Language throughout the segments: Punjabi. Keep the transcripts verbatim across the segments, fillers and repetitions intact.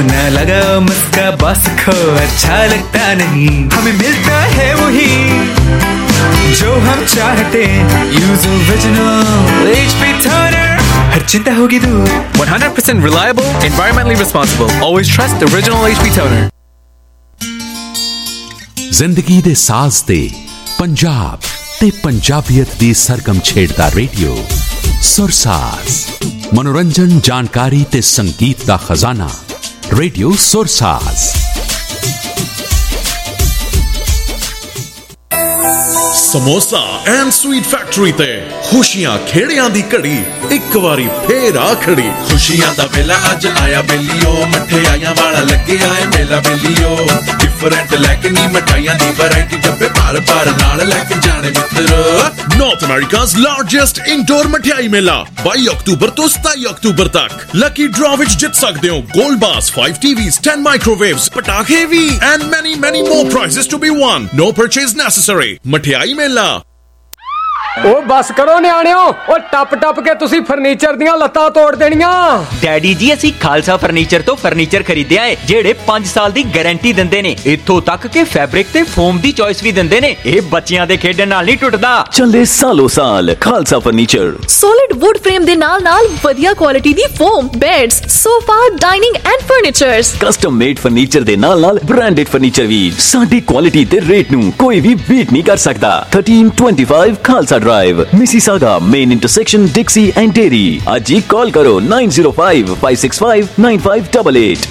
ना लगाओ मुस्का बॉस को अच्छा लगता नहीं, हमें मिलता है वही जो हम चाहते। यूज ओरिजिनल एचपी टोनर, हर चिंता होगी दूर। one hundred percent reliable, environmentally responsible. Always trust original H P toner. ਜ਼ਿੰਦਗੀ ਦੇ ਸਾਜ਼ ਤੇ ਪੰਜਾਬ ਤੇ ਪੰਜਾਬੀਅਤ ਦੀ ਸਰਗਮ ਛੇੜਦਾ ਰੇਡੀਓ ਸੁਰਸਾਜ਼। ਮਨੋਰੰਜਨ, ਜਾਣਕਾਰੀ ਤੇ ਸੰਗੀਤ ਦਾ ਖਜ਼ਾਨਾ radio Sursaaz. Samosa and sweet factory ਤੇ ਖੁਸ਼ੀਆਂ ਖੇੜਿਆਂ ਦੀ ਘੜੀ ਇੱਕ ਵਾਰੀ ਫੇਰ ਆ ਖੜੀ। ਖੁਸ਼ੀਆਂ ਦਾ ਵੇਲਾ ਅੱਜ ਆਇਆ ਬੇਲੀਓ, ਮਠਿਆਈਆਂ ਵਾਲਾ ਲੱਗਿਆ ਏ ਮੇਲਾ ਬੇਲੀਓ। ਡਿਫਰੈਂਟ ਲੈ ਕੇ ਨੀ ਮਠਾਈਆਂ ਦੀ ਵੈਰਾਈਟੀ, ਡੱਬੇ ਭਰ ਭਰ ਨਾਲ ਲੈ ਕੇ ਜਾਣੇ ਮਿੱਤਰੋ। ਨਾਰਥ ਅਮਰੀਕਾ's largest indoor ਮਠਿਆਈ ਮੇਲਾ ਬਾਈ ਅਕਤੂਬਰ ਤੋਂ ਸਤਾਈ ਅਕਤੂਬਰ ਤੱਕ। ਲੱਕੀ ਡਰਾ ਵਿੱਚ ਜਿੱਤ ਸਕਦੇ ਹੋ gold bars, five T Vs, ten microwaves, ਪਟਾਖੇ ਵੀ and many many more prizes to be won. No purchase necessary. ਮਠਿਆਈ ਮੇਲਾ। ਉਹ ਬਸ ਕਰੋ ਨਿਆਣਿਓ, ਉਹ ਟੱਪ ਟੱਪ ਕੇ ਤੁਸੀਂ ਫਰਨੀਚਰ ਦੀਆਂ ਲੱਤਾਂ ਤੋੜ ਦੇਣੀਆਂ। ਡੈਡੀ ਜੀ ਅਸੀਂ ਖਾਲਸਾ ਫਰਨੀਚਰ ਤੋਂ ਫਰਨੀਚਰ ਖਰੀਦਿਆ ਏ ਜਿਹੜੇ ਪੰਜ ਸਾਲ ਦੀ ਗਾਰੰਟੀ ਦਿੰਦੇ ਨੇ। ਇੱਥੋਂ ਤੱਕ ਕਿ ਫੈਬਰਿਕ ਤੇ ਫੋਮ ਦੀ ਚੋਇਸ ਵੀ ਦਿੰਦੇ ਨੇ। ਇਹ ਬੱਚਿਆਂ ਦੇ ਖੇਡਣ ਨਾਲ ਨਹੀਂ ਟੁੱਟਦਾ। ਚੱਲੇ ਸਾਲੋ ਸਾਲ Khalsa furniture. Solid wood frame ਦੇ ਨਾਲ ਨਾਲ ਵਧੀਆ ਕੁਆਲਿਟੀ ਦੀ foam, beds, sofa, dining and furnitures. Custom made furniture ਦੇ ਨਾਲ ਨਾਲ ਬ੍ਰਾਂਡਡ ਫਰਨੀਚਰ ਵੀ। ਸਾਡੀ ਕੁਆਲਿਟੀ ਤੇ ਰੇਟ ਨੂੰ ਕੋਈ ਵੀ ਬੀਟ ਨਹੀਂ ਕਰ ਸਕਦਾ। thirteen twenty-five Khalsa Drive, Mississauga, main intersection Dixie and Dairy. आज ही कॉल करो nine zero five five six five nine five eight eight.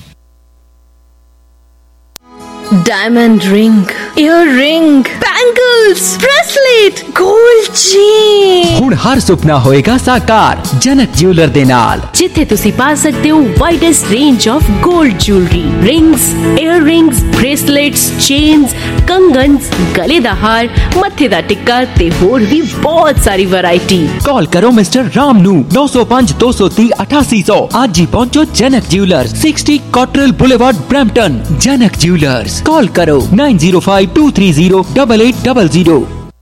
Diamond ring, earring, bangles, bracelet, gold chain। ਹੁਣ ਹਰ ਸੁਪਨਾ ਹੋਏਗਾ ਸਾਕਾਰ ਜਨਕ ਜਿਊਲਰ ਦੇ ਨਾਲ, ਜਿੱਥੇ ਤੁਸੀਂ ਪਾ ਸਕਦੇ ਹੋ ਵਾਈਡੈਸਟ ਰੇਂਜ ਆਫ 골ਡ jewellery, rings, earrings, bracelets, chains, ਕੰਗਨਸ, ਗਲੇ ਦਾ ਹਾਰ, ਮੱਥੇ ਦਾ ਟਿੱਕਾ ਤੇ ਹੋਰ ਵੀ ਬਹੁਤ ਸਾਰੀ ਵੈਰਾਈਟੀ। ਕਾਲ ਕਰੋ ਮਿਸਟਰ ਰਾਮ ਨੂੰ nine oh five two three zero eight eight zero zero। ਅੱਜ ਹੀ ਪਹੁੰਚੋ Janak jeweller, sixty Cottrelle Boulevard, Brampton. Janak jewellers, call करो nine zero five two three zero eight eight zero zero।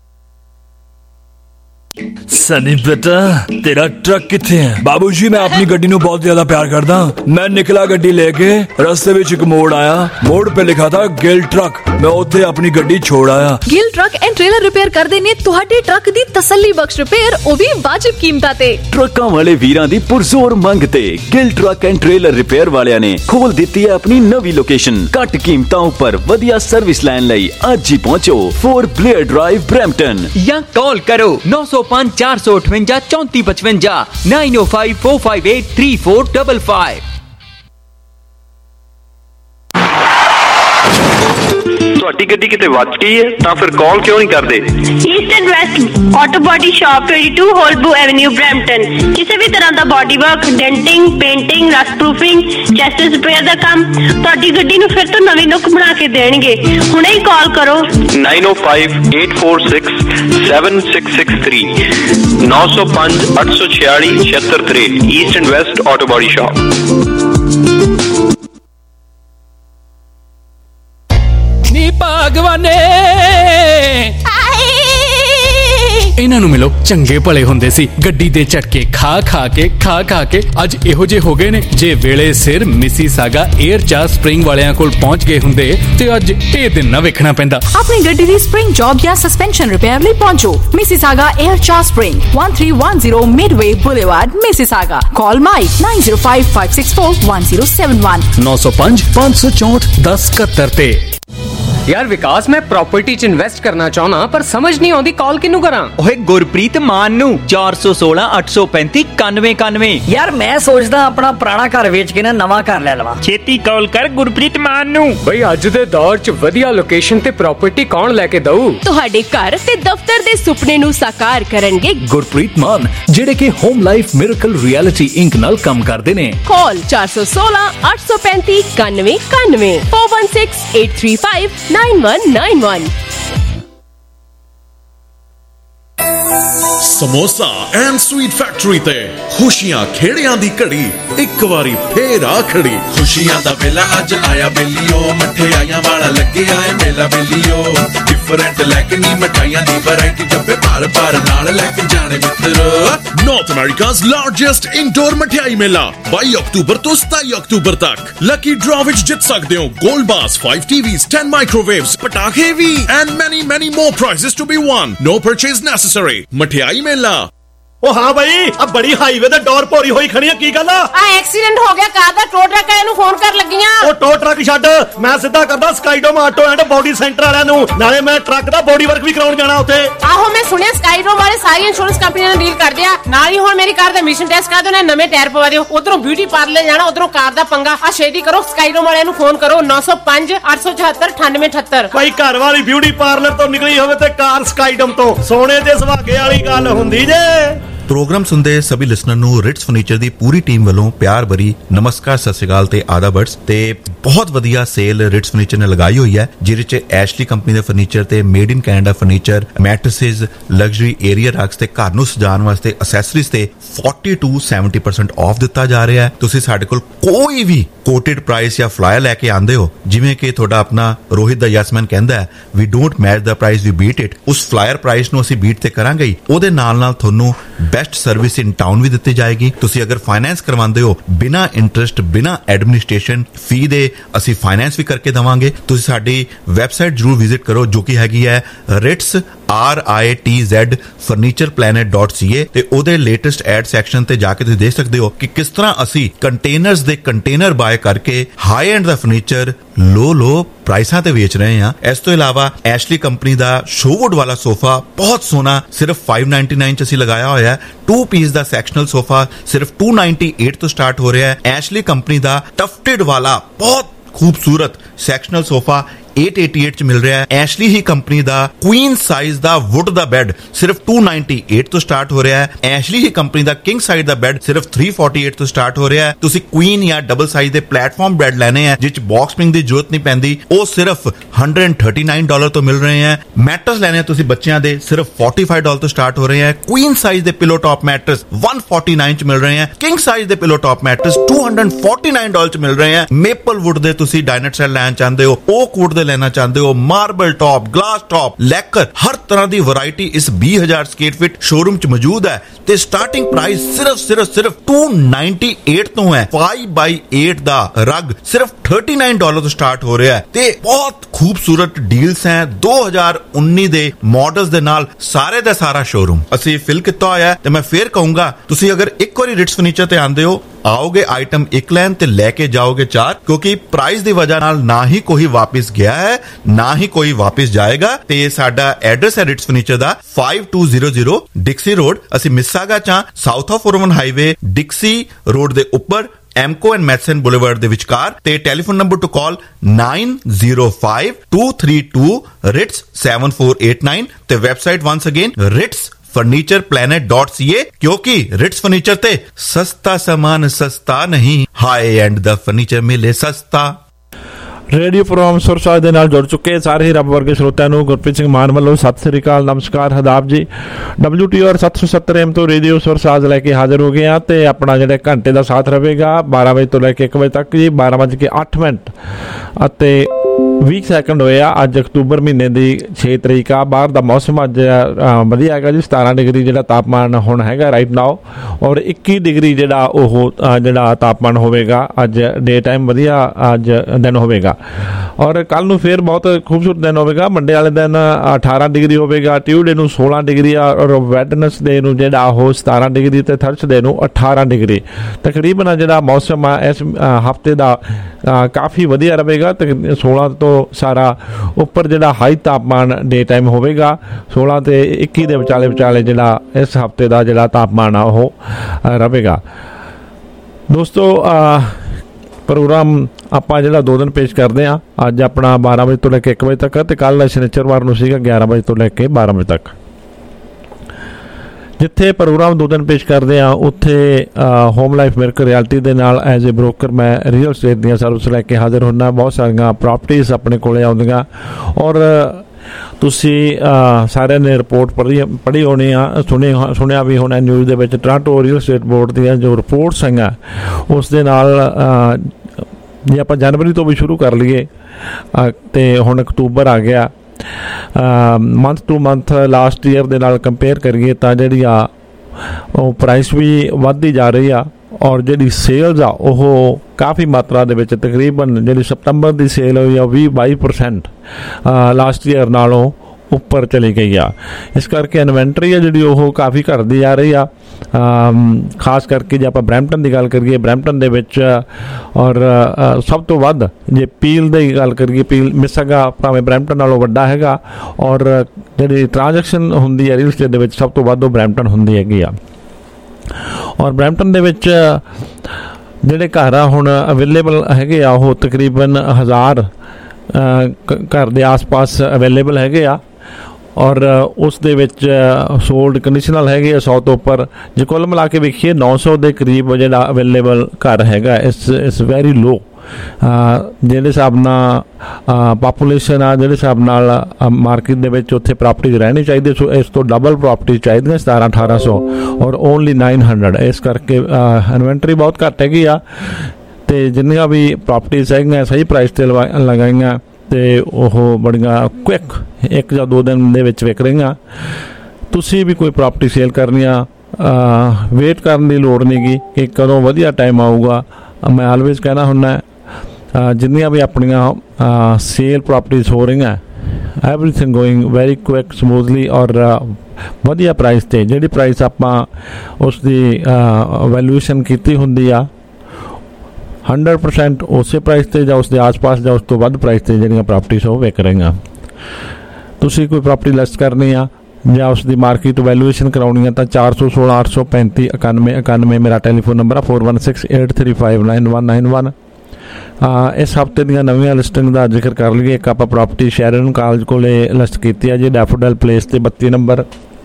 Sunny बेटा तेरा ट्रक किथे है? बाबूजी मैं अपनी गड्डी ਨੂੰ बहुत ज्यादा प्यार करदा। मैं निकला गड्डी लेके, रस्ते ਵਿੱਚ ਇੱਕ ਮੋੜ ਆਇਆ, ਮੋੜ पे लिखा था गिल ट्रक। मैं ਉੱਥੇ ਆਪਣੀ ਗੱਡੀ ਛੋੜ ਆਇਆ। Gill truck and trailer repair ਕਰਦੇ ਨੇ ਤੁਹਾਡੇ ਟਰੱਕ ਦੀ ਤਸੱਲੀ ਬਖਸ਼ ਰਿਪੇਅਰ, ਉਹ ਵੀ ਵਾਜਿਬ ਕੀਮਤਾਂ ਤੇ। ਟਰੱਕਾਂ ਵਾਲੇ ਵੀਰਾਂ ਦੀ ਪੁਰਜ਼ੋਰ ਮੰਗ ਤੇ Gill truck and trailer repair ਵਾਲਿਆਂ ਨੇ ਖੋਲ ਦਿੱਤੀ ਹੈ ਆਪਣੀ ਨਵੀਂ ਲੋਕੇਸ਼ਨ। ਘੱਟ ਕੀਮਤਾਂ ਉੱਪਰ ਵਧੀਆ ਸਰਵਿਸ ਲੈਣ ਲਈ ਅੱਜ ਹੀ ਪਹੁੰਚੋ four Blair Drive, Brampton। ਜਾਂ ਕਾਲ ਕਰੋ nine oh five four eight eight four four five five nine oh five four five eight three four five five। ਤੁਹਾਡੀ ਗੱਡੀ ਕਿਤੇ ਵੱਜ ਗਈ ਹੈ ਤਾਂ ਫਿਰ ਕਾਲ ਕਿਉਂ ਨਹੀਂ ਕਰਦੇ? East and west auto body shop twenty-two ਹੋਲਬੂ ਐਵਨਿਊ, ਬ੍ਰੈਂਪਟਨ। ਕਿਸੇ ਵੀ ਤਰ੍ਹਾਂ ਦਾ body work, denting, painting, rust proofing, chest repair ਦਾ ਕੰਮ, ਤੁਹਾਡੀ ਗੱਡੀ ਨੂੰ ਫਿਰ ਤੋਂ ਨਵੀਂ ਲੁੱਕ ਬਣਾ ਕੇ ਦੇਣਗੇ। ਹੁਣੇ ਹੀ ਕਾਲ ਕਰੋ nine oh five eight four six seven six six three nine oh five eight six six six six three east and west auto body shop. ਨੀ ਭਗਵਾਨੇ ਇਹਨਾਂ ਨੂੰ ਮਿਲੋ, ਚੰਗੇ ਭਲੇ ਹੁੰਦੇ ਸੀ, ਗੱਡੀ ਦੇ ਝਟਕੇ ਖਾ ਖਾ ਕੇ ਖਾ ਖਾ ਕੇ ਅੱਜ ਇਹੋ ਜਿਹੇ ਹੋ ਗਏ ਨੇ। ਜੇ ਵੇਲੇ ਸਿਰ ਮਿਸੀਸਾਗਾ 에ਅਰ ਚਾਰਜ ਸਪ੍ਰਿੰਗ ਵਾਲਿਆਂ ਕੋਲ ਪਹੁੰਚ ਗਏ ਹੁੰਦੇ ਤੇ ਅੱਜ ਇਹ ਦਿਨ ਨਾ ਵੇਖਣਾ ਪੈਂਦਾ। ਆਪਣੀ ਗੱਡੀ ਦੀ ਸਪ੍ਰਿੰਗ ਜੌਬ ਜਾਂ ਸਸਪੈਂਸ਼ਨ ਰਿਪੇਅਰ ਲਈ ਪਹੁੰਚੋ Mississauga air charge spring, one three one zero Midway Boulevard, Mississauga। Call Mike nine zero five five six four one zero seven one nine oh five five four four ten seventy ਤੇ। ਯਾਰ ਵਿਕਾਸ, ਮੈਂ ਪ੍ਰਾਪਰਟੀ 'ਚ ਇਨਵੈਸਟ ਕਰਨਾ ਚਾਹਣਾ ਪਰ ਸਮਝ ਨਹੀਂ ਆਉਂਦੀ ਕਾਲ ਕਿਹਨੂੰ ਕਰਾਂ। ਓਏ ਗੁਰਪ੍ਰੀਤ ਮਾਨ ਨੂੰ ਚਾਰ ਸੌ ਸੋਲਾਂ ਅੱਠ ਸੌ ਪੈਂਤੀ ਇਕਾਨਵੇਂ ਇਕਾਨਵੇਂ। ਯਾਰ ਮੈਂ ਸੋਚਦਾ ਆਪਣਾ ਪੁਰਾਣਾ ਘਰ ਵੇਚ ਕੇ ਨਾ ਨਵਾਂ ਘਰ ਲੈ ਲਵਾਂ। ਛੇਤੀ ਕਾਲ ਕਰ ਗੁਰਪ੍ਰੀਤ ਮਾਨ ਨੂੰ। ਬਈ ਅੱਜ ਦੇ ਦੌਰ 'ਚ ਵਧੀਆ ਲੋਕੇਸ਼ਨ ਤੇ ਪ੍ਰਾਪਰਟੀ ਕੌਣ ਲੈ ਕੇ ਦਊ? ਤੁਹਾਡੇ ਘਰ ਤੇ ਦਫ਼ਤਰ ਦੇ ਸੁਪਨੇ ਨੂੰ ਸਾਕਾਰ ਕਰਨਗੇ ਗੁਰਪ੍ਰੀਤ ਮਾਨ, ਜਿਹੜੇ ਕਿ Home life miracle Realty Inc ਨਾਲ ਕੰਮ ਕਰਦੇ ਨੇ। ਕਾਲ ਚਾਰ ਸੌ ਸੋਲਾਂ ਅੱਠ ਸੌ ਪੈਂਤੀ ਇਕਾਨਵੇਂ ਇਕਾਨਵੇਂ four one six eight three five nine one nine one। Samosa and sweet factory ਤੇ ਖੁਸ਼ੀਆਂ ਖੇੜਿਆਂ ਦੀ ਘੜੀ ਇੱਕ ਵਾਰੀ ਫੇਰ ਆ ਖੜੀ। ਖੁਸ਼ੀਆਂ ਦਾ ਵੇਲਾ ਅੱਜ ਆਇਆ ਬੇਲੀਓ, ਮਠਿਆਈਆਂ ਵਾਲਾ ਲੱਗਿਆ ਏ ਮੇਲਾ ਬੇਲੀਓ। ਡਿਫਰੈਂਟ ਲੈ ਕੇ ਨੀ ਮਠਾਈਆਂ ਦੀ ਵੈਰਾਈਟੀ, ਡੱਬੇ ਭਰ ਭਰ ਨਾਲ ਲੈ ਕੇ ਜਾਣੇ ਮਿੱਤਰੋ। ਨਾਰਥ ਅਮਰੀਕਾ's ਲਾਰਜੈਸਟ ਇੰਡੋਰ ਮਠਿਆਈ ਮੇਲਾ ਬਾਈ ਅਕਤੂਬਰ ਤੋਂ ਸਤਾਈ ਅਕਤੂਬਰ ਤੱਕ। ਲੱਕੀ ਡਰਾ ਵਿੱਚ ਜਿੱਤ ਸਕਦੇ ਹੋ gold bars, five T Vs, ten microwaves, ਪਟਾਖੇ ਵੀ and many many more prizes to be won. No purchase necessary. ਮਠਿਆਈ ਮੇਲਾ। ਉਹ ਹਾਂ ਬਾਈ, ਆ ਬੜੀ ਹਾਈਵੇ ਤੇ ਡੋਰ ਭੋਰੀ ਹੋਈ ਖੜੀ ਆ, ਕੀ ਗੱਲ ਆ? ਆ ਐਕਸੀਡੈਂਟ ਹੋ ਗਿਆ ਕਾਰ ਦਾ, ਟੋ ਟਰੱਕ ਵਾਲਿਆਂ ਨੂੰ ਫੋਨ ਕਰ ਲੱਗੀਆਂ। ਉਹ ਟੋ ਟਰੱਕ ਛੱਡ, ਮੈਂ ਸਿੱਧਾ ਕਰਦਾ Skydome auto and body centre ਵਾਲਿਆਂ ਨੂੰ, ਨਾਲੇ ਮੈਂ ਟਰੱਕ ਦਾ ਬੋਡੀ ਵਰਕ ਵੀ ਕਰਾਉਣ ਜਾਣਾ ਉੱਥੇ। ਆਹੋ ਮੈਂ ਸੁਣਿਆ ਸਕਾਈਡੋਮ ਵਾਲੇ ਸਾਰੀ ਇੰਸ਼ੋਰੈਂਸ ਕੰਪਨੀਆਂ ਨਾਲ ਡੀਲ ਕਰਦੇ ਆ, ਨਾਲ ਹੀ ਹੁਣ ਮੇਰੀ ਕਾਰ ਦਾ ਐਮਿਸ਼ਨ ਟੈਸਟ ਕਰਾ ਦਿਓ, ਨਵੇਂ ਟਾਇਰ ਪਵਾ ਦਿਓ। ਉਧਰੋਂ ਬਿਊਟੀ ਪਾਰਲਰ ਜਾਣਾ, ਉਧਰੋਂ ਕਾਰ ਦਾ ਪੰਗਾ। ਆ ਛੇਤੀ ਕਰੋ, ਸਕਾਈਡੋਮ ਵਾਲਿਆਂ ਨੂੰ ਫੋਨ ਕਰੋ ਨੌ ਸੌ ਪੰਜ ਅੱਠ ਸੌ ਚੌਹੱਤਰ ਅਠਾਨਵੇਂ ਅਠੱਤਰ। ਭਾਈ ਘਰ ਵਾਲੀ ਬਿਊਟੀ ਪਾਰਲਰ ਤੋਂ ਨਿਕਲੀ ਹੋਵੇ ਤੇ ਕਾਰ ਸਕਾਈਡੋਮ ਤੋਂ, ਸੋਨੇ ਦੇ ਸੁਹਾਗੇ ਵਾਲੀ ਗੱਲ ਹੁੰਦੀ ਜੇ। ਪ੍ਰੋਗਰਾਮ ਸੁਣਦੇ ਸਭੀ ਲਿਸਨਰ ਨੂੰ ਰਿਟਸ ਫਰਨੀਚਰ ਦੀ ਪੂਰੀ ਟੀਮ ਵੱਲੋਂ ਪਿਆਰ ਭਰੀ ਨਮਸਕਾਰ, ਸਤਿ ਸ਼੍ਰੀ ਅਕਾਲ ਤੇ ਆਦਾਬਰਸ। ਤੇ ਬਹੁਤ ਵਧੀਆ ਸੇਲ ਰਿਟਸ ਫਰਨੀਚਰ ਨੇ ਲਗਾਈ ਹੋਈ ਹੈ, ਜਿਹਦੇ ਚ ਐਸ਼ਲੀ ਕੰਪਨੀ ਦੇ ਫਰਨੀਚਰ ਤੇ made in Canada furniture, mattresses, luxury area rugs ਤੇ ਘਰ ਨੂੰ ਸਜਾਉਣ ਵਾਸਤੇ ਅਸੈਸਰੀਜ਼ ਤੇ forty to seventy percent off ਦਿੱਤਾ ਜਾ ਰਿਹਾ ਹੈ। ਤੁਸੀਂ ਸਾਡੇ ਕੋਲ ਕੋਈ ਵੀ ਕੋਟਡ ਪ੍ਰਾਈਸ ਜਾਂ ਫਲਾਇਰ ਲੈ ਕੇ ਆਂਦੇ ਹੋ, ਜਿਵੇਂ ਕਿ ਤੁਹਾਡਾ ਆਪਣਾ ਰੋਹਿਤ ਦਾ ਯਸਮੈਨ ਕਹਿੰਦਾ ਹੈ, we don't match the price, we beat it. ਉਸ ਫਲਾਇਰ ਪ੍ਰਾਈਸ ਨੂੰ ਅਸੀਂ ਬੀਟ ਤੇ ਕਰਾਂਗੇ ਹੀ। ਉਹਦੇ ਨਾਲ ਨਾਲ ਤੁਹਾਨੂੰ ਬੈਸਟ ਸਰਵਿਸ ਇਨ ਟਾਊਨ ਵੀ ਦਿੱਤੀ ਜਾਏਗੀ। ਤੁਸੀਂ ਅਗਰ ਫਾਈਨੈਂਸ ਕਰਵਾਉਂਦੇ ਹੋ, ਬਿਨਾਂ ਇੰਟਰਸਟ, ਬਿਨਾਂ ਐਡਮਿਨਿਸਟ੍ਰੇਸ਼ਨ ਫੀ ਦੇ ਅਸੀਂ ਫਾਈਨੈਂਸ ਵੀ ਕਰਕੇ ਦੇਵਾਂਗੇ। ਤੁਸੀਂ ਸਾਡੀ ਵੈਬਸਾਈਟ ਜਰੂਰ ਵਿਜ਼ਿਟ ਕਰੋ, ਜੋ ਕਿ ਹੈਗੀ ਹੈ Ritz R I T Z furniture planet dot C A, ਤੇ ਉਹਦੇ ਲੇਟੈਸਟ ਐਡ ਸੈਕਸ਼ਨ ਤੇ ਜਾ ਕੇ ਤੁਸੀਂ ਦੇਖ ਸਕਦੇ ਹੋ ਕਿ ਕਿਸ ਤਰ੍ਹਾਂ ਅਸੀਂ ਕੰਟੇਨਰਸ ਦੇ ਕੰਟੇਨਰ ਬਾਏ ਕਰਕੇ ਹਾਈ ਐਂਡ ਦਾ ਫਰਨੀਚਰ ਲੋ ਲੋ ਪ੍ਰਾਈਸਾਂ ਤੇ ਵੇਚ ਰਹੇ ਹਾਂ। ਇਸ ਤੋਂ ਇਲਾਵਾ ਐਸ਼ਲੀ ਕੰਪਨੀ ਦਾ ਸ਼ੋਵੁੱਡ ਵਾਲਾ ਸੋਫਾ ਬਹੁਤ ਸੋਹਣਾ ਸਿਰਫ five ninety-nine ਚ ਅਸੀਂ ਲਗਾਇਆ ਹੋਇਆ ਹੈ। ਟੂ ਪੀਸ ਦਾ ਸੈਕਸ਼ਨਲ ਸੋਫਾ ਸਿਰਫ two ninety-eight ਤੋਂ ਸਟਾਰਟ ਹੋ ਰਿਹਾ ਹੈ। ਐਸ਼ਲੀ ਕੰਪਨੀ ਦਾ ਟਫਟਡ ਵਾਲਾ ਬਹੁਤ ਖੂਬਸੂਰਤ ਸੈਕਸ਼ਨਲ ਸੋਫਾ eight eighty-eight ਚ ਮਿਲ ਰਿਹਾ ਹੈ। ਐਸ਼ਲੀ ਹੀ ਕੰਪਨੀ ਦਾ ਕੁਈਨ ਸਾਈਜ਼ ਦਾ ਵੁੱਡ ਦਾ ਬੈੱਡ ਸਿਰਫ two ninety-eight ਤੋਂ ਸਟਾਰਟ ਹੋ ਰਿਹਾ ਹੈ। ਐਸ਼ਲੀ ਹੀ ਕੰਪਨੀ ਦਾ ਕਿੰਗ ਸਾਈਜ਼ ਦਾ ਬੈੱਡ ਸਿਰਫ three forty-eight ਤੋਂ ਸਟਾਰਟ ਹੋ ਰਿਹਾ ਹੈ। ਤੁਸੀਂ ਕੁਈਨ ਜਾਂ ਡਬਲ ਸਾਈਜ਼ ਦੇ ਪਲੇਟਫਾਰਮ ਬੈੱਡ ਲੈਣੇ ਆ, ਜਿਸ ਚ ਬਾਕਸ ਸਪ੍ਰਿੰਗ ਦੀ ਜ਼ਰੂਰਤ ਨਹੀਂ ਪੈਂਦੀ, ਉਹ ਸਿਰਫ one hundred thirty-nine ਡਾਲਰ ਤੋਂ ਮਿਲ ਰਹੇ ਹੈ। ਮੈਟਰਸ ਲੈਣੇ ਆ ਤੁਸੀਂ ਬੱਚਿਆਂ ਦੇ, ਸਿਰਫ forty-five ਡਾਲਰ ਤੋਂ ਸਟਾਰਟ ਹੋ ਰਹੇ ਹੈ। ਕੁਈਨ ਸਾਈਜ਼ ਦੇ pillow top mattress one forty-nine ਚ ਮਿਲ ਰਹੇ ਹੈ। ਕਿੰਗ ਸਾਈਜ਼ ਦੇ pillow top mattress two hundred forty-nine dollar ਚ ਮਿਲ ਰਹੇ ਹੈ। ਮੇਪਲ ਵੁੱਡ ਦੇ ਤੁਸੀਂ ਡਾਈਨਰ ਸੈੱਟ ਲੈਣਾ ਚਾਹੁੰਦੇ ਹੋ, ਓਕ ਵੁੱਡ ਦੇ ਲੈਣਾ ਚਾਹੁੰਦੇ ਹੋ, marble top, glass top, lacquer, ਹਰ ਤਰ੍ਹਾਂ ਦੀ ਵੈਰਾਈਟੀ ਇਸ ਵੀਹ ਹਜ਼ਾਰ ਸਕੁਅਰ ਫੀਟ ਸ਼ੋਰੂਮ ਚ ਮੌਜੂਦ ਹੈ। ਤੇ ਸਟਾਰਟਿੰਗ ਪ੍ਰਾਈਸ ਸਿਰਫ ਸਿਰਫ ਸਿਰਫ two ninety-eight ਤੋਂ ਹੈ। five by eight ਦਾ ਰਗ ਸਿਰਫ thirty-nine ਡਾਲਰ ਤੋਂ ਸਟਾਰਟ ਹੋ ਰਿਹਾ ਹੈ। ਤੇ ਬਹੁਤ ਖੂਬਸੂਰਤ ਡੀਲਸ ਹੈ ਦੋ ਹਜ਼ਾਰ ਉੱਨੀ ਦੇ ਮਾਡਲਸ ਦੇ ਨਾਲ, ਸਾਰੇ ਦਾ ਸਾਰਾ ਸ਼ੋਰੂਮ ਅਸੀਂ ਫਿਲ ਕੀਤਾ ਹੋਇਆ। ਤੇ ਮੈਂ ਫੇਰ ਕਹੂੰਗਾ, ਤੁਸੀਂ ਅਗਰ ਇੱਕ ਵਾਰੀ ਰਿਟਸ ਫਰਨੀਚਰ ਤੇ ਆਂਦੇ ਹੋ, आओगे आइटम एक लेन ते लेके जाओगे चार, क्योंकि प्राइस दी वजह नाल ना ही कोई वापस गया है, ना ही कोई वापस जाएगा। ते साडा एड्रेस है रिट्स फर्नीचर दा five two zero zero Dixie road, असी मिसागा चा south of four one highway Dixie road दे ऊपर एमको एंड मैथसन बुलेवर्ड दे विचकार। ते telephone number to call nine zero five two three two Ritz seven four eight nine। ते website once again Ritz furniture planet dot C A, क्योंकि रिट्स फर्नीचर ते सस्ता सामान सस्ता नहीं, हाई एंड द फर्नीचर मिले सस्ता। रेडियो प्रोग्राम सुरसाज दे नाल जुड़ चुके सारे ही रब वर्गे श्रोतिਆਂ ਨੂੰ ਗੁਰਪ੍ਰੀਤ ਸਿੰਘ ਮਾਨ ਵੱਲੋਂ ਸਤਿ ਸ੍ਰੀ ਅਕਾਲ, ਨਮਸਕਾਰ, ਹਦਾਬ ਜੀ। W T R seven seventy M ਤੋਂ ਰੇਡੀਓ ਸੁਰਸਾਜ ਲੈ ਕੇ ਹਾਜ਼ਰ ਹੋ ਗਏ ਆ ਤੇ ਆਪਣਾ ਜਿਹੜੇ ਘੰਟੇ ਦਾ ਸਾਥ ਰਹੇਗਾ ਬਾਰਾਂ ਵਜੇ ਤੋਂ ਲੈ ਕੇ ਇੱਕ ਵਜੇ ਤੱਕ ਜੀ। ਬਾਰਾਂ ਵੱਜ ਕੇ ਅੱਠ ਮਿੰਟ ਅਤੇ ਵੀਹ ਸੈਕਿੰਡ ਹੋਏ ਆ। ਅੱਜ ਅਕਤੂਬਰ ਮਹੀਨੇ ਦੀ ਛੇ ਤਰੀਕ ਆ। ਬਾਹਰ ਦਾ ਮੌਸਮ ਅੱਜ ਵਧੀਆ ਹੈਗਾ ਜੀ, ਸਤਾਰਾਂ ਡਿਗਰੀ ਜਿਹੜਾ ਤਾਪਮਾਨ ਹੁਣ ਹੈਗਾ ਰਾਈਟ ਨਾਓ, ਔਰ ਇੱਕੀ ਡਿਗਰੀ ਜਿਹੜਾ ਉਹ ਜਿਹੜਾ ਤਾਪਮਾਨ ਹੋਵੇਗਾ ਅੱਜ ਡੇ ਟਾਈਮ। ਵਧੀਆ ਅੱਜ ਦਿਨ ਹੋਵੇਗਾ ਔਰ ਕੱਲ ਨੂੰ ਫਿਰ ਬਹੁਤ ਖੂਬਸੂਰਤ ਦਿਨ ਹੋਵੇਗਾ। ਮੰਡੇ ਵਾਲੇ ਦਿਨ ਅਠਾਰਾਂ ਡਿਗਰੀ ਹੋਵੇਗਾ, ਟਿਊਜ਼ਡੇ ਨੂੰ ਸੋਲਾਂ ਡਿਗਰੀ ਔਰ ਵੈਡਨਸਡੇ ਨੂੰ ਜਿਹੜਾ ਉਹ ਸਤਾਰਾਂ ਡਿਗਰੀ ਤੇ ਥਰਸਡੇ ਨੂੰ ਅਠਾਰਾਂ ਡਿਗਰੀ। ਤਕਰੀਬਨ ਜਿਹੜਾ ਮੌਸਮ ਆ ਇਸ ਹਫ਼ਤੇ ਦਾ ਕਾਫੀ ਵਧੀਆ ਰਹੇਗਾ। ਸੋਲਾਂ ਤੋਂ ਸਾਰਾ ਉੱਪਰ ਜਿਹੜਾ ਹਾਈ ਤਾਪਮਾਨ ਡੇ ਟਾਈਮ ਹੋਵੇਗਾ, ਸੋਲਾਂ ਤੇ ਇੱਕੀ ਦੇ ਵਿਚਾਲੇ ਵਿਚਾਲੇ ਜਿਹੜਾ ਇਸ ਹਫ਼ਤੇ ਦਾ ਜਿਹੜਾ ਤਾਪਮਾਨ ਆ ਉਹ ਰਹੇਗਾ। ਦੋਸਤੋ ਪ੍ਰੋਗਰਾਮ ਆਪਾਂ ਜਿਹੜਾ ਦੋ ਦਿਨ ਪੇਸ਼ ਕਰਦੇ ਹਾਂ। ਅੱਜ ਆਪਣਾ ਬਾਰਾਂ ਵਜੇ ਤੋਂ ਲੈ ਕੇ ਇੱਕ ਵਜੇ ਤੱਕ, ਤੇ ਕੱਲ੍ਹ ਸ਼ਨੀਚਰਵਾਰ ਨੂੰ ਸੀਗਾ ਗਿਆਰਾਂ ਵਜੇ ਤੋਂ ਲੈ ਕੇ ਬਾਰਾਂ ਵਜੇ ਤੱਕ। ਜਿੱਥੇ ਪ੍ਰੋਗਰਾਮ ਦੋ ਦਿਨ ਪੇਸ਼ ਕਰਦੇ ਆ, ਉੱਥੇ ਹੋਮ ਲਾਈਫ ਮਿਰਕ ਰਿਐਲਟੀ ਦੇ ਨਾਲ ਐਜ਼ ਏ ਬ੍ਰੋਕਰ ਮੈਂ ਰੀਅਲ ਸਟੇਟ ਦੀਆਂ ਸਰਵਿਸ ਲੈ ਕੇ ਹਾਜ਼ਰ ਹੁੰਦਾ। ਬਹੁਤ ਸਾਰੀਆਂ ਪ੍ਰੋਪਰਟੀਜ਼ ਆਪਣੇ ਕੋਲੇ ਆਉਂਦੀਆਂ ਔਰ ਤੁਸੀਂ ਸਾਰਿਆਂ ਨੇ ਰਿਪੋਰਟ ਪੜ੍ਹੀ ਪੜ੍ਹੀ ਹੋਣੀ ਆ, ਸੁਣੀ ਸੁਣਿਆ ਵੀ ਹੋਣਾ ਨਿਊਜ਼ ਦੇ ਵਿੱਚ। ਟੋਰਾਂਟੋ ਰੀਅਲ ਸਟੇਟ ਬੋਰਡ ਦੀਆਂ ਜੋ ਰਿਪੋਰਟਸ ਹੈਗੀਆਂ ਉਸ ਦੇ ਨਾਲ ਜੇ ਆਪਾਂ ਜਨਵਰੀ ਤੋਂ ਵੀ ਸ਼ੁਰੂ ਕਰ ਲਈਏ ਅਤੇ ਹੁਣ ਅਕਤੂਬਰ ਆ ਗਿਆ, month to month last year ਦੇ ਨਾਲ ਕੰਪੇਅਰ ਕਰੀਏ ਤਾਂ ਜਿਹੜੀ ਆ ਉਹ ਪ੍ਰਾਈਸ ਵੀ ਵੱਧਦੀ ਜਾ ਰਹੀ ਆ, ਔਰ ਜਿਹੜੀ ਸੇਲਸ ਆ ਉਹ ਕਾਫੀ ਮਾਤਰਾ ਦੇ ਵਿੱਚ ਤਕਰੀਬਨ ਜਿਹੜੀ ਸਤੰਬਰ ਦੀ ਸੇਲ ਹੋਈ ਆ ਵੀਹ ਬਾਈ ਪਰਸੈਂਟ ਲਾਸਟ ਈਅਰ ਨਾਲੋਂ ਉੱਪਰ ਚਲੀ ਗਈ ਆ। ਇਸ ਕਰਕੇ ਇਨਵੈਂਟਰੀ ਆ ਜਿਹੜੀ ਉਹ ਕਾਫੀ ਘਟਦੀ ਜਾ ਰਹੀ ਆ। ਖਾਸ ਕਰਕੇ ਜੇ ਆਪਾਂ ਬਰੈਂਪਟਨ ਦੀ ਗੱਲ ਕਰੀਏ, ਬਰੈਂਪਟਨ ਦੇ ਵਿੱਚ ਔਰ ਸਭ ਤੋਂ ਵੱਧ ਜੇ ਪੀਲ ਦੀ ਗੱਲ ਕਰੀਏ, ਪੀਲ ਮਿਸਾਗਾ ਭਾਵੇਂ ਬਰੈਂਪਟਨ ਨਾਲੋਂ ਵੱਡਾ ਹੈਗਾ, ਔਰ ਜਿਹੜੀ ਟ੍ਰਾਂਜੈਕਸ਼ਨ ਹੁੰਦੀ ਹੈ ਰੀਅਲ ਸਟੇਟ ਦੇ ਵਿੱਚ ਸਭ ਤੋਂ ਵੱਧ ਉਹ ਬਰੈਂਪਟਨ ਹੁੰਦੀ ਹੈਗੀ ਆ। ਔਰ ਬਰੈਂਪਟਨ ਦੇ ਵਿੱਚ ਜਿਹੜੇ ਘਰ ਆ ਹੁਣ ਅਵੇਲੇਬਲ ਹੈਗੇ ਆ ਉਹ ਤਕਰੀਬਨ ਹਜ਼ਾਰ ਘਰ ਦੇ ਆਸ-ਪਾਸ ਅਵੇਲੇਬਲ ਹੈਗੇ ਆ, ਔਰ ਉਸ ਦੇ ਵਿੱਚ ਸੋਲਡ ਕੰਡੀਸ਼ਨਲ ਹੈਗੇ ਆ ਸੌ ਤੋਂ ਉੱਪਰ। ਜੇ ਕੁੱਲ ਮਿਲਾ ਕੇ ਵੇਖੀਏ ਨੌ ਸੌ ਦੇ ਕਰੀਬ ਜਿਹੜਾ ਅਵੇਲੇਬਲ ਘਰ ਹੈਗਾ। ਇਸ ਇਸ ਵੈਰੀ ਲੋ ਜਿਹੜੇ ਹਿਸਾਬ ਨਾਲ ਪਾਪੂਲੇਸ਼ਨ ਆ, ਜਿਹੜੇ ਹਿਸਾਬ ਨਾਲ ਮਾਰਕੀਟ ਦੇ ਵਿੱਚ ਉੱਥੇ ਪ੍ਰਾਪਰਟੀ ਰਹਿਣੀ ਚਾਹੀਦੀ, ਸੋ ਇਸ ਤੋਂ ਡਬਲ ਪ੍ਰਾਪਰਟੀ ਚਾਹੀਦੀਆਂ ਸਤਾਰਾਂ ਅਠਾਰਾਂ ਸੌ ਔਰ ਓਨਲੀ ਨਾਈਨ ਹੰਡਰਡ। ਇਸ ਕਰਕੇ ਇਨਵੈਂਟਰੀ ਬਹੁਤ ਘੱਟ ਹੈਗੀ ਆ, ਅਤੇ ਜਿੰਨੀਆਂ ਵੀ ਪ੍ਰਾਪਰਟੀਜ਼ ਹੈਗੀਆਂ ਸਹੀ ਪ੍ਰਾਈਸ 'ਤੇ ਲਵਾ ਲਗਾਈਆਂ ਅਤੇ ਉਹ ਬੜੀਆਂ ਕੁਇਕ ਇੱਕ ਜਾਂ ਦੋ ਦਿਨ ਦੇ ਵਿੱਚ ਵਿਕ ਰਹੀਆਂ। ਤੁਸੀਂ ਵੀ ਕੋਈ ਪ੍ਰਾਪਰਟੀ ਸੇਲ ਕਰਨੀ ਆ, ਵੇਟ ਕਰਨ ਦੀ ਲੋੜ ਨਹੀਂ ਗੀ ਕਿ ਕਦੋਂ ਵਧੀਆ ਟਾਈਮ ਆਊਗਾ। ਮੈਂ ਆਲਵੇਜ਼ ਕਹਿਣਾ ਹੁੰਦਾ ਜਿੰਨੀਆਂ ਵੀ ਆਪਣੀਆਂ ਸੇਲ ਪ੍ਰਾਪਰਟੀਜ਼ ਹੋ ਰਹੀਆਂ, everything going very quick smoothly ਔਰ ਵਧੀਆ ਪ੍ਰਾਈਸ 'ਤੇ। ਜਿਹੜੀ ਪ੍ਰਾਈਸ ਆਪਾਂ ਉਸ ਦੀ ਵੈਲੂਏਸ਼ਨ ਕੀਤੀ ਹੁੰਦੀ ਆ ਹੰਡਰਡ ਪਰਸੈਂਟ ਉਸੇ ਪ੍ਰਾਈਸ 'ਤੇ ਜਾਂ ਉਸ ਦੇ ਆਸ-ਪਾਸ ਜਾਂ ਉਸ ਤੋਂ ਵੱਧ ਪ੍ਰਾਈਸ 'ਤੇ ਜਿਹੜੀਆਂ ਪ੍ਰਾਪਰਟੀਜ਼ ਉਹ ਵਿਕ ਰਹੀਆਂ। ਤੁਸੀਂ ਕੋਈ ਪ੍ਰਾਪਰਟੀ ਲਿਸਟ ਕਰਨੀ ਆ ਜਾਂ ਉਸ ਦੀ ਮਾਰਕੀਟ ਵੈਲੂਏਸ਼ਨ ਕਰਾਉਣੀ ਆ ਤਾਂ ਚਾਰ ਸੌ ਸੋਲਾਂ ਅੱਠ ਸੌ ਪੈਂਤੀ ਇਕਾਨਵੇਂ ਇਕਾਨਵੇਂ ਮੇਰਾ ਟੈਲੀਫੋਨ ਨੰਬਰ ਆ, four one six eight three five nine one nine one. ਇਸ ਹਫ਼ਤੇ ਦੀਆਂ ਨਵੀਆਂ ਲਿਸਟਿੰਗ ਦਾ ਜ਼ਿਕਰ ਕਰ ਲਈਏ। ਇੱਕ ਆਪਾਂ ਪ੍ਰਾਪਰਟੀ ਸ਼ੈਰਨ ਕਾਲਜ ਕੋਲੇ ਲਿਸਟ ਕੀਤੀ ਆ ਜੀ, ਡੈਫੋਡਲ ਪਲੇਸ 'ਤੇ ਬੱਤੀ ਨੰਬਰ।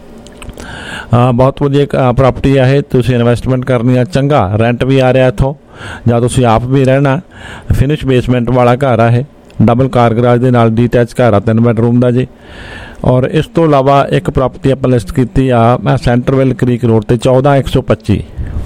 ਬਹੁਤ ਵਧੀਆ ਪ੍ਰਾਪਰਟੀ ਆ ਇਹ, ਤੁਸੀਂ ਇਨਵੈਸਟਮੈਂਟ ਕਰਨੀ ਆ, ਚੰਗਾ ਰੈਂਟ ਵੀ ਆ ਰਿਹਾ ਇੱਥੋਂ, ਜਾਂ ਤੁਸੀਂ ਆਪ ਵੀ ਰਹਿਣਾ। ਫਿਨਿਸ਼ ਬੇਸਮੈਂਟ ਵਾਲਾ ਘਰ ਆ ਇਹ, ਡਬਲ ਕਾਰ ਗਰਾਜ ਦੇ ਨਾਲ ਡੀਟੈਚ ਘਰ ਆ, ਤਿੰਨ ਬੈਡਰੂਮ ਦਾ ਜੀ। ਔਰ ਇਸ ਤੋਂ ਇਲਾਵਾ ਇੱਕ ਪ੍ਰਾਪਰਟੀ ਆਪਾਂ ਲਿਸਟ ਕੀਤੀ ਆ ਸੈਂਟਰਵੈਲ ਕ੍ਰੀਕ ਰੋਡ 'ਤੇ ਚੌਦਾਂ ਇੱਕ ਸੌ ਪੱਚੀ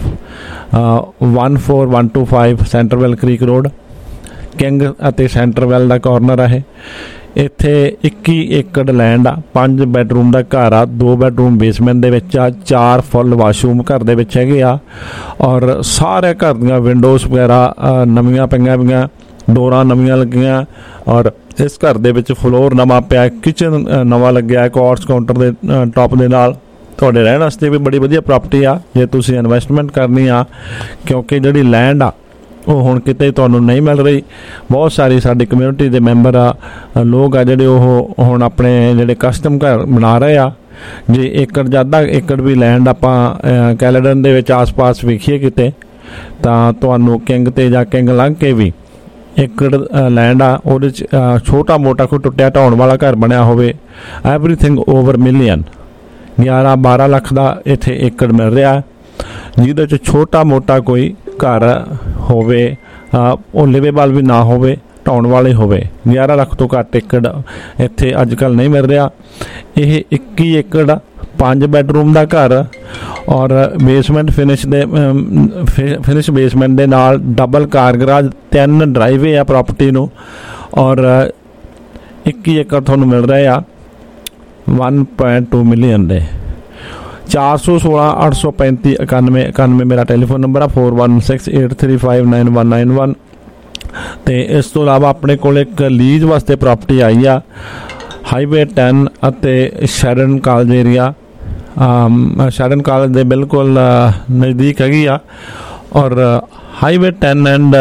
one four one two five Centrewell creek road, King ਅਤੇ ਸੈਂਟਰਵੈਲ ਦਾ ਕਾਰਨਰ ਆ ਇਹ। ਇੱਥੇ ਇੱਕੀ ਏਕੜ ਲੈਂਡ ਆ, ਪੰਜ ਬੈਡਰੂਮ ਦਾ ਘਰ ਆ, ਦੋ ਬੈਡਰੂਮ ਬੇਸਮੈਂਟ ਦੇ ਵਿੱਚ ਆ, ਚਾਰ ਫੁੱਲ ਵਾਸ਼ਰੂਮ ਘਰ ਦੇ ਵਿੱਚ ਹੈਗੇ ਆ, ਔਰ ਸਾਰੇ ਘਰ ਦੀਆਂ ਵਿੰਡੋਜ਼ ਵਗੈਰਾ ਨਵੀਆਂ ਪਈਆਂ ਪਈਆਂ, ਡੋਰਾਂ ਨਵੀਆਂ ਲੱਗੀਆਂ, ਔਰ ਇਸ ਘਰ ਦੇ ਵਿੱਚ ਫਲੋਰ ਨਵਾਂ ਪਿਆ, ਕਿਚਨ ਨਵਾਂ ਲੱਗਿਆ, ਕੋਰਸ ਕਾਊਂਟਰ ਦੇ ਟੌਪ ਦੇ ਨਾਲ। ਤੁਹਾਡੇ ਰਹਿਣ ਵਾਸਤੇ ਵੀ ਬੜੀ ਵਧੀਆ ਪ੍ਰਾਪਰਟੀ ਆ ਜੇ ਤੁਸੀਂ ਇਨਵੈਸਟਮੈਂਟ ਕਰਨੀ ਆ, ਕਿਉਂਕਿ ਜਿਹੜੀ ਲੈਂਡ ਆ ਉਹ ਹੁਣ ਕਿਤੇ ਤੁਹਾਨੂੰ ਨਹੀਂ ਮਿਲ ਰਹੀ। ਬਹੁਤ ਸਾਰੀ ਸਾਡੀ ਕਮਿਊਨਿਟੀ ਦੇ ਮੈਂਬਰ ਆ, ਲੋਕ ਆ ਜਿਹੜੇ ਉਹ ਹੁਣ ਆਪਣੇ ਜਿਹੜੇ ਕਸਟਮ ਘਰ ਬਣਾ ਰਹੇ ਆ। ਜੇ ਏਕੜ ਜਾਂ ਅੱਧਾ ਏਕੜ ਵੀ ਲੈਂਡ ਆਪਾਂ ਕੈਲੇਡਨ ਦੇ ਵਿੱਚ ਆਸ-ਪਾਸ ਵੇਖੀਏ ਕਿਤੇ, ਤਾਂ ਤੁਹਾਨੂੰ ਕਿੰਗ 'ਤੇ ਜਾਂ ਕਿੰਗ ਲੰਘ ਕੇ ਵੀ ਏਕੜ ਲੈਂਡ ਆ, ਉਹਦੇ 'ਚ ਛੋਟਾ ਮੋਟਾ ਕੋਈ ਟੁੱਟਿਆ ਢਾਉਣ ਵਾਲਾ ਘਰ ਬਣਿਆ ਹੋਵੇ, ਐਵਰੀਥਿੰਗ ਓਵਰ ਮਿਲੀਅਨ, ਗਿਆਰਾਂ ਬਾਰਾਂ ਲੱਖ ਦਾ ਇੱਥੇ ਏਕੜ ਮਿਲ ਰਿਹਾ, ਜਿਹਦੇ 'ਚ ਛੋਟਾ ਮੋਟਾ ਕੋਈ ਘਰ ਹੋਵੇ, ਉਹ ਲਿਵੇਬਲ ਵੀ ਨਾ ਹੋਵੇ, ਢਾਉਣ ਵਾਲੇ ਹੋਵੇ। ਗਿਆਰਾਂ ਲੱਖ ਤੋਂ ਘੱਟ ਏਕੜ ਇੱਥੇ ਅੱਜ ਕੱਲ੍ਹ ਨਹੀਂ ਮਿਲ ਰਿਹਾ। ਇਹ ਇੱਕੀ ਏਕੜ ਪੰਜ ਬੈਡਰੂਮ ਦਾ ਘਰ, ਔਰ ਬੇਸਮੈਂਟ ਫਿਨਿਸ਼ ਦੇ ਫਿਨਿਸ਼ ਬੇਸਮੈਂਟ ਦੇ ਨਾਲ ਡਬਲ ਕਾਰ ਗਰਾਜ, ਤਿੰਨ ਡਰਾਈਵੇ ਆ ਪ੍ਰਾਪਰਟੀ ਨੂੰ, ਔਰ ਇੱਕੀ ਏਕੜ ਤੁਹਾਨੂੰ ਮਿਲ ਰਹੇ ਆ ਵਨ ਪੁਆਇੰਟ ਟੂ ਮਿਲੀਅਨ ਦੇ। ਚਾਰ ਸੌ ਸੋਲਾਂ ਅੱਠ ਸੌ ਪੈਂਤੀ ਇਕਾਨਵੇਂ ਇਕਾਨਵੇਂ ਮੇਰਾ ਟੈਲੀਫੋਨ ਨੰਬਰ ਆ, four one six eight three five nine one nine one. ਅਤੇ ਇਸ ਤੋਂ ਇਲਾਵਾ ਆਪਣੇ ਕੋਲ ਇੱਕ ਲੀਜ਼ ਵਾਸਤੇ ਪ੍ਰਾਪਰਟੀ ਆਈ ਆ ਹਾਈਵੇ ਟੈਨ ਅਤੇ Sheridan college area, Sheridan college ਦੇ ਬਿਲਕੁਲ ਨਜ਼ਦੀਕ ਹੈਗੀ ਆ, ਔਰ highway ten and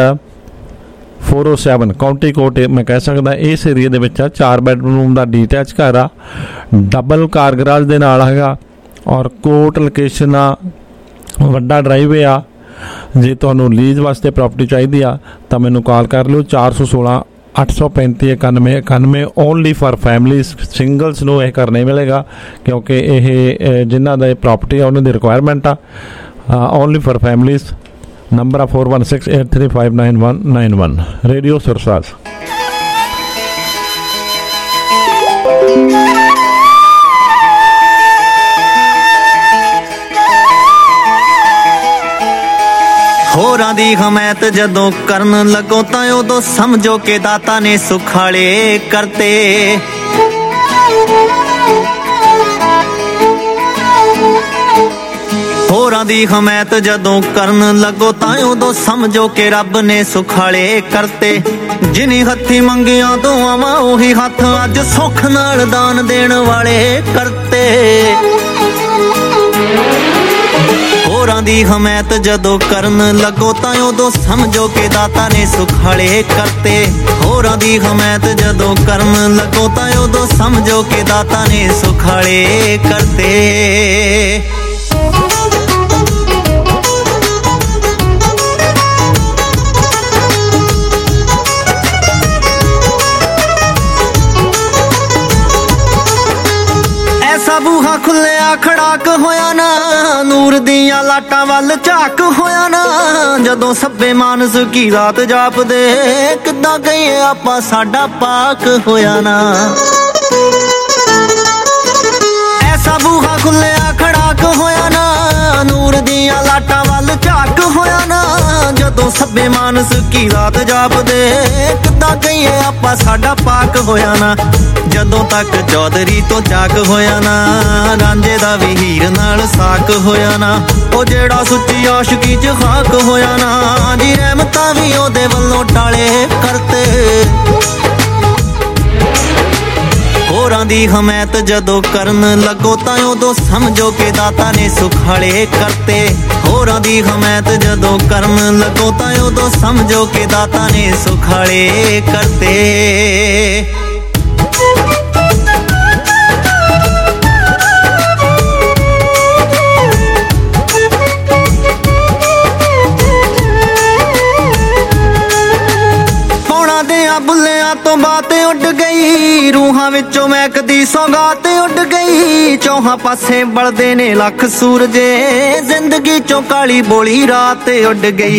four O seven county court ਮੈਂ ਕਹਿ ਸਕਦਾ ਇਸ ਏਰੀਏ ਦੇ ਵਿੱਚ ਆ। ਚਾਰ ਬੈਡਰੂਮ ਦਾ ਡੀਟੈਚ ਘਰ ਆ, ਡਬਲ ਕਾਰ ਗਰਾਜ ਦੇ ਨਾਲ ਹੈਗਾ, ਔਰ ਕੋਰਟ ਲੋਕੇਸ਼ਨ ਆ, ਵੱਡਾ ਡਰਾਈਵੇ ਆ। ਜੇ ਤੁਹਾਨੂੰ ਲੀਜ਼ ਵਾਸਤੇ ਪ੍ਰਾਪਰਟੀ ਚਾਹੀਦੀ ਆ ਤਾਂ ਮੈਨੂੰ ਕਾਲ ਕਰ ਲਿਓ, ਚਾਰ ਸੌ ਸੋਲਾਂ ਅੱਠ ਸੌ ਪੈਂਤੀ ਇਕਾਨਵੇਂ ਇਕਾਨਵੇਂ। ਓਨਲੀ ਫਾਰ ਫੈਮਲੀਜ਼, ਸਿੰਗਲਸ ਨੂੰ ਇਹ ਘਰ ਨਹੀਂ ਮਿਲੇਗਾ, ਕਿਉਂਕਿ ਇਹ ਜਿਨ੍ਹਾਂ ਦਾ ਇਹ ਪ੍ਰਾਪਰਟੀ ਆ ਉਹਨਾਂ ਦੀ ਰਿਕੁਆਇਰਮੈਂਟ ਆ। Only for families. ਨੰਬਰ ਆ four one six eight three five nine one nine one. Radio Sursaaj. ਹੋਰਾਂ ਦੀ ਹਮਾਇਤ ਜਦੋਂ ਕਰਨ ਲੱਗੋ ਤਾਂ ਉਦੋਂ ਸਮਝੋ ਕਿ ਦਾਤਾ ਨੇ ਸੁਖਾਲੇ ਕਰਤੇ। ਹੋਰਾਂ ਦੀ ਹਮਾਇਤ ਜਦੋਂ ਕਰਨ ਲੱਗੋ ਤਾਂ ਉਦੋਂ ਸਮਝੋ ਕਿ ਰੱਬ ਨੇ ਸੁਖਾਲੇ ਕਰਤੇ। ਜਿਨੀ ਹੱਥੀ ਮੰਗੀਆਂ ਦੁਆਵਾਂ ਉਹੀ ਹੱਥ ਅੱਜ ਸੁੱਖ ਨਾਲ ਦਾਨ ਦੇਣ ਵਾਲੇ ਕਰਤੇ। ਹੋਰਾਂ ਦੀ ਹਮਾਇਤ ਜਦੋਂ ਕਰਨ ਲੱਗੋ ਤਾਂ ਉਦੋਂ ਸਮਝੋ ਕਿ ਦਾਤਾ ਨੇ ਸੁਖਾਲੇ ਕਰਤੇ। ਹੋਰਾਂ ਦੀ ਹਮਾਇਤ ਜਦੋਂ ਕਰਨ ਲੱਗੋ ਤਾਂ ਉਦੋਂ ਸਮਝੋ ਕਿ ਦਾਤਾ ਨੇ ਸੁਖਾਲੇ ਕਰਤੇ। ਐਸਾ ਬੂਹਾ ਖੁੱਲਿਆ ਖੜਾਕ ਹੋਇਆ ਨਾ, ਨੂਰ ਦੀਆਂ ਲਾਟਾਂ ਵੱਲ ਝਾਕ ਹੋਇਆ ਨਾ। ਜਦੋਂ ਸੱਬੇ ਮਾਨਸ ਕੀ ਰਾਤ ਜਾਪਦੇ, ਕਿੱਦਾਂ ਕਹੀਏ ਆਪਾਂ ਸਾਡਾ ਪਾਕ ਹੋਇਆ ਨਾ। ਐਸਾ ਬੂਹਾ ਖੁੱਲਿਆ ਖੜਾਕ ਹੋਇਆ ਨਾ, ਨੂਰ ਦੀਆਂ ਲਾਟਾਂ ਵੱਲ ਝਾਕ ਹੋਇਆ ਨਾ। ਜਦੋਂ ਸੱਬੇ ਮਾਨਸ ਕੀ ਰਾਤ ਜਾਪਦੇ, ਕਿੱਦਾਂ ਕਹੀਏ ਆਪਾਂ ਸਾਡਾ ਪਾਕ ਹੋਇਆ ਨਾ। ਜਦੋਂ ਤੱਕ ਚੌਧਰੀ ਤੋਂ ਚਾਕ ਹੋਇਆ ਨਾ, ਰਾਂਝੇ ਦਾ ਵੀ ਹੀਰ ਨਾਲ ਸਾਕ ਹੋਇਆ ਨਾ। ਉਹ ਜਿਹੜਾ ਸੁੱਚੀ ਆਸ਼ਕੀ ਚ ਖਾਕ ਹੋਇਆ ਨਾ, ਜੀ ਰਹਿਮਤਾਂ ਵੀ ਉਹਦੇ ਵੱਲੋਂ ਟਾਲੇ ਕਰਤੇ। ਹੋਰਾਂ ਦੀ ਹਮਾਇਤ ਜਦੋਂ ਕਰਨ ਲੱਗੋ ਤਾਂ ਉਦੋਂ ਸਮਝੋ ਕਿ ਦਾਤਾ ਨੇ ਸੁਖਾਲੇ ਕਰਤੇ। ਹੋਰਾਂ ਦੀ ਹਮਾਇਤ ਜਦੋਂ ਕਰਨ ਲੱਗੋ ਤਾਂ ਉਦੋਂ ਸਮਝੋ ਕਿ ਦਾਤਾ ਨੇ ਸੁਖਾਲੇ ਕਰਤੇ। ਬੁੱਲਿਆਂ ਤੋਂ ਬਾਤ ਉੱਡ ਗਈ, ਰੂਹਾਂ ਵਿੱਚੋਂ ਮਹਿਕਦੀ ਸੌਗਾਤ ਉੱਡ ਗਈ। ਚੌਹਾਂ ਪਾਸੇ ਬਲਦੇ ਨੇ ਲੱਖ ਸੂਰਜੇ, ਜ਼ਿੰਦਗੀ ਚੋਂ ਕਾਲੀ ਬੋਲੀ ਰਾਤ ਉੱਡ ਗਈ।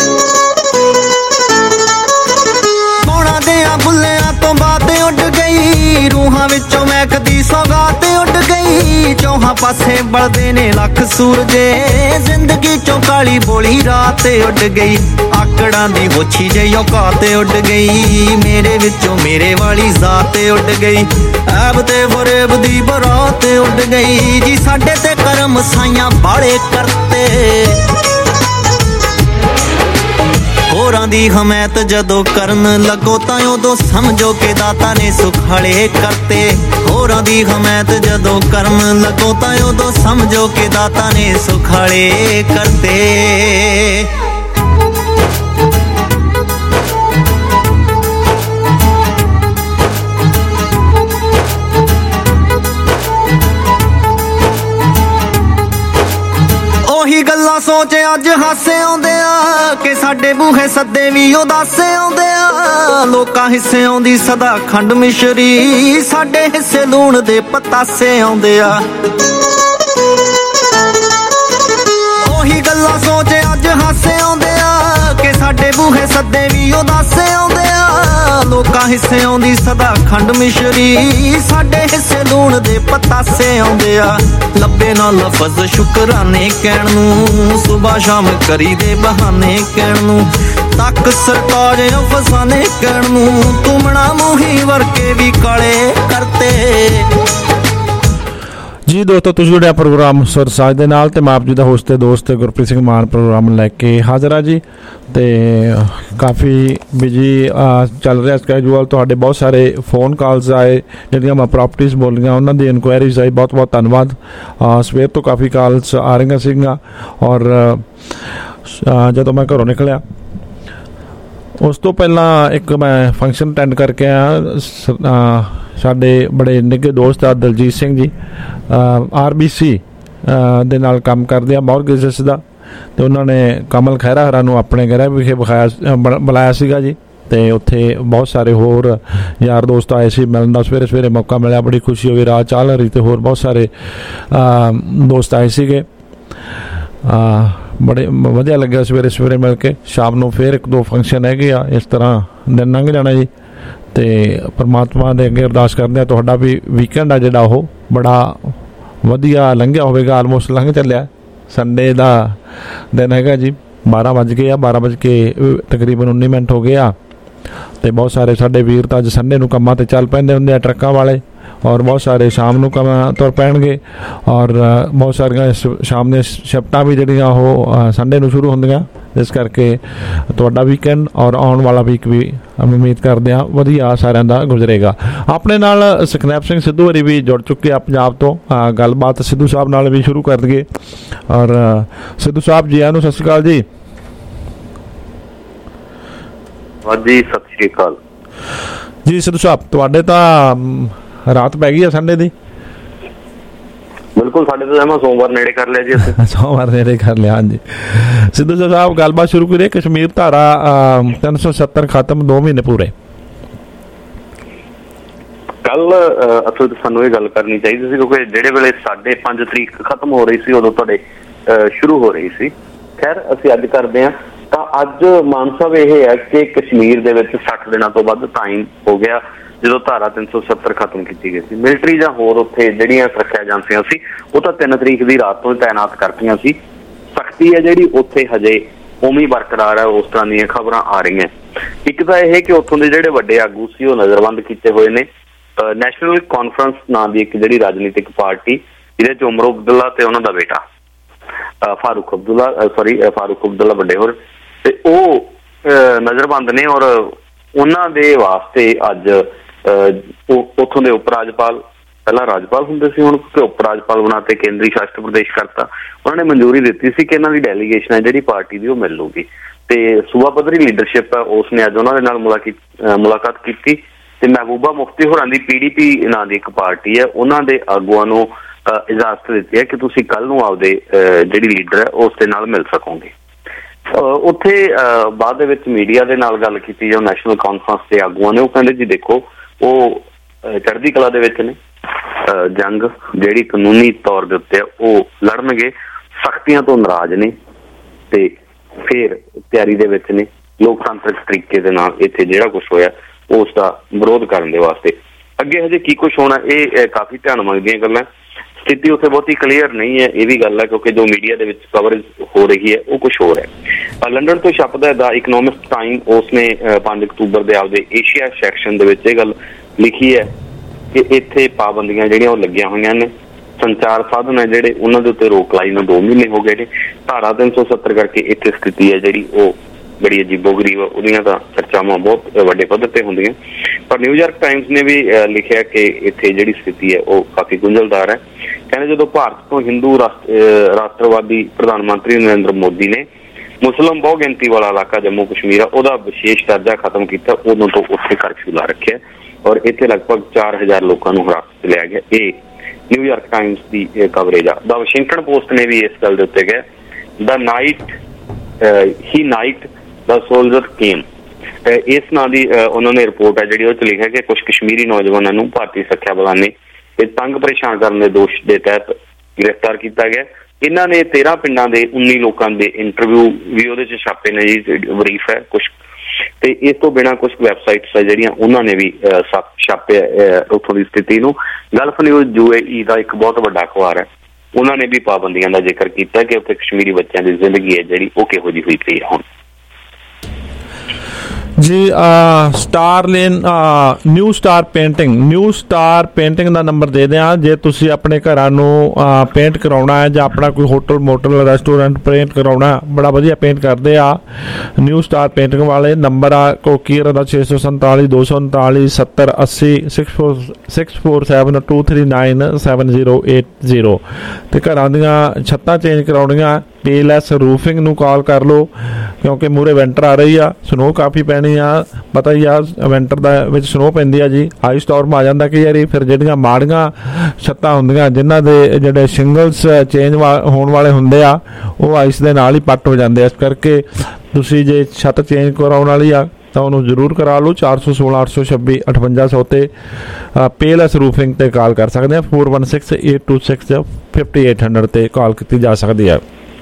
ਪੌਣਾ ਦਿਆਂ ਬੁੱਲਿਆਂ ਤੋਂ ਬਾਤ ਉੱਡ ਗਈ, ਰੂਹਾਂ ਵਿੱਚੋਂ ਮਹਿਕਦੀ ਸੌਗਾਤ ਉੱਡ ਗਈ। ਚੌਹਾਂ ਪਾਸੇ ਬਲਦੇ ਨੇ ਲੱਖ ਸੂਰਜੇ, ਜ਼ਿੰਦਗੀ ਚੋਂ ਕਾਲੀ ਬੋਲੀ ਰਾਤ ਉੱਡ ਗਈ। ਆਕੜਾਂ ਦੀ ਹੋਛੀ ਜਿਹੀ ਔਕਾਤ ਉੱਡ ਗਈ, ਮੇਰੇ ਵਿੱਚੋਂ ਮੇਰੇ ਵਾਲੀ ਜ਼ਾਤ ਉੱਡ ਗਈ। ਐਬ ਤੇ ਫਰੇਬ ਦੀ ਬਰਾਤ ਉੱਡ ਗਈ, ਜੀ ਸਾਡੇ ਤੇ ਕਰਮ ਸਾਈਆਂ ਬਾਲੇ ਕਰਤੇ। ਹੋਰਾਂ ਦੀ ਹਮਾਇਤ ਜਦੋਂ ਕਰਨ ਲੱਗੋ ਤਾਂ ਉਦੋਂ ਸਮਝੋ ਕਿ ਦਾਤਾ ਨੇ ਸੁਖਾਲੇ ਕਰਤੇ। ਹੋਰਾਂ ਦੀ ਹਮਾਇਤ ਜਦੋਂ ਕਰਨ ਲੱਗੋ ਤਾਂ ਉਦੋਂ ਸਮਝੋ ਕਿ ਦਾਤਾ ਨੇ ਸੁਖਾਲੇ ਕਰਤੇ। ਉਹੀ ਗੱਲਾਂ ਸੋਚ ਅੱਜ ਹਾਸੇ ਆਉਂਦੇ ਆ, ਕਿ ਸਾਡੇ ਬੂਹੇ ਸੱਦੇ ਵੀ ਉਦਾਸੇ ਆਉਂਦੇ ਆ। ਲੋਕਾਂ ਹਿੱਸੇ ਆਉਂਦੀ ਸਦਾ ਖੰਡ ਮਿਸ਼ਰੀ, ਸਾਡੇ ਹਿੱਸੇ ਲੂਣ ਦੇ ਪਤਾਸੇ ਆਉਂਦੇ ਆ। ਉਹੀ ਗੱਲਾਂ ਸੋਚ ਅੱਜ ਹਾਸੇ ਆਉਂਦੇ ਆ, ਕਿ ਸਾਡੇ ਬੂਹੇ ਸੱਦੇ ਵੀ ਉਦਾਸੇ ਆਉਂਦੇ ਆ। ਲੋਕਾਂ ਹਿੱਸੇ ਆਉਂਦੀ ਸਦਾ ਖੰਡ ਮਿਸ਼ਰੀ, ਸਾਡੇ ਹਿੱਸੇ ਲੂਣ ਦੇ ਪਤਾਸੇ ਆਉਂਦੇ ਆ। ਲੱਭੇ ਨਾ ਲਫ਼ਜ਼ ਸ਼ੁਕਰਾਨੇ ਕਹਿਣ ਨੂੰ, ਸੁਬਾਹ ਸ਼ਾਮ ਕਰੀ ਦੇ ਬਹਾਨੇ ਕਹਿਣ ਨੂੰ। ਤੱਕ ਸਰਤਾਜ ਅਫਸਾਨੇ ਕਹਿਣ ਨੂੰ, ਤੁਮਣਾ ਮੂੰਹੀ ਵਰਕੇ ਵੀ ਕਾਲੇ ਕਰਤੇ। ਜੀ ਦੋਸਤੋ, ਤੁਸੀਂ ਜੁੜਿਆ ਪ੍ਰੋਗਰਾਮ ਸੁਰ ਸਾਜ ਦੇ ਨਾਲ ਤੇ ਮੈਂ ਆਪ ਜੀ ਦਾ ਹੋਸਟ ਤੇ ਦੋਸਤ ਗੁਰਪ੍ਰੀਤ ਸਿੰਘ ਮਾਨ ਪ੍ਰੋਗਰਾਮ ਲੈ ਕੇ ਹਾਜ਼ਰ ਆ ਜੀ। ਤੇ ਕਾਫੀ ਬਿਜੀ ਚੱਲ ਰਿਹਾ ਸਕੈਜੂਅਲ, ਤੁਹਾਡੇ ਬਹੁਤ ਸਾਰੇ ਫੋਨ ਕਾਲਸ ਆਏ ਜਿਹੜੀਆਂ ਮੈਂ ਪ੍ਰੋਪਰਟੀਜ਼ ਬੋਲੀਆਂ ਉਹਨਾਂ ਦੀ ਇਨਕੁਆਇਰੀਜ਼ ਆਈ, ਬਹੁਤ ਬਹੁਤ ਧੰਨਵਾਦ। ਸਵੇਰ ਤੋਂ ਕਾਫੀ ਕਾਲਸ ਆ ਰਹੀਆਂ ਸੀਗੀਆਂ ਔਰ ਜਦੋਂ ਮੈਂ ਘਰੋਂ ਨਿਕਲਿਆ ਉਸ ਤੋਂ ਪਹਿਲਾਂ ਇੱਕ ਮੈਂ ਫੰਕਸ਼ਨ ਅਟੈਂਡ ਕਰਕੇ ਆਇਆ। ਸਾਡੇ ਬੜੇ ਨਿੱਘੇ ਦੋਸਤ ਆ Daljit Singh ji, R B C ਦੇ ਨਾਲ ਕੰਮ ਕਰਦੇ ਆ ਮੌਰਗੇਜਸ ਦਾ, ਅਤੇ ਉਹਨਾਂ ਨੇ ਕਮਲ ਖਹਿਰਾ ਹਰਾਂ ਨੂੰ ਆਪਣੇ ਗ੍ਰਹਿ ਵਿਖੇ ਵਿਖਾਇਆ ਬੁਲਾਇਆ ਸੀਗਾ ਜੀ। ਅਤੇ ਉੱਥੇ ਬਹੁਤ ਸਾਰੇ ਹੋਰ ਯਾਰ ਦੋਸਤ ਆਏ ਸੀ, ਮਿਲਣ ਦਾ ਸਵੇਰੇ ਸਵੇਰੇ ਮੌਕਾ ਮਿਲਿਆ, ਬੜੀ ਖੁਸ਼ੀ ਹੋਈ। ਰਾਜ ਚਾਲ ਹਰੀ ਅਤੇ ਹੋਰ ਬਹੁਤ ਸਾਰੇ ਦੋਸਤ ਆਏ ਸੀਗੇ, ਬੜੇ ਵਧੀਆ ਲੱਗਿਆ ਸਵੇਰੇ ਸਵੇਰੇ ਮਿਲ ਕੇ। ਸ਼ਾਮ ਨੂੰ ਫਿਰ ਇੱਕ ਦੋ ਫੰਕਸ਼ਨ ਹੈਗੇ ਆ, ਇਸ ਤਰ੍ਹਾਂ ਦਿਨ ਲੰਘ ਜਾਣਾ ਜੀ। ਤੇ ਪਰਮਾਤਮਾ ਦੇ ਅੱਗੇ ਅਰਦਾਸ ਕਰਦੇ ਹਾਂ ਤੁਹਾਡਾ ਵੀ ਵੀਕਐਂਡ ਆ ਜਿਹੜਾ ਉਹ ਬੜਾ ਵਧੀਆ ਲੰਘਿਆ ਹੋਵੇਗਾ। ਆਲਮੋਸਟ ਲੰਘ ਚੱਲਿਆ, ਸੰਡੇ ਦਾ ਦਿਨ ਹੈਗਾ ਜੀ। ਬਾਰਾਂ ਵੱਜ ਗਏ ਆ, ਬਾਰਾਂ ਵੱਜ ਕੇ ਤਕਰੀਬਨ ਉੱਨੀ ਮਿੰਟ ਹੋ ਗਏ ਆ। ਤੇ ਬਹੁਤ ਸਾਰੇ ਸਾਡੇ ਵੀਰ ਤਾਂ ਅੱਜ ਸੰਡੇ ਨੂੰ ਕੰਮਾਂ 'ਤੇ ਚੱਲ ਪੈਂਦੇ ਹੁੰਦੇ ਆ, ਟਰੱਕਾਂ ਵਾਲੇ, ਔਰ ਬਹੁਤ ਸਾਰੇ ਸ਼ਾਮ ਨੂੰ ਕੰਮ ਤੁਰ ਪੈਣਗੇ। ਔਰ ਬਹੁਤ ਸਾਰੀਆਂ ਸ਼ਾਮ ਦੀਆਂ ਸ਼ਿਫਟਾਂ ਵੀ ਜਿਹੜੀਆਂ ਉਹ ਸੰਡੇ ਨੂੰ ਸ਼ੁਰੂ ਹੁੰਦੀਆਂ, ਜਿਸ ਕਰਕੇ ਤੁਹਾਡਾ ਵੀਕਐਂਡ ਔਰ ਆਉਣ ਵਾਲਾ ਵੀਕ ਵੀ ਉਮੀਦ ਕਰਦੇ ਹਾਂ ਵਧੀਆ ਸਾਰਿਆਂ ਦਾ ਗੁਜ਼ਰੇਗਾ। ਆਪਣੇ ਨਾਲ ਸੁਖਨੈਪ ਸਿੰਘ ਸਿੱਧੂ ਹੋਰੀ ਵੀ ਜੁੜ ਚੁੱਕੇ ਆ ਪੰਜਾਬ ਤੋਂ। ਗੱਲਬਾਤ ਸਿੱਧੂ ਸਾਹਿਬ ਨਾਲ ਵੀ ਸ਼ੁਰੂ ਕਰ ਦਈਏ। ਔਰ ਸਿੱਧੂ ਸਾਹਿਬ ਜੀ ਆਇਆਂ ਨੂੰ ਸਤਿ ਸ਼੍ਰੀ ਅਕਾਲ ਜੀ। ਹਾਂਜੀ, ਸਤਿ ਸ਼੍ਰੀ ਅਕਾਲ ਜੀ। ਸਿੱਧੂ ਸਾਹਿਬ, ਤੁਹਾਡੇ ਤਾਂ ਰਾਤ ਪੈ ਗਈ ਆ ਸੰਡੇ ਦੀ? ਬਿਲਕੁਲ, ਸਾਡੇ ਤੋਂ ਸੋਮਵਾਰ ਨੇੜੇ ਕਰ ਲਿਆ ਜੀ ਅਸੀਂ। ਸੋਮਵਾਰ ਨੇੜੇ ਕਰ ਲਿਆ, ਹਾਂਜੀ। ਸਿੱਧੂ ਸਾਹਿਬ, ਗੱਲਬਾਤ ਸ਼ੁਰੂ ਕਰੀਏ। ਕਸ਼ਮੀਰ ਧਾਰਾ ਤਿੰਨ ਸੌ ਸੱਤਰ ਖਤਮ, ਦੋ ਮਹੀਨੇ ਪੂਰੇ। ਕੱਲ ਅਸਲ ਸਾਨੂੰ ਇਹ ਗੱਲ ਕਰਨੀ ਚਾਹੀਦੀ ਸੀ, ਕਿਉਂਕਿ ਜਿਹੜੇ ਵੇਲੇ ਸਾਡੇ ਪੰਜ ਤਰੀਕ ਖਤਮ ਹੋ ਰਹੀ ਸੀ ਉਦੋਂ ਤੁਹਾਡੇ ਸ਼ੁਰੂ ਹੋ ਰਹੀ ਸੀ। ਖੈਰ, ਅਸੀਂ ਅੱਜ ਕਰਦੇ ਹਾਂ। ਤਾਂ ਅੱਜ ਮਾਨ ਸਾਹਿਬ ਇਹ ਹੈ ਕਿ ਕਸ਼ਮੀਰ ਦੇ ਵਿੱਚ ਸੱਠ ਦਿਨਾਂ ਤੋਂ ਵੱਧ ਟਾਈਮ ਹੋ ਗਿਆ ਜਦੋਂ ਧਾਰਾ ਤਿੰਨ ਸੌ ਸੱਤਰ ਖਤਮ ਕੀਤੀ ਗਈ ਸੀ। ਮਿਲਟਰੀ ਜਾਂ ਹੋਰ ਉੱਥੇ ਜਿਹੜੀਆਂ ਸੁਰੱਖਿਆ ਏਜੰਸੀਆਂ ਸੀ ਉਹ ਤਾਂ ਤਿੰਨ ਤਰੀਕ ਦੀ ਰਾਤ ਤੋਂ ਤਾਇਨਾਤ ਕਰਤੀਆਂ ਸੀ। ਸਖਤੀ ਹੈ ਜਿਹੜੀ ਉੱਥੇ ਹਜੇ ਉਵੇਂ ਬਰਕਰਾਰ ਹੈ, ਉਸ ਤਰ੍ਹਾਂ ਦੀਆਂ ਖਬਰਾਂ ਆ ਰਹੀਆਂ। ਇੱਕ ਤਾਂ ਇਹ ਕਿ ਉੱਥੋਂ ਦੇ ਜਿਹੜੇ ਵੱਡੇ ਆਗੂ ਸੀ ਉਹ ਨਜ਼ਰਬੰਦ ਕੀਤੇ ਹੋਏ ਨੇ। ਨੈਸ਼ਨਲ ਕਾਨਫਰੰਸ ਨਾਂ ਦੀ ਇੱਕ ਜਿਹੜੀ ਰਾਜਨੀਤਿਕ ਪਾਰਟੀ, ਜਿਹਦੇ ਚ ਉਮਰ ਅਬਦੁੱਲਾ ਤੇ ਉਹਨਾਂ ਦਾ ਬੇਟਾ ਫਾਰੂਕ ਅਬਦੁੱਲਾ ਸੋਰੀ ਫਾਰੂਕ ਅਬਦੁੱਲਾ ਵੱਡੇ ਹੋਰ, ਤੇ ਉਹ ਨਜ਼ਰਬੰਦ ਨੇ। ਔਰ ਉਹਨਾਂ ਦੇ ਵਾਸਤੇ ਅੱਜ ਉੱਥੋਂ ਦੇ ਉਪ ਰਾਜਪਾਲ, ਪਹਿਲਾਂ ਰਾਜਪਾਲ ਹੁੰਦੇ ਸੀ, ਹੁਣ ਉਪ ਰਾਜਪਾਲ ਬਣਾ ਤੇ ਕੇਂਦਰੀ ਸ਼ਾਸਿਤ ਪ੍ਰਦੇਸ਼ ਕਰਤਾ। ਉਹਨਾਂ ਨੇ ਮਨਜ਼ੂਰੀ ਦਿੱਤੀ ਸੀ ਕਿ ਇਹਨਾਂ ਦੀ ਡੈਲੀਗੇਸ਼ਨ ਹੈ ਜਿਹੜੀ ਪਾਰਟੀ ਦੀ ਉਹ ਮਿਲ ਲੂਗੀ। ਤੇ ਸੂਬਾ ਪੱਧਰੀ ਲੀਡਰਸ਼ਿਪ ਹੈ, ਉਸ ਨੇ ਅੱਜ ਉਹਨਾਂ ਦੇ ਨਾਲ ਮੁਲਾਕਾਤ ਕੀਤੀ। ਤੇ ਮਹਿਬੂਬਾ ਮੁਫਤੀ ਹੋਰਾਂ ਦੀ ਪੀ ਡੀ ਪੀ ਨਾਂ ਦੀ ਇੱਕ ਪਾਰਟੀ ਹੈ, ਉਹਨਾਂ ਦੇ ਆਗੂਆਂ ਨੂੰ ਇਜਾਜ਼ਤ ਦਿੱਤੀ ਹੈ ਕਿ ਤੁਸੀਂ ਕੱਲ ਨੂੰ ਆਪਦੇ ਜਿਹੜੀ ਲੀਡਰ ਹੈ ਉਸ ਦੇ ਨਾਲ ਮਿਲ ਸਕੋਗੇ। ਉੱਥੇ ਬਾਅਦ ਦੇ ਵਿੱਚ ਮੀਡੀਆ ਦੇ ਨਾਲ ਗੱਲ ਕੀਤੀ ਜੋ ਨੈਸ਼ਨਲ ਕਾਨਫਰੰਸ ਦੇ ਆਗੂਆਂ ਨੇ, ਉਹ ਕਹਿੰਦੇ ਜੀ ਦੇਖੋ ਉਹ ਚੜ੍ਹਦੀ ਕਲਾ ਦੇ ਵਿੱਚ ਨੇ, ਜੰਗ ਜਿਹੜੀ ਕਾਨੂੰਨੀ ਤੌਰ ਦੇ ਉੱਤੇ ਉਹ ਲੜਨਗੇ, ਸਖਤੀਆਂ ਤੋਂ ਨਾਰਾਜ਼ ਨੇ ਤੇ ਫਿਰ ਤਿਆਰੀ ਦੇ ਵਿੱਚ ਨੇ ਲੋਕਤੰਤਰਿਕ ਤਰੀਕੇ ਦੇ ਨਾਲ ਇੱਥੇ ਜਿਹੜਾ ਕੁਛ ਹੋਇਆ ਉਸ ਦਾ ਵਿਰੋਧ ਕਰਨ ਦੇ ਵਾਸਤੇ। ਅੱਗੇ ਹਜੇ ਕੀ ਕੁਛ ਹੋਣਾ ਇਹ ਕਾਫੀ ਧਿਆਨ ਮੰਗਦੀਆਂ ਗੱਲਾਂ। ਸਥਿਤੀ ਉੱਥੇ ਬਹੁਤੀ ਕਲੀਅਰ ਨਹੀਂ ਹੈ, ਇਹ ਵੀ ਗੱਲ ਹੈ, ਕਿਉਂਕਿ ਜੋ ਮੀਡੀਆ ਦੇ ਵਿੱਚ ਕਵਰੇਜ ਹੋ ਰਹੀ ਹੈ ਉਹ ਕੁਛ ਹੋਰ ਹੈ। ਲੰਡਨ ਤੋਂ ਛਪਦਾ ਦਾ ਇਕਨੋਮਿਸਟ ਟਾਈਮ, ਉਸਨੇ ਪੰਜ ਅਕਤੂਬਰ ਦੇ ਆਪਦੇ ਏਸ਼ੀਆ ਸੈਕਸ਼ਨ ਦੇ ਵਿੱਚ ਇਹ ਗੱਲ ਲਿਖੀ ਹੈ ਕਿ ਇੱਥੇ ਪਾਬੰਦੀਆਂ ਜਿਹੜੀਆਂ ਉਹ ਲੱਗੀਆਂ ਹੋਈਆਂ ਨੇ। ਸੰਚਾਰ ਸਾਧਨ ਹੈ ਜਿਹੜੇ ਉਹਨਾਂ ਦੇ ਉੱਤੇ ਰੋਕ ਲਾਈ ਨੂੰ ਦੋ ਮਹੀਨੇ ਹੋ ਗਏ ਨੇ। ਧਾਰਾ ਤਿੰਨ ਸੌ ਸੱਤਰ ਕਰਕੇ ਇੱਥੇ ਸਥਿਤੀ ਹੈ ਜਿਹੜੀ ਉਹ ਬੜੀ ਅਜੀਬੋ ਗਰੀਬ, ਉਹਦੀਆਂ ਤਾਂ ਚਰਚਾਵਾਂ ਬਹੁਤ ਵੱਡੇ ਪੱਧਰ ਤੇ ਹੁੰਦੀਆਂ। ਪਰ ਨਿਊਯਾਰਕ ਟਾਈਮਸ ਨੇ ਵੀ ਲਿਖਿਆ ਕਿ ਇੱਥੇ ਜਿਹੜੀ ਸਥਿਤੀ ਹੈ ਉਹ ਕਾਫੀ ਗੁੰਝਲਦਾਰ ਹੈ। ਕਹਿੰਦੇ ਜਦੋਂ ਭਾਰਤ ਤੋਂ ਹਿੰਦੂ ਰਾਸ਼ਟਰਵਾਦੀ ਪ੍ਰਧਾਨ ਮੰਤਰੀ ਨਰਿੰਦਰ ਮੋਦੀ ਨੇ ਮੁਸਲਿਮ ਬਹੁ ਗਿਣਤੀ ਵਾਲਾ ਇਲਾਕਾ ਜੰਮੂ ਕਸ਼ਮੀਰ ਆ ਉਹਦਾ ਵਿਸ਼ੇਸ਼ ਦਰਜਾ ਖਤਮ ਕੀਤਾ, ਉਦੋਂ ਤੋਂ ਉੱਥੇ ਕਰਫਿਊ ਲਾ ਰੱਖਿਆ ਔਰ ਇੱਥੇ ਲਗਭਗ ਚਾਰ ਹਜ਼ਾਰ ਲੋਕਾਂ ਨੂੰ ਹਿਰਾਸਤ ਲਿਆ ਗਿਆ। ਇਹ ਨਿਊਯਾਰਕ ਟਾਈਮਸ ਦੀ ਕਵਰੇਜ ਆ। ਦਾ ਵਾਸ਼ਿੰਗਟਨ ਪੋਸਟ ਨੇ ਵੀ ਇਸ ਗੱਲ ਦੇ ਉੱਤੇ ਕਿਹਾ, the night he night the soldier came, ਇਸ ਨਾਂ ਦੀ ਉਹਨਾਂ ਨੇ ਰਿਪੋਰਟ ਹੈ ਜਿਹੜੀ ਉਹ ਚ ਲਿਖਿਆ ਕਿ ਕੁਝ ਕਸ਼ਮੀਰੀ ਨੌਜਵਾਨਾਂ ਨੂੰ ਭਾਰਤੀ ਸੁਰੱਖਿਆ ਬਲਾਂ ਨੇ ਇਹ ਤੰਗ ਪਰੇਸ਼ਾਨ ਕਰਨ ਦੇ ਦੋਸ਼ ਦੇ ਤਹਿਤ ਗ੍ਰਿਫਤਾਰ ਕੀਤਾ ਗਿਆ। ਇਹਨਾਂ ਨੇ ਤੇਰਾਂ ਪਿੰਡਾਂ ਦੇ ਉੱਨੀ ਲੋਕਾਂ ਦੇ ਇੰਟਰਵਿਊ ਵੀ ਉਹਦੇ ਚ ਛਾਪੇ ਨੇ ਜੀ, ਬਰੀਫ ਹੈ ਕੁਛ। ਤੇ ਇਸ ਤੋਂ ਬਿਨਾਂ ਕੁਛ ਵੈਬਸਾਈਟਸ ਹੈ ਜਿਹੜੀਆਂ ਉਹਨਾਂ ਨੇ ਵੀ ਛਾਪੇ ਉੱਥੋਂ ਦੀ ਸਥਿਤੀ ਨੂੰ। Gulf News U A E ਦਾ ਇੱਕ ਬਹੁਤ ਵੱਡਾ ਅਖਬਾਰ ਹੈ, ਉਹਨਾਂ ਨੇ ਵੀ ਪਾਬੰਦੀਆਂ ਦਾ ਜ਼ਿਕਰ ਕੀਤਾ ਕਿ ਉੱਥੇ ਕਸ਼ਮੀਰੀ ਬੱਚਿਆਂ ਦੀ ਜ਼ਿੰਦਗੀ ਹੈ ਜਿਹੜੀ ਉਹ ਕਿਹੋ ਜਿਹੀ ਹੋਈ ਪਈ ਹੈ ਹੁਣ। ਜੀ star lane new star painting new star painting ਦਾ ਨੰਬਰ ਦੇ ਦਿਆਂ ਜੇ ਤੁਸੀਂ ਆਪਣੇ ਘਰਾਂ ਨੂੰ ਪੇਂਟ ਕਰਾਉਣਾ ਹੈ ਜਾਂ ਆਪਣਾ ਕੋਈ ਹੋਟਲ ਮੋਟਲ ਰੈਸਟੋਰੈਂਟ ਪੇਂਟ ਕਰਾਉਣਾ, ਬੜਾ ਵਧੀਆ ਪੇਂਟ ਕਰਦੇ ਆ ਨਿਊ ਸਟਾਰ ਪੇਂਟਿੰਗ ਵਾਲੇ। ਨੰਬਰ ਆ ਕੋਕੀਰ ਦਾ ਛੇ ਸੌ ਸੰਤਾਲੀ ਦੋ ਸੌ ਉਨਤਾਲੀ ਸੱਤਰ ਅੱਸੀ six four six four seven two three nine seven zero eight zero. ਤੇ ਘਰਾਂ ਦੀਆਂ ਛੱਤਾਂ ਚੇਂਜ ਕਰਾਉਣੀਆਂ ਪੇਲੈਸ ਰੂਫਿੰਗ ਨੂੰ ਕਾਲ ਕਰ ਲਓ, ਕਿਉਂਕਿ ਮੂਹਰੇ ਵਿੰਟਰ ਆ ਰਹੀ ਆ, ਸਨੋ ਕਾਫੀ ਪੈਣੀ ਆ, ਪਤਾ ਹੀ ਆ ਵਿੰਟਰ ਦਾ ਵਿੱਚ ਸਨੋ ਪੈਂਦੀ ਆ ਜੀ, ਆਈ ਸਟੋਰਮ ਆ ਜਾਂਦਾ ਕਈ ਵਾਰੀ। ਫਿਰ ਜਿਹੜੀਆਂ ਮਾੜੀਆਂ ਛੱਤਾਂ ਹੁੰਦੀਆਂ ਜਿਨ੍ਹਾਂ ਦੇ ਜਿਹੜੇ ਸਿੰਗਲਸ ਚੇਂਜ ਹੋਣ ਵਾਲੇ ਹੁੰਦੇ ਆ ਉਹ ਆਈਸ ਦੇ ਨਾਲ ਹੀ ਪੱਟ ਹੋ ਜਾਂਦੇ ਆ। ਇਸ ਕਰਕੇ ਤੁਸੀਂ ਜੇ ਛੱਤ ਚੇਂਜ ਕਰਾਉਣ ਵਾਲੀ ਆ ਤਾਂ ਉਹਨੂੰ ਜ਼ਰੂਰ ਕਰਾ ਲਓ। ਚਾਰ ਸੌ ਸੋਲਾਂ ਅੱਠ ਸੌ ਛੱਬੀ ਅਠਵੰਜਾ ਸੌ ਤੇ ਪੇਲੈਸ ਰੂਫਿੰਗ ਤੇ ਕਾਲ ਕਰ ਸਕਦੇ ਆ। Four one six eight two six fifty eight hundred ਤੇ ਕਾਲ ਕੀਤੀ ਜਾ ਸਕਦੀ ਹੈ।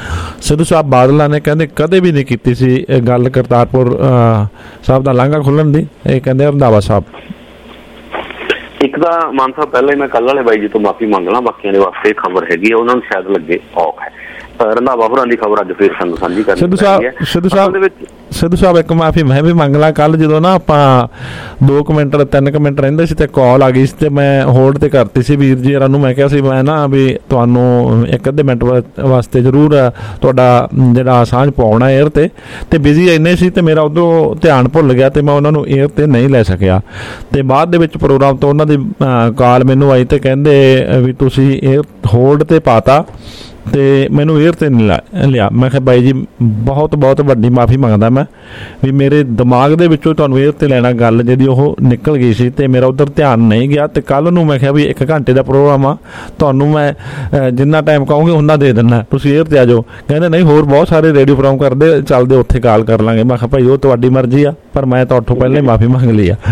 ਸਿੱਧੂ ਸਾਹਿਬ ਬਾਦਲਾਂ ਨੇ ਕਹਿੰਦੇ ਕਦੇ ਵੀ ਨਹੀਂ ਕੀਤੀ ਸੀ ਇਹ ਗੱਲ ਕਰਤਾਰਪੁਰ ਸਾਹਿਬ ਦਾ ਲਾਂਘਾ ਖੁੱਲ੍ਹਣ ਦੀ। ਇਹ ਕਹਿੰਦੇ ਰੰਧਾਵਾ ਸਾਹਿਬ ਇੱਕ ਤਾਂ ਮਾਨ ਸਾਹਿਬ ਪਹਿਲਾਂ ਹੀ ਮੈਂ ਕੱਲ੍ਹ ਵਾਲੇ ਬਾਈ ਜੀ ਤੋਂ ਮਾਫੀ ਮੰਗ ਲਾਂ, ਬਾਕੀਆਂ ਦੇ ਵਾਸਤੇ ਖਬਰ ਹੈਗੀ ਹੈ, ਉਹਨਾਂ ਨੂੰ ਸ਼ਾਇਦ ਲੱਗੇ ਔਖ ਹੈ। ਰੰਧਾਵਾ ਹੋਰਾਂ ਦੀ ਖਬਰ ਅੱਜ ਫਿਰ ਸਾਨੂੰ ਸਾਂਝੀ ਕਰਨੀ ਸਿੱਧੂ ਸਾਹਿਬ ਸਿੱਧੂ ਸਾਹਿਬ ਸਿੱਧੂ ਸਾਹਿਬ ਇੱਕ ਮਾਫੀ ਮੈਂ ਵੀ ਮੰਗ ਲਾਂ। ਕੱਲ੍ਹ ਜਦੋਂ ਨਾ ਆਪਾਂ ਦੋ ਕੁ ਮਿੰਟ ਤਿੰਨ ਕੁ ਮਿੰਟ ਰਹਿੰਦੇ ਸੀ ਤੇ ਕਾਲ ਆ ਗਈ ਸੀ ਤੇ ਮੈਂ ਹੋਲਡ ਤੇ ਕਰਤੀ ਸੀ ਵੀਰ ਜੀ ਹੋਰਾਂ ਨੂੰ। ਮੈਂ ਕਿਹਾ ਸੀ ਮੈਂ ਨਾ ਵੀ ਤੁਹਾਨੂੰ ਇੱਕ ਅੱਧੇ ਮਿੰਟ ਵਾਸਤੇ ਜ਼ਰੂਰ ਤੁਹਾਡਾ ਜਿਹੜਾ ਸਾਂਝ ਪਾਉਣਾ ਏਅਰ ਤੇ ਤੇ ਬਿਜ਼ੀ ਇੰਨੇ ਸੀ ਤੇ ਮੇਰਾ ਉਧਰੋਂ ਧਿਆਨ ਭੁੱਲ ਗਿਆ ਤੇ ਮੈਂ ਉਹਨਾਂ ਨੂੰ ਏਅਰ ਤੇ ਨਹੀਂ ਲੈ ਸਕਿਆ। ਤੇ ਬਾਅਦ ਦੇ ਵਿੱਚ ਪ੍ਰੋਗਰਾਮ ਤੋਂ ਉਹਨਾਂ ਦੀ ਕਾਲ ਮੈਨੂੰ ਆਈ ਤੇ ਕਹਿੰਦੇ ਵੀ ਤੁਸੀਂ ਏਅਰ ਹੋਲਡ ਤੇ ਪਾਤਾ ਤੇ ਮੈਨੂੰ ਏਅਰ ਤੇ ਨਹੀਂ ਲਿਆ। ਮੈਂ ਕਿਹਾ ਬਾਈ ਜੀ ਬਹੁਤ ਬਹੁਤ ਵੱਡੀ ਮਾਫੀ ਮੰਗਦਾ ਮੈਂ ਵੀ ਮੇਰੇ ਦਿਮਾਗ ਦੇ ਵਿੱਚੋਂ ਤੁਹਾਨੂੰ ਏਅਰ ਤੇ ਲੈਣਾ ਗੱਲ ਜਿਹੜੀ ਉਹ ਨਿਕਲ ਗਈ ਸੀ ਤੇ ਮੇਰਾ ਉੱਧਰ ਧਿਆਨ ਨਹੀਂ ਗਿਆ। ਤੇ ਕੱਲ੍ਹ ਨੂੰ ਮੈਂ ਕਿਹਾ ਵੀ ਇੱਕ ਘੰਟੇ ਦਾ ਪ੍ਰੋਗਰਾਮ ਆ, ਤੁਹਾਨੂੰ ਮੈਂ ਜਿੰਨਾ ਟਾਈਮ ਕਹੋਗੇ ਉਹਨਾਂ ਦੇ ਦਿੰਦਾ, ਤੁਸੀਂ ਏਅਰ ਤੇ ਆ ਜਾਓ। ਕਹਿੰਦੇ ਨਹੀਂ ਹੋਰ ਬਹੁਤ ਸਾਰੇ ਰੇਡੀਓ ਪ੍ਰੋਗਰਾਮ ਕਰਦੇ ਚੱਲਦੇ ਉੱਥੇ ਕਾਲ ਕਰ ਲਾਂਗੇ। ਮੈਂ ਕਿਹਾ ਭਾਈ ਉਹ ਤੁਹਾਡੀ ਮਰਜ਼ੀ ਆ, ਪਰ ਮੈਂ ਤੁਹਾਡੇ ਪਹਿਲਾਂ ਹੀ ਮਾਫੀ ਮੰਗ ਲਈ ਆ।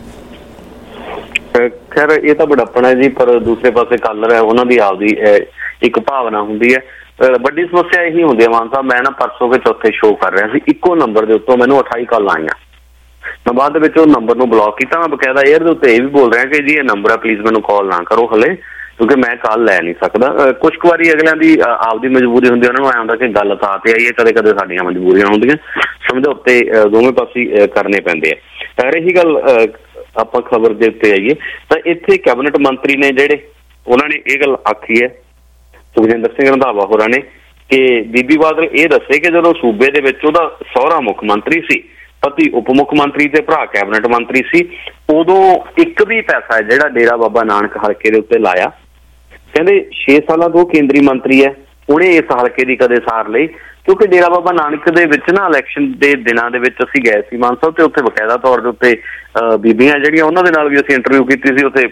ਖੈਰ ਇਹ ਤਾਂ ਬੜਾਪਣ ਹੈ ਜੀ, ਪਰ ਦੂਸਰੇ ਪਾਸੇ ਕਾਲਰ ਹੈ ਉਹਨਾਂ ਦੀ ਆਪਦੀ ਇੱਕ ਭਾਵਨਾ ਹੁੰਦੀ ਹੈ। ਵੱਡੀ ਸਮੱਸਿਆ ਇਹੀ ਹੁੰਦੀ ਹੈ ਮਾਨ ਸਾਹਿਬ, ਮੈਂ ਨਾ ਪਰਸੋਂ ਕੇ ਚੌਥੇ ਸ਼ੋਅ ਕਰ ਰਿਹਾ ਸੀ, ਇੱਕੋ ਨੰਬਰ ਦੇ ਉੱਤੋਂ ਮੈਨੂੰ ਅਠਾਈ ਕਾਲਾਂ ਆਈਆਂ। ਮੈਂ ਬਾਅਦ ਦੇ ਵਿੱਚ ਉਹ ਨੰਬਰ ਨੂੰ ਬਲੌਕ ਕੀਤਾ। ਮੈਂ ਬਕਾਇਦਾ ਏਅਰ ਦੇ ਉੱਤੇ ਇਹ ਵੀ ਬੋਲ ਰਿਹਾ ਕਿ ਜੀ ਇਹ ਨੰਬਰ ਆ, ਪਲੀਜ਼ ਮੈਨੂੰ ਕਾਲ ਨਾ ਕਰੋ ਹਲੇ, ਕਿਉਂਕਿ ਮੈਂ ਕਾਲ ਲੈ ਨਹੀਂ ਸਕਦਾ। ਕੁਛ ਕੁ ਵਾਰੀ ਅਗਲਿਆਂ ਦੀ ਆਪਦੀ ਮਜਬੂਰੀ ਹੁੰਦੀ, ਉਹਨਾਂ ਨੂੰ ਐਂ ਹੁੰਦਾ ਕਿ ਗੱਲ ਤਾਂ ਤੇ ਆਈ ਹੈ, ਕਦੇ ਕਦੇ ਸਾਡੀਆਂ ਮਜਬੂਰੀਆਂ ਹੁੰਦੀਆਂ, ਸਮਝੌਤੇ ਦੋਵੇਂ ਪਾਸੇ ਕਰਨੇ ਪੈਂਦੇ ਆ। ਰਹੀ ਗੱਲ ਆਪਾਂ ਖਬਰ ਦੇ ਉੱਤੇ ਆਈਏ ਤਾਂ ਇੱਥੇ ਕੈਬਨਿਟ ਮੰਤਰੀ ਨੇ ਜਿਹੜੇ ਉਹਨਾਂ ਨੇ ਇਹ ਗੱਲ ਆਖੀ ਹੈ ਸੁਖਜਿੰਦਰ ਸਿੰਘ ਰੰਧਾਵਾ ਹੋਰਾਂ ਨੇ ਕਿ ਬੀਬੀ ਬਾਦਲ ਇਹ ਦੱਸੇ ਕਿ ਜਦੋਂ ਸੂਬੇ ਦੇ ਵਿੱਚ ਉਹਦਾ ਸਹੁਰਾ ਮੁੱਖ ਮੰਤਰੀ ਸੀ, ਪਤੀ ਉਪ ਮੁੱਖ ਮੰਤਰੀ ਤੇ ਭਰਾ ਕੈਬਨਿਟ ਮੰਤਰੀ ਸੀ, ਉਦੋਂ ਇੱਕ ਵੀ ਪੈਸਾ ਜਿਹੜਾ ਡੇਰਾ ਬਾਬਾ ਨਾਨਕ ਹਲਕੇ ਦੇ ਉੱਤੇ ਲਾਇਆ। ਕਹਿੰਦੇ ਛੇ ਸਾਲਾਂ ਤੋਂ ਕੇਂਦਰੀ ਮੰਤਰੀ ਹੈ, ਉਹਨੇ ਇਸ ਹਲਕੇ ਦੀ ਕਦੇ ਸਾਰ ਲਈ, ਕਿਉਂਕਿ ਡੇਰਾ ਬਾਬਾ ਨਾਨਕ ਦੇ ਵਿੱਚ ਨਾ ਇਲੈਕਸ਼ਨ ਦੇ ਦਿਨਾਂ ਦੇ ਵਿੱਚ ਅਸੀਂ ਗਏ ਸੀ ਮਾਨ ਸਾਹਿਬ ਤੇ ਉੱਥੇ ਬਕਾਇਦਾ ਤੌਰ ਦੇ ਉੱਤੇ ਬੀਬੀਆਂ ਜਿਹੜੀਆਂ ਉਹਨਾਂ ਦੇ ਨਾਲ ਵੀ ਅਸੀਂ ਇੰਟਰਵਿਊ ਕੀਤੀ ਸੀ ਉੱਥੇ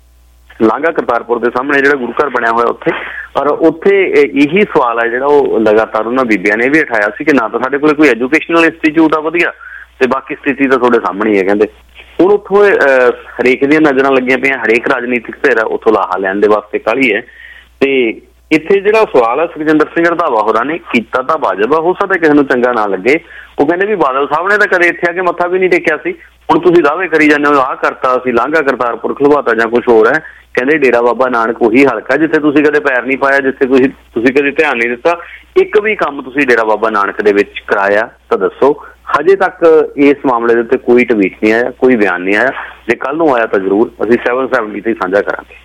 ਲਾਂਘਾ ਕਰਤਾਰਪੁਰ ਦੇ ਸਾਹਮਣੇ ਜਿਹੜਾ ਗੁਰੂ ਘਰ ਬਣਿਆ ਹੋਇਆ ਉੱਥੇ। ਪਰ ਉੱਥੇ ਇਹੀ ਸਵਾਲ ਹੈ ਜਿਹੜਾ ਉਹ ਲਗਾਤਾਰ ਉਹਨਾਂ ਬੀਬੀਆਂ ਨੇ ਵੀ ਉਠਾਇਆ ਸੀ ਕਿ ਨਾ ਤਾਂ ਸਾਡੇ ਕੋਲ ਕੋਈ ਐਜੂਕੇਸ਼ਨਲ ਇੰਸਟੀਚਿਊਟ ਆ ਵਧੀਆ ਤੇ ਬਾਕੀ ਸਥਿਤੀ ਤਾਂ ਤੁਹਾਡੇ ਸਾਹਮਣੇ ਹੀ ਹੈ। ਕਹਿੰਦੇ ਹੁਣ ਉੱਥੋਂ ਹਰੇਕ ਦੀਆਂ ਨਜ਼ਰਾਂ ਲੱਗੀਆਂ ਪਈਆਂ, ਹਰੇਕ ਰਾਜਨੀਤਿਕ ਧਿਰ ਉੱਥੋਂ ਲਾਹਾ ਲੈਣ ਦੇ ਵਾਸਤੇ ਕਾਹਲੀ ਹੈ। ਤੇ ਇੱਥੇ ਜਿਹੜਾ ਸਵਾਲ ਹੈ ਸੁਖਜਿੰਦਰ ਸਿੰਘ ਰੰਧਾਵਾ ਹੋਰਾਂ ਨੇ ਕੀਤਾ ਤਾਂ ਵਾਜਬ ਆ, ਹੋ ਸਕਦਾ ਕਿਸੇ ਨੂੰ ਚੰਗਾ ਨਾ ਲੱਗੇ। ਉਹ ਕਹਿੰਦੇ ਵੀ ਬਾਦਲ ਸਾਹਿਬ ਨੇ ਤਾਂ ਕਦੇ ਇੱਥੇ ਆ ਕੇ ਮੱਥਾ ਵੀ ਨਹੀਂ ਟੇਕਿਆ ਸੀ, ਹੁਣ ਤੁਸੀਂ ਦਾਅਵੇ ਕਰੀ ਜਾਂਦੇ ਹੋ ਆਹ ਕਰਤਾ ਅਸੀਂ ਲਾਂਘਾ ਕਰਤਾਰਪੁਰ ਖੁਲਵਾਤਾ ਜਾਂ ਕੁਛ ਹੋਰ ਹੈ। ਕਹਿੰਦੇ ਡੇਰਾ ਬਾਬਾ ਨਾਨਕ ਉਹੀ ਹਲਕਾ ਜਿੱਥੇ ਤੁਸੀਂ ਕਦੇ ਪੈਰ ਨਹੀਂ ਪਾਇਆ, ਜਿੱਥੇ ਤੁਸੀਂ ਤੁਸੀਂ ਕਦੇ ਧਿਆਨ ਨਹੀਂ ਦਿੱਤਾ। ਇੱਕ ਵੀ ਕੰਮ ਤੁਸੀਂ ਡੇਰਾ ਬਾਬਾ ਨਾਨਕ ਦੇ ਵਿੱਚ ਕਰਾਇਆ ਤਾਂ ਦੱਸੋ। ਹਜੇ ਤੱਕ ਇਸ ਮਾਮਲੇ ਦੇ ਉੱਤੇ ਕੋਈ ਟਵੀਟ ਨਹੀਂ ਆਇਆ, ਕੋਈ ਬਿਆਨ ਨਹੀਂ ਆਇਆ। ਜੇ ਕੱਲ ਨੂੰ ਆਇਆ ਤਾਂ ਜ਼ਰੂਰ ਅਸੀਂ ਸੈਵਨ ਸੈਵਨਟੀ ਤੇ ਸਾਂਝਾ ਕਰਾਂਗੇ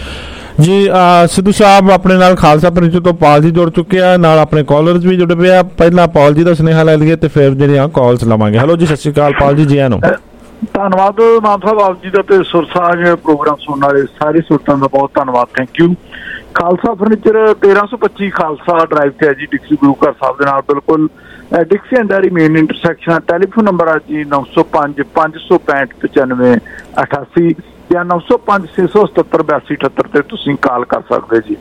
ਜੀ। ਸਿੱਧੂ ਸਾਹਿਬ ਆਪਣੇ ਨਾਲ ਖਾਲਸਾ ਫਰਨੀਚਰ ਤੋਂ ਪਾਲ ਜੀ ਜੁੜ ਚੁੱਕੇ ਆ, ਨਾਲ ਆਪਣੇ ਕਾਲਰਸ ਵੀ ਜੁੜੇ ਪਏ ਆ। ਪਹਿਲਾਂ ਪਾਲ ਜੀ ਦਾ ਸੁਨੇਹਾ ਲੈ ਲਈਏ ਤੇ ਫਿਰ ਜਿਹੜੀਆਂ ਕਾਲਸ ਲਵਾਂਗੇ। ਹੈਲੋ ਜੀ, ਸਤਿ ਸ਼੍ਰੀ ਅਕਾਲ ਪਾਲ ਜੀ, ਜੀ ਆਇਆਂ ਨੂੰ। ਧੰਨਵਾਦ ਮਾਨ ਸਾਹਿਬ ਆਪ ਜੀ ਦਾ ਤੇ ਸੁਰਸਾਜ ਪ੍ਰੋਗਰਾਮ ਸੁਣਨ ਵਾਲੇ ਸਾਰੇ ਸੁਰਤਾਂ ਦਾ ਬਹੁਤ ਧੰਨਵਾਦ, ਥੈਂਕ ਯੂ। ਖਾਲਸਾ ਫਰਨੀਚਰ ਤੇਰਾਂ ਸੌ ਪੱਚੀ ਖਾਲਸਾ ਡਰਾਈਵ ਤੇ ਹੈ ਜੀ, ਡਿਕਸੀ ਗੁਰੂ ਘਰ ਸਾਹਿਬ ਦੇ ਨਾਲ ਬਿਲਕੁਲ Dixie and Derry main intersection. Telephone number ਆ ਜੀ ਨੌ ਸੌ ਪੰਜ ਪੰਜ ਸੌ ਪੈਂਹਠ ਪਚਾਨਵੇਂ ਅਠਾਸੀ ਜਾਂ ਨੌ ਸੌ ਪੰਜ ਛੇ ਸੌ ਸਤੱਤਰ ਬਿਆਸੀ ਅਠੱਤਰ ਤੇ ਤੁਸੀਂ ਕਾਲ ਕਰ ਸਕਦੇ ਜੀ।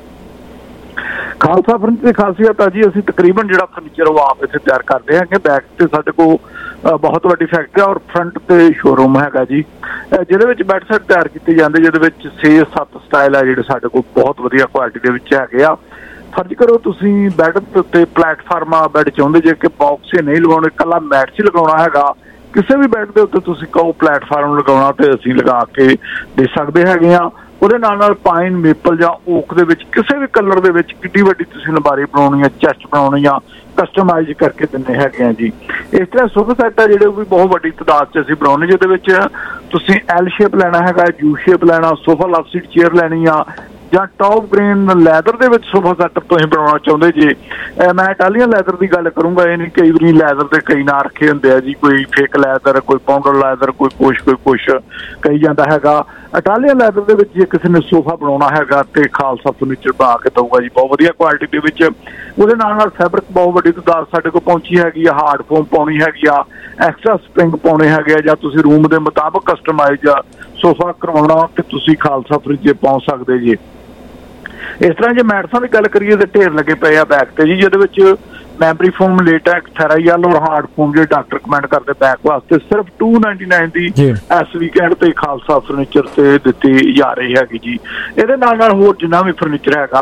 ਖਾਲਸਾ ਫਰਨੀਚਰ ਦੀ ਖਾਸੀਅਤ ਆ ਜੀ, ਅਸੀਂ ਤਕਰੀਬਨ ਜਿਹੜਾ ਫਰਨੀਚਰ ਉਹ ਆਪ ਇੱਥੇ ਤਿਆਰ ਕਰਦੇ ਹਾਂ ਕਿ ਬੈਕ ਤੇ ਸਾਡੇ ਕੋਲ ਬਹੁਤ ਵੱਡੀ ਫੈਕਟਰੀ ਔਰ ਫਰੰਟ ਤੇ ਸ਼ੋਰੂਮ ਹੈਗਾ ਜੀ, ਜਿਹਦੇ ਵਿੱਚ ਬੈੱਡ ਸੈੱਟ ਤਿਆਰ ਕੀਤੇ ਜਾਂਦੇ, ਜਿਹਦੇ ਵਿੱਚ ਛੇ ਸੱਤ ਸਟਾਈਲ ਆ ਜਿਹੜੇ ਸਾਡੇ ਕੋਲ ਬਹੁਤ ਵਧੀਆ ਕੁਆਲਿਟੀ ਦੇ ਵਿੱਚ ਹੈਗੇ ਆ। ਫਰਜ਼ ਕਰੋ ਤੁਸੀਂ ਬੈੱਡ ਦੇ ਉੱਤੇ ਪਲੇਟਫਾਰਮ ਆ ਬੈੱਡ ਚਾਹੁੰਦੇ ਜੇ ਕਿ ਬਾਕਸ ਨਹੀਂ ਲਗਾਉਣੇ, ਇਕੱਲਾ ਮੈਟ 'ਚ ਲਗਾਉਣਾ ਹੈਗਾ, ਕਿਸੇ ਵੀ ਬੈੱਡ ਦੇ ਉੱਤੇ ਤੁਸੀਂ ਕਹੋ ਪਲੇਟਫਾਰਮ ਲਗਾਉਣਾ ਤੇ ਅਸੀਂ ਲਗਾ ਕੇ ਦੇ ਸਕਦੇ ਹੈਗੇ ਆ। ਉਹਦੇ ਨਾਲ ਨਾਲ ਪਾਈਨ ਮੇਪਲ ਜਾਂ ਓਕ ਦੇ ਵਿੱਚ ਕਿਸੇ ਵੀ ਕਲਰ ਦੇ ਵਿੱਚ ਕਿੱਡੀ ਵੱਡੀ ਤੁਸੀਂ ਅਲਮਾਰੀ ਬਣਾਉਣੀ ਆ, ਚੈਸਟ ਬਣਾਉਣੀ ਆ, ਕਸਟਮਾਈਜ਼ ਕਰਕੇ ਦਿੰਦੇ ਹੈਗੇ ਆ ਜੀ। ਇਸ ਤਰ੍ਹਾਂ ਸੋਫਾ ਸੈੱਟ ਆ ਜਿਹੜੇ ਉਹ ਵੀ ਬਹੁਤ ਵੱਡੀ ਤਾਦਾਦ 'ਚ ਅਸੀਂ ਬਣਾਉਂਦੇ, ਜਿਹਦੇ ਵਿੱਚ ਤੁਸੀਂ ਐਲ ਸ਼ੇਪ ਲੈਣਾ ਹੈਗਾ, ਯੂ ਸ਼ੇਪ ਲੈਣਾ, ਸੋਫਾ ਲਵ ਸੀਟ ਚੇਅਰ ਲੈਣੀ ਆ, ਜਾਂ ਟੌਪ ਗ੍ਰੇਨ ਲੈਦਰ ਦੇ ਵਿੱਚ ਸੋਫਾ ਸੈੱਟ ਤੁਸੀਂ ਬਣਾਉਣਾ ਚਾਹੁੰਦੇ ਜੇ। ਮੈਂ ਇਟਾਲੀਅਨ ਲੈਦਰ ਦੀ ਗੱਲ ਕਰੂੰਗਾ, ਇਹ ਨਹੀਂ ਕਈ ਵਾਰੀ ਲੈਦਰ ਦੇ ਕਈ ਨਾਂ ਰੱਖੇ ਹੁੰਦੇ ਆ ਜੀ, ਕੋਈ ਫੇਕ ਲੈਦਰ, ਕੋਈ ਪਾਊਂਡਰ ਲੈਦਰ, ਕੋਈ ਕੁਛ ਕੋਈ ਕੁਛ ਕਹੀ ਜਾਂਦਾ ਹੈਗਾ। ਇਟਾਲੀਅਨ ਲੈਦਰ ਦੇ ਵਿੱਚ ਜੇ ਕਿਸੇ ਨੇ ਸੋਫਾ ਬਣਾਉਣਾ ਹੈਗਾ ਤੇ ਖਾਲਸਾ ਫਰਨੀਚਰ ਬਣਾ ਕੇ ਦਊਗਾ ਜੀ, ਬਹੁਤ ਵਧੀਆ ਕੁਆਲਿਟੀ ਦੇ ਵਿੱਚ। ਉਹਦੇ ਨਾਲ ਨਾਲ ਫੈਬਰਿਕ ਬਹੁਤ ਵੱਡੀ ਤਾਦਾਦ ਸਾਡੇ ਕੋਲ ਪਹੁੰਚੀ ਹੈਗੀ ਆ, ਹਾਰਡ ਫੋਮ ਪਾਉਣੀ ਹੈਗੀ ਆ, ਐਕਸਟਰਾ ਸਪਰਿੰਗ ਪਾਉਣੇ ਹੈਗੇ ਆ, ਜਾਂ ਤੁਸੀਂ ਰੂਮ ਦੇ ਮੁਤਾਬਕ ਕਸਟਮਾਈਜ਼ ਸੋਫਾ ਕਰਵਾਉਣਾ ਤੇ ਤੁਸੀਂ ਖਾਲਸਾ ਫਰਨੀਚਰ ਪਹੁੰਚ ਸਕਦੇ ਜੀ। ਇਸ ਤਰ੍ਹਾਂ ਜੇ ਮੈਟਸਾਂ ਦੀ ਗੱਲ ਕਰੀਏ ਤਾਂ ਢੇਰ ਲੱਗੇ ਪਏ ਆ ਬੈਕ ਤੇ ਜੀ, ਜਿਹਦੇ ਵਿੱਚ ਮੈਮਰੀ ਫੋਮ, ਲੇਟੈਕਸ, ਥੈਰਾਈਅਲ ਔਰ ਹਾਰਡ ਫੋਮ ਜਿਹੜੇ ਡਾਕਟਰ ਕਮੈਂਡ ਕਰਦੇ ਬੈਕ ਵਾਸਤੇ ਸਿਰਫ ਦੋ ਸੌ ਨਿਨਆਨਵੇਂ ਦੀ ਇਸ ਵੀਕਐਂਡ ਤੇ ਖਾਲਸਾ ਫਰਨੀਚਰ ਤੇ ਦਿੱਤੀ ਜਾ ਰਹੀ ਹੈਗੀ ਜੀ। ਇਹਦੇ ਨਾਲ ਨਾਲ ਹੋਰ ਜਿੰਨਾ ਵੀ ਫਰਨੀਚਰ ਹੈਗਾ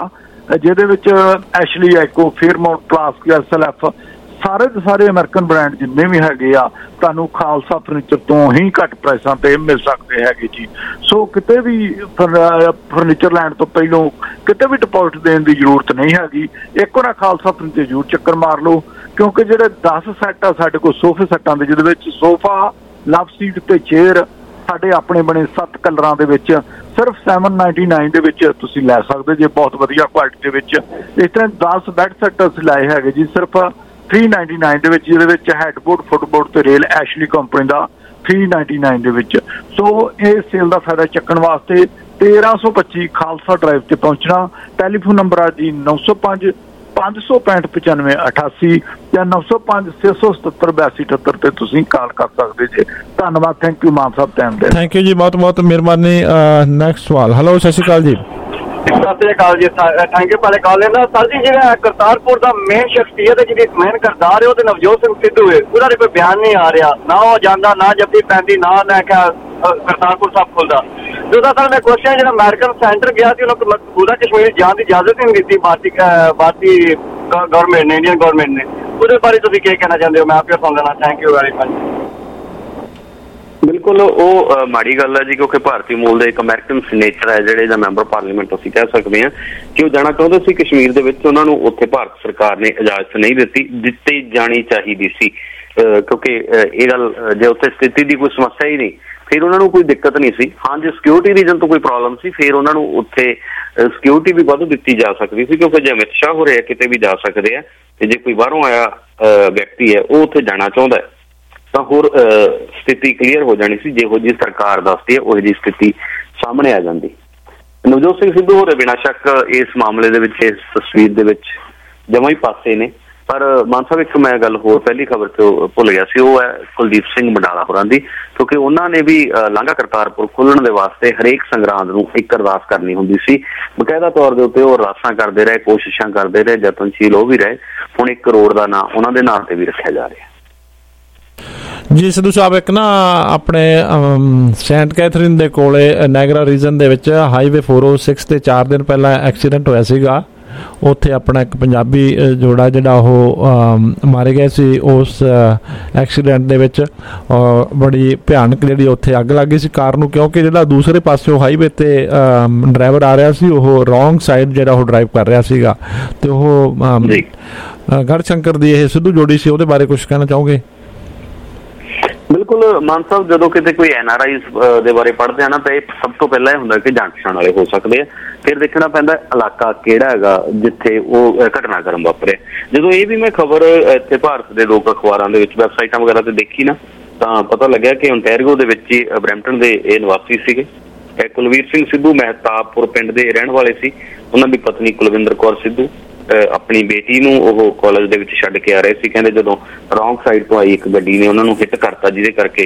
ਜਿਹਦੇ ਵਿੱਚ Ashley Acme, Fairmont, classic, S L F ਸਾਰੇ ਦੇ ਸਾਰੇ ਅਮਰੀਕਨ ਬ੍ਰਾਂਡ ਜਿੰਨੇ ਵੀ ਹੈਗੇ ਆ ਤੁਹਾਨੂੰ ਖਾਲਸਾ ਫਰਨੀਚਰ ਤੋਂ ਹੀ ਘੱਟ ਪ੍ਰਾਈਸਾਂ ਤੇ ਮਿਲ ਸਕਦੇ ਹੈਗੇ ਜੀ। ਸੋ ਕਿਤੇ ਵੀ ਫਰਨੀਚਰ ਲੈਣ ਤੋਂ ਪਹਿਲੋਂ ਕਿਤੇ ਵੀ ਡਿਪੋਜ਼ਿਟ ਦੇਣ ਦੀ ਜ਼ਰੂਰਤ ਨਹੀਂ ਹੈਗੀ। ਇੱਕ ਵਾਰ ਖਾਲਸਾ ਫਰਨੀਚਰ ਜ਼ਰੂਰ ਚੱਕਰ ਮਾਰ ਲਓ, ਕਿਉਂਕਿ ਜਿਹੜੇ ਦਸ ਸੈੱਟ ਆ ਸਾਡੇ ਕੋਲ ਸੋਫੇ ਸੈੱਟਾਂ ਦੇ, ਜਿਹਦੇ ਵਿੱਚ ਸੋਫਾ, ਲਵ ਸੀਟ ਤੇ ਚੇਅਰ ਸਾਡੇ ਆਪਣੇ ਬਣੇ ਸੱਤ ਕਲਰਾਂ ਦੇ ਵਿੱਚ ਸਿਰਫ ਸੈਵਨ ਨਾਈਨਟੀ ਨਾਈਨ ਦੇ ਵਿੱਚ ਤੁਸੀਂ ਲੈ ਸਕਦੇ ਜੇ, ਬਹੁਤ ਵਧੀਆ ਕੁਆਲਿਟੀ ਦੇ ਵਿੱਚ। ਇਸ ਤਰ੍ਹਾਂ ਦਸ ਬੈੱਡ ਸੈੱਟ ਅਸੀਂ ਲਾਏ ਹੈਗੇ ਜੀ ਸਿਰਫ ਥ੍ਰੀ ਨਾਈਨਟੀ ਨਾਈਨ ਦੇ ਵਿੱਚ, ਜਿਹਦੇ ਵਿੱਚ ਹੈਡਬੋਰਡ, ਫੁੱਟਬੋਰਡ ਤੇ ਰੇਲ ਐਸ਼ਲੀ ਕੰਪਨੀ ਦਾ ਥ੍ਰੀ ਨਾਈਨਟੀ ਨਾਈਨ ਦੇ ਵਿੱਚ। ਸੋ ਇਹ ਸੇਲ ਦਾ ਫਾਇਦਾ ਚੱਕਣ ਵਾਸਤੇ ਤੇਰਾਂ ਸੌ ਪੱਚੀ ਖਾਲਸਾ ਡਰਾਈਵ ਤੇ ਪਹੁੰਚਣਾ। ਟੈਲੀਫੋਨ ਨੰਬਰ ਆ ਜੀ ਨੌ ਸੌ ਪੰਜ ਪੰਜ ਸੌ ਪੈਂਹਠ ਪਚਾਨਵੇਂ ਅਠਾਸੀ ਜਾਂ ਨੌ ਸੌ ਪੰਜ ਛੇ ਸੌ ਸਤੱਤਰ ਬਿਆਸੀ ਅਠੱਤਰ ਤੇ ਤੁਸੀਂ ਕਾਲ ਕਰ ਸਕਦੇ ਜੇ। ਧੰਨਵਾਦ, ਥੈਂਕ ਯੂ ਮਾਨ ਸਾਹਿਬ ਟਾਈਮ ਦੇ। ਥੈਂਕ ਯੂ ਜੀ, ਬਹੁਤ ਬਹੁਤ ਮਿਹਰਬਾਨੀ। ਨੈਕਸਟ ਸਵਾਲ। ਹੈਲੋ, ਸਤਿ ਸ਼੍ਰੀ ਅਕਾਲ ਜੀ। ਸਤਿ ਸ਼੍ਰੀ ਅਕਾਲ ਜੀ, ਥੈਂਕ ਯੂ ਪਹਿਲੇ ਕਾਲ ਲੈਣਾ। ਸਰ ਜੀ, ਜਿਹੜਾ ਕਰਤਾਰਪੁਰ ਦਾ ਮੇਨ ਸ਼ਖਸੀਅਤ ਹੈ, ਜਿਹਦੀ ਮੇਨ ਕਿਰਦਾਰ ਹੈ, ਉਹ ਤੇ ਨਵਜੋਤ ਸਿੰਘ ਸਿੱਧੂ ਹੈ, ਉਹਦਾ ਕੋਈ ਬਿਆਨ ਨਹੀਂ ਆ ਰਿਹਾ, ਨਾ ਉਹ ਜਾਂਦਾ, ਨਾ ਜੱਫੀ ਪੈਂਦੀ, ਨਾ ਨਾ ਕਰਤਾਰਪੁਰ ਸਾਹਿਬ ਖੁੱਲਦਾ। ਦੂਸਰਾ ਸਰ ਮੈਂ ਕੁਐਸਚਨ, ਜਿਹੜਾ ਅਮਰੀਕਨ ਸੈਂਟਰ ਗਿਆ ਸੀ ਉਹਨੂੰ ਪੂਰਾ ਕਸ਼ਮੀਰ ਜਾਣ ਦੀ ਇਜਾਜ਼ਤ ਹੀ ਨਹੀਂ ਦਿੱਤੀ ਭਾਰਤੀ ਭਾਰਤੀ ਗਵਰਨਮੈਂਟ ਨੇ, ਇੰਡੀਅਨ ਗਵਰਨਮੈਂਟ ਨੇ, ਉਹਦੇ ਬਾਰੇ ਤੁਸੀਂ ਕੀ ਕਹਿਣਾ ਚਾਹੁੰਦੇ ਹੋ? ਮੈਂ ਆਪੇ ਸੁਣ ਲੈਣਾ। Thank you very much. ਬਿਲਕੁਲ ਉਹ ਮਾੜੀ ਗੱਲ ਹੈ ਜੀ, ਕਿਉਂਕਿ ਭਾਰਤੀ ਮੂਲ ਦੇ ਇੱਕ ਅਮਰੀਕਨ ਸੀਨੇਟਰ ਹੈ ਜਿਹੜੇ ਜਾਂ ਮੈਂਬਰ ਪਾਰਲੀਮੈਂਟ ਅਸੀਂ ਕਹਿ ਸਕਦੇ ਹਾਂ ਕਿ ਉਹ ਜਾਣਾ ਚਾਹੁੰਦੇ ਸੀ ਕਸ਼ਮੀਰ ਦੇ ਵਿੱਚ, ਉਹਨਾਂ ਨੂੰ ਉੱਥੇ ਭਾਰਤ ਸਰਕਾਰ ਨੇ ਇਜਾਜ਼ਤ ਨਹੀਂ ਦਿੱਤੀ, ਦਿੱਤੀ ਜਾਣੀ ਚਾਹੀਦੀ ਸੀ। ਕਿਉਂਕਿ ਇਹ ਗੱਲ ਜੇ ਉੱਥੇ ਸਥਿਤੀ ਦੀ ਕੋਈ ਸਮੱਸਿਆ ਹੀ ਨਹੀਂ ਫਿਰ ਉਹਨਾਂ ਨੂੰ ਕੋਈ ਦਿੱਕਤ ਨਹੀਂ ਸੀ। ਹਾਂ, ਜੇ ਸਿਕਿਉਰਿਟੀ ਰੀਜਨ ਤੋਂ ਕੋਈ ਪ੍ਰੋਬਲਮ ਸੀ ਫਿਰ ਉਹਨਾਂ ਨੂੰ ਉੱਥੇ ਸਿਕਿਉਰਿਟੀ ਵੀ ਵੱਧ ਦਿੱਤੀ ਜਾ ਸਕਦੀ ਸੀ, ਕਿਉਂਕਿ ਜੇ ਅਮਿਤ ਸ਼ਾਹ ਹੋ ਰਿਹਾ ਕਿਤੇ ਵੀ ਜਾ ਸਕਦੇ ਆ, ਤੇ ਜੇ ਕੋਈ ਬਾਹਰੋਂ ਆਇਆ ਵਿਅਕਤੀ ਹੈ ਉਹ ਉੱਥੇ ਜਾਣਾ ਚਾਹੁੰਦਾ ਹੈ ਤਾਂ ਹੋਰ ਸਥਿਤੀ ਕਲੀਅਰ ਹੋ ਜਾਣੀ ਸੀ। ਜਿਹੋ ਜਿਹੀ ਸਰਕਾਰ ਦੱਸਦੀ ਹੈ ਉਹੋ ਜਿਹੀ ਸਥਿਤੀ ਸਾਹਮਣੇ ਆ ਜਾਂਦੀ। ਨਵਜੋਤ ਸਿੰਘ ਸਿੱਧੂ ਹੋਰੇ ਬਿਨਾਂ ਸ਼ੱਕ ਇਸ ਮਾਮਲੇ ਦੇ ਵਿੱਚ, ਇਸ ਤਸਵੀਰ ਦੇ ਵਿੱਚ ਜਮਾਂ ਹੀ ਪਾਸੇ ਨੇ। ਪਰ ਮਾਨ ਸਾਹਿਬ, ਇੱਕ ਮੈਂ ਗੱਲ ਹੋਰ ਪਹਿਲੀ ਖਬਰ ਤੋਂ ਭੁੱਲ ਗਿਆ ਸੀ, ਉਹ ਹੈ ਕੁਲਦੀਪ ਸਿੰਘ ਮੰਡਾਲਾ ਹੋਰਾਂ ਦੀ, ਕਿਉਂਕਿ ਉਹਨਾਂ ਨੇ ਵੀ ਲਾਂਘਾ ਕਰਤਾਰਪੁਰ ਖੋਲ੍ਹਣ ਦੇ ਵਾਸਤੇ ਹਰੇਕ ਸੰਗਰਾਂਦ ਨੂੰ ਇੱਕ ਅਰਦਾਸ ਕਰਨੀ ਹੁੰਦੀ ਸੀ। ਬਕਾਇਦਾ ਤੌਰ ਦੇ ਉੱਤੇ ਉਹ ਅਰਦਾਸਾਂ ਕਰਦੇ ਰਹੇ, ਕੋਸ਼ਿਸ਼ਾਂ ਕਰਦੇ ਰਹੇ, ਯਤਨਸ਼ੀਲ ਉਹ ਵੀ ਰਹੇ। ਹੁਣ ਇੱਕ ਕਰੋੜ ਦਾ ਨਾਂ ਉਹਨਾਂ ਦੇ ਨਾਂ ਤੇ ਵੀ ਰੱਖਿਆ ਜਾ ਰਿਹਾ ਜੀ। ਸਿੱਧੂ ਸਾਹਿਬ, ਇੱਕ ਨਾ ਆਪਣੇ ਸੈਂਟ ਕੈਥਰੀਨ ਦੇ ਕੋਲੇ ਨੈਗਰਾ ਰੀਜਨ ਦੇ ਵਿੱਚ ਹਾਈਵੇ ਫੋਰ ਓ ਸਿਕਸ ਤੇ ਚਾਰ ਦਿਨ ਪਹਿਲਾਂ ਐਕਸੀਡੈਂਟ ਹੋਇਆ ਸੀਗਾ। ਉੱਥੇ ਆਪਣਾ ਇੱਕ ਪੰਜਾਬੀ ਜੋੜਾ ਜਿਹੜਾ ਉਹ ਮਾਰੇ ਗਏ ਸੀ ਉਸ ਐਕਸੀਡੈਂਟ ਦੇ ਵਿੱਚ। ਬੜੀ ਭਿਆਨਕ ਜਿਹੜੀ ਉੱਥੇ ਅੱਗ ਲੱਗ ਗਈ ਸੀ ਕਾਰ ਨੂੰ, ਕਿਉਂਕਿ ਜਿਹੜਾ ਦੂਸਰੇ ਪਾਸਿਓਂ ਹਾਈਵੇ ਤੇ ਡਰਾਈਵਰ ਆ ਰਿਹਾ ਸੀ ਉਹ ਰੋਂਗ ਸਾਈਡ ਜਿਹੜਾ ਉਹ ਡਰਾਈਵ ਕਰ ਰਿਹਾ ਸੀਗਾ, ਤੇ ਉਹ ਗੜਸ਼ੰਕਰ ਦੀ ਇਹ ਸਿੱਧੂ ਜੋੜੀ ਸੀ। ਉਹਦੇ ਬਾਰੇ ਕੁਝ ਕਹਿਣਾ ਚਾਹੋਗੇ? ਬਿਲਕੁਲ ਮਾਨ ਸਾਹਿਬ, ਜਦੋਂ ਕਿਤੇ ਕੋਈ ਐਨ ਆਰ ਆਈਜ਼ ਦੇ ਬਾਰੇ ਪੜ੍ਹਦੇ ਆ ਨਾ ਤਾਂ ਇਹ ਸਭ ਤੋਂ ਪਹਿਲਾਂ ਇਹ ਹੁੰਦਾ ਕਿ ਜਾਣ ਪਛਾਣ ਵਾਲੇ ਹੋ ਸਕਦੇ ਆ, ਫਿਰ ਦੇਖਣਾ ਪੈਂਦਾ ਇਲਾਕਾ ਕਿਹੜਾ ਹੈਗਾ ਜਿੱਥੇ ਉਹ ਘਟਨਾਕ੍ਰਮ ਵਾਪਰਿਆ। ਜਦੋਂ ਇਹ ਵੀ ਮੈਂ ਖਬਰ ਇੱਥੇ ਭਾਰਤ ਦੇ ਲੋਕ ਅਖਬਾਰਾਂ ਦੇ ਵਿੱਚ, ਵੈਬਸਾਈਟਾਂ ਵਗੈਰਾ ਤੇ ਦੇਖੀ ਨਾ ਤਾਂ ਪਤਾ ਲੱਗਿਆ ਕਿ ਓਨਟਾਰੀਓ ਦੇ ਵਿੱਚ ਹੀ ਬਰੈਂਪਟਨ ਦੇ ਇਹ ਨਿਵਾਸੀ ਸੀਗੇ। ਕੁਲਵੀਰ ਸਿੰਘ ਸਿੱਧੂ ਮਹਿਤਾਬਪੁਰ ਪਿੰਡ ਦੇ ਰਹਿਣ ਵਾਲੇ ਸੀ। ਉਹਨਾਂ ਦੀ ਪਤਨੀ ਕੁਲਵਿੰਦਰ ਕੌਰ ਸਿੱਧੂ ਆਪਣੀ ਬੇਟੀ ਨੂੰ ਉਹ ਕਾਲਜ ਦੇ ਵਿੱਚ ਛੱਡ ਕੇ ਆ ਰਹੇ ਸੀ। ਕਹਿੰਦੇ ਜਦੋਂ ਰੌਂਗ ਸਾਈਡ ਤੋਂ ਆਈ ਇੱਕ ਗੱਡੀ ਨੇ ਉਹਨਾਂ ਨੂੰ ਹਿੱਟ ਕਰਤਾ, ਜਿਹਦੇ ਕਰਕੇ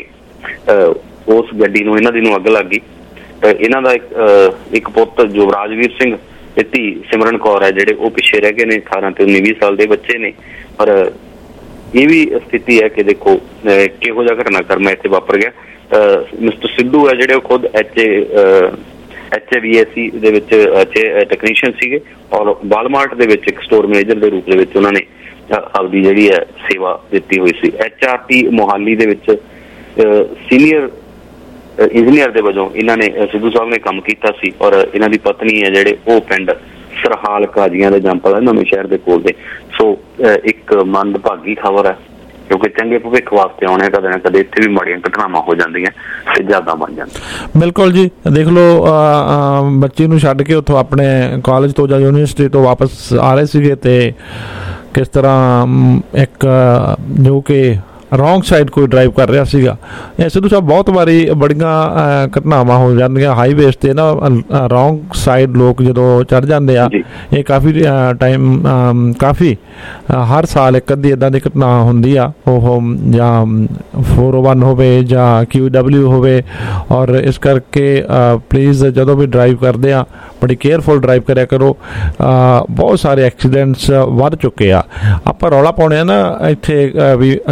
ਉਸ ਗੱਡੀ ਨੂੰ ਇਹਨਾਂ ਦੀ ਨੂੰ ਅੱਗ ਲੱਗ ਗਈ। ਇਹਨਾਂ ਦਾ ਇੱਕ ਪੁੱਤ ਯੁਵਰਾਜਵੀਰ ਸਿੰਘ ਤੇ ਧੀ ਸਿਮਰਨ ਕੌਰ ਹੈ ਜਿਹੜੇ ਉਹ ਪਿੱਛੇ ਰਹਿ ਗਏ ਨੇ। ਅਠਾਰਾਂ ਤੇ ਉੱਨੀ ਵੀਹ ਸਾਲ ਦੇ ਬੱਚੇ ਨੇ। ਪਰ ਇਹ ਵੀ ਸਥਿਤੀ ਹੈ ਕਿ ਦੇਖੋ ਕਿਹੋ ਜਿਹਾ ਘਟਨਾਕ੍ਰਮ ਇੱਥੇ ਵਾਪਰ ਗਿਆ। ਮਿਸਟਰ ਸਿੱਧੂ ਹੈ ਜਿਹੜੇ ਉਹ ਖੁਦ ਐਚ ਏ ਐਚ ਏ ਵੀ ਏ ਸੀ ਦੇ ਵਿੱਚ ਟੈਕਨੀਸ਼ੀਅਨ ਸੀਗੇ ਔਰ ਵਾਲਮਾਰਟ ਦੇ ਵਿੱਚ ਇੱਕ ਸਟੋਰ ਮੈਨੇਜਰ ਦੇ ਰੂਪ ਦੇ ਵਿੱਚ ਉਹਨਾਂ ਨੇ ਆਪਦੀ ਜਿਹੜੀ ਹੈ ਸੇਵਾ ਦਿੱਤੀ ਹੋਈ ਸੀ। ਐਚ ਆਰ ਟੀ ਮੋਹਾਲੀ ਦੇ ਵਿੱਚ ਸੀਨੀਅਰ ਇੰਜੀਨੀਅਰ ਦੇ ਵਜੋਂ ਇਹਨਾਂ ਨੇ ਸਿੱਧੂ ਸਾਹਿਬ ਨੇ ਕੰਮ ਕੀਤਾ ਸੀ ਔਰ ਇਹਨਾਂ ਦੀ ਪਤਨੀ ਹੈ ਜਿਹੜੇ ਉਹ ਪਿੰਡ ਸਰਹਾਲ ਕਾਜ਼ੀਆਂ ਦੇ ਜੰਪਲ ਨਵੇਂ ਸ਼ਹਿਰ ਦੇ ਕੋਲ ਦੇ। ਸੋ ਇੱਕ ਮੰਦਭਾਗੀ ਖਬਰ ਹੈ ਕਿਉਂਕਿ ਚੰਗੇ ਭਵਿੱਖ ਵਾਸਤੇ ਆਉਣੇ ਕਦੇ ਨਾ ਕਦੇ ਇੱਥੇ ਵੀ ਮਾੜੀਆਂ ਘਟਨਾਵਾਂ ਹੋ ਜਾਂਦੀਆਂ ਤੇ ਜ਼ਿਆਦਾ ਬਣ ਜਾਂਦੀਆਂ। ਬਿਲਕੁਲ ਜੀ, ਦੇਖ ਲਓ ਬੱਚੀ ਨੂੰ ਛੱਡ ਕੇ ਉੱਥੋਂ ਆਪਣੇ ਕਾਲਜ ਤੋਂ ਜਾਂ ਯੂਨੀਵਰਸਿਟੀ ਤੋਂ ਵਾਪਸ ਆ ਰਹੇ ਸੀਗੇ ਤੇ ਕਿਸ ਤਰ੍ਹਾਂ ਇੱਕ ਜੋ ਕਿ ਰੌਂਗ ਸਾਈਡ ਕੋਈ ਡਰਾਈਵ ਕਰ ਰਿਹਾ ਸੀਗਾ। ਇਹ ਸਿੱਧੂ ਸਾਹਿਬ ਬਹੁਤ ਵਾਰੀ ਬੜੀਆਂ ਘਟਨਾਵਾਂ ਹੋ ਜਾਂਦੀਆਂ ਹਾਈਵੇਜ਼ ਤੇ ਨਾ, ਰੌਂਗ ਸਾਈਡ ਲੋਕ ਜਦੋਂ ਚੜ੍ਹ ਜਾਂਦੇ ਆ। ਇਹ ਕਾਫੀ ਟਾਈਮ ਕਾਫੀ ਹਰ ਸਾਲ ਇੱਕ ਅੱਧੀ ਇੱਦਾਂ ਦੀ ਘਟਨਾ ਹੁੰਦੀ ਆ, ਉਹ ਜਾਂ ਫੋਰ ਓ ਵਨ ਹੋਵੇ ਜਾਂ ਕਿਊ ਡਬਲਿਊ ਹੋਵੇ। ਔਰ ਇਸ ਕਰਕੇ ਪਲੀਜ਼ ਜਦੋਂ ਵੀ ਡਰਾਈਵ ਕਰਦੇ ਆ ਬੜੀ ਕੇਅਰਫੁਲ ਡਰਾਈਵ ਕਰਿਆ ਕਰੋ। ਬਹੁਤ ਸਾਰੇ ਐਕਸੀਡੈਂਟਸ ਵੱਧ ਚੁੱਕੇ ਆ। ਆਪਾਂ ਰੌਲਾ ਪਾਉਂਦੇ ਆ ਨਾ ਇੱਥੇ ਵੀ ਇੰਸ਼ੋਰੈਂਸ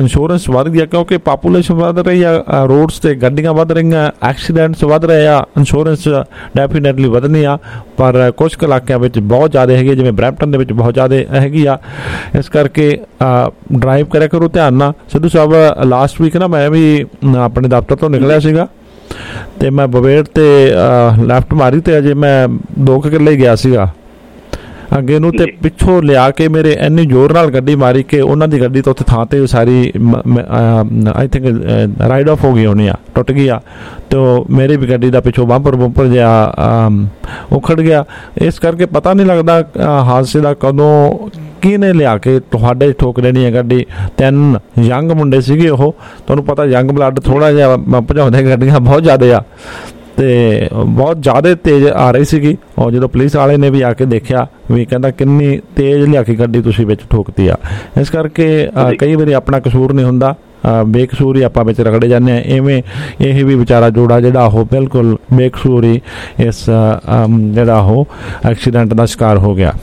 ਐਕਸੀਡੈਂਟਸ ਵੱਧ ਗਿਆ ਕਿਉਂਕਿ ਪਾਪੂਲੇਸ਼ਨ ਵੱਧ ਰਹੀ ਆ, ਰੋਡਸ ਤੇ ਗੱਡੀਆਂ ਵੱਧ ਰਹੀਆਂ, ਐਕਸੀਡੈਂਟਸ ਵੱਧ ਰਹੇ ਆ, ਇੰਸ਼ੋਰੈਂਸ ਡੈਫੀਨੇਟਲੀ ਵਧਣੀ ਆ, ਪਰ ਕੁਝ ਕੁ ਇਲਾਕਿਆਂ ਵਿੱਚ ਬਹੁਤ ਜ਼ਿਆਦਾ ਹੈਗੀ, ਜਿਵੇਂ ਬਰੈਂਪਟਨ ਦੇ ਵਿੱਚ ਬਹੁਤ ਜ਼ਿਆਦਾ ਹੈਗੀ ਆ। ਇਸ ਕਰਕੇ ਡਰਾਈਵ ਕਰਿਆ ਕਰੋ ਧਿਆਨ ਨਾਲ। ਸਿੱਧੂ ਸਾਹਿਬ ਲਾਸਟ ਵੀਕ ਨਾ ਮੈਂ ਵੀ ਆਪਣੇ ਦਫ਼ਤਰ ਤੋਂ ਨਿਕਲਿਆ ਸੀਗਾ ਤੇ ਮੈਂ ਬਵੇੜ ਤੇ ਲੈਫਟ ਮਾਰੀ ਤੇ ਅਜੇ ਮੈਂ ਦੋ ਕੁ ਕਿੱਲੇ ਗਿਆ ਸੀਗਾ ਅੱਗੇ ਨੂੰ, ਤੇ ਪਿੱਛੋਂ ਲਿਆ ਕੇ ਮੇਰੇ ਇੰਨੀ ਜ਼ੋਰ ਨਾਲ ਗੱਡੀ ਮਾਰੀ ਕਿ ਉਹਨਾਂ ਦੀ ਗੱਡੀ ਤਾਂ ਉੱਥੇ ਥਾਂ ਤੇ ਸਾਰੀ ਆਈ ਥਿੰਕ ਰਾਈਡ ਆਫ ਹੋ ਗਈ ਹੋਣੀ ਆ, ਟੁੱਟ ਗਈ ਆ, ਤੇ ਮੇਰੀ ਵੀ ਗੱਡੀ ਦਾ ਪਿੱਛੋਂ ਬੰਪਰ ਬੰਪਰ ਜਿਹਾ ਉਖੜ ਗਿਆ। ਇਸ ਕਰਕੇ ਪਤਾ ਨਹੀਂ ਲੱਗਦਾ ਹਾਦਸੇ ਦਾ ਕਦੋਂ ਕਿਹਨੇ ਲਿਆ ਕੇ ਤੁਹਾਡੇ ਠੋਕ ਦੇਣੀ ਹੈ ਗੱਡੀ। ਤਿੰਨ ਯੰਗ ਮੁੰਡੇ ਸੀਗੇ, ਉਹ ਤੁਹਾਨੂੰ ਪਤਾ ਯੰਗ ਬਲੱਡ ਥੋੜ੍ਹਾ ਜਿਹਾ ਭਜਾਉਂਦੇ ਗੱਡੀਆਂ ਬਹੁਤ ਜ਼ਿਆਦਾ ਆ, ਤੇ ਬਹੁਤ ਜ਼ਿਆਦਾ ਤੇਜ਼ ਆ ਰਹੀ ਸੀਗੀ। ਔਰ ਜਦੋਂ ਪੁਲਿਸ ਵਾਲੇ ਨੇ ਵੀ ਆ ਕੇ ਦੇਖਿਆ ਵੀ ਕਹਿੰਦਾ ਕਿੰਨੀ ਤੇਜ਼ ਲਿਆ ਕੇ ਗੱਡੀ ਤੁਸੀਂ ਵਿੱਚ ਠੋਕਤੀ ਆ। ਇਸ ਕਰਕੇ ਕਈ ਵਾਰੀ ਆਪਣਾ ਕਸੂਰ ਨਹੀਂ ਹੁੰਦਾ, ਬੇਕਸੂਰ ਹੀ ਆਪਾਂ ਵਿੱਚ ਰਗੜੇ ਜਾਂਦੇ ਹਾਂ। ਇਵੇਂ ਇਹ ਵੀ ਵਿਚਾਰਾ ਜੋੜਾ ਜਿਹੜਾ ਉਹ ਬਿਲਕੁਲ ਬੇਕਸੂਰ ਹੀ ਇਸ ਜਿਹੜਾ ਉਹ ਐਕਸੀਡੈਂਟ ਦਾ ਸ਼ਿਕਾਰ ਹੋ ਗਿਆ।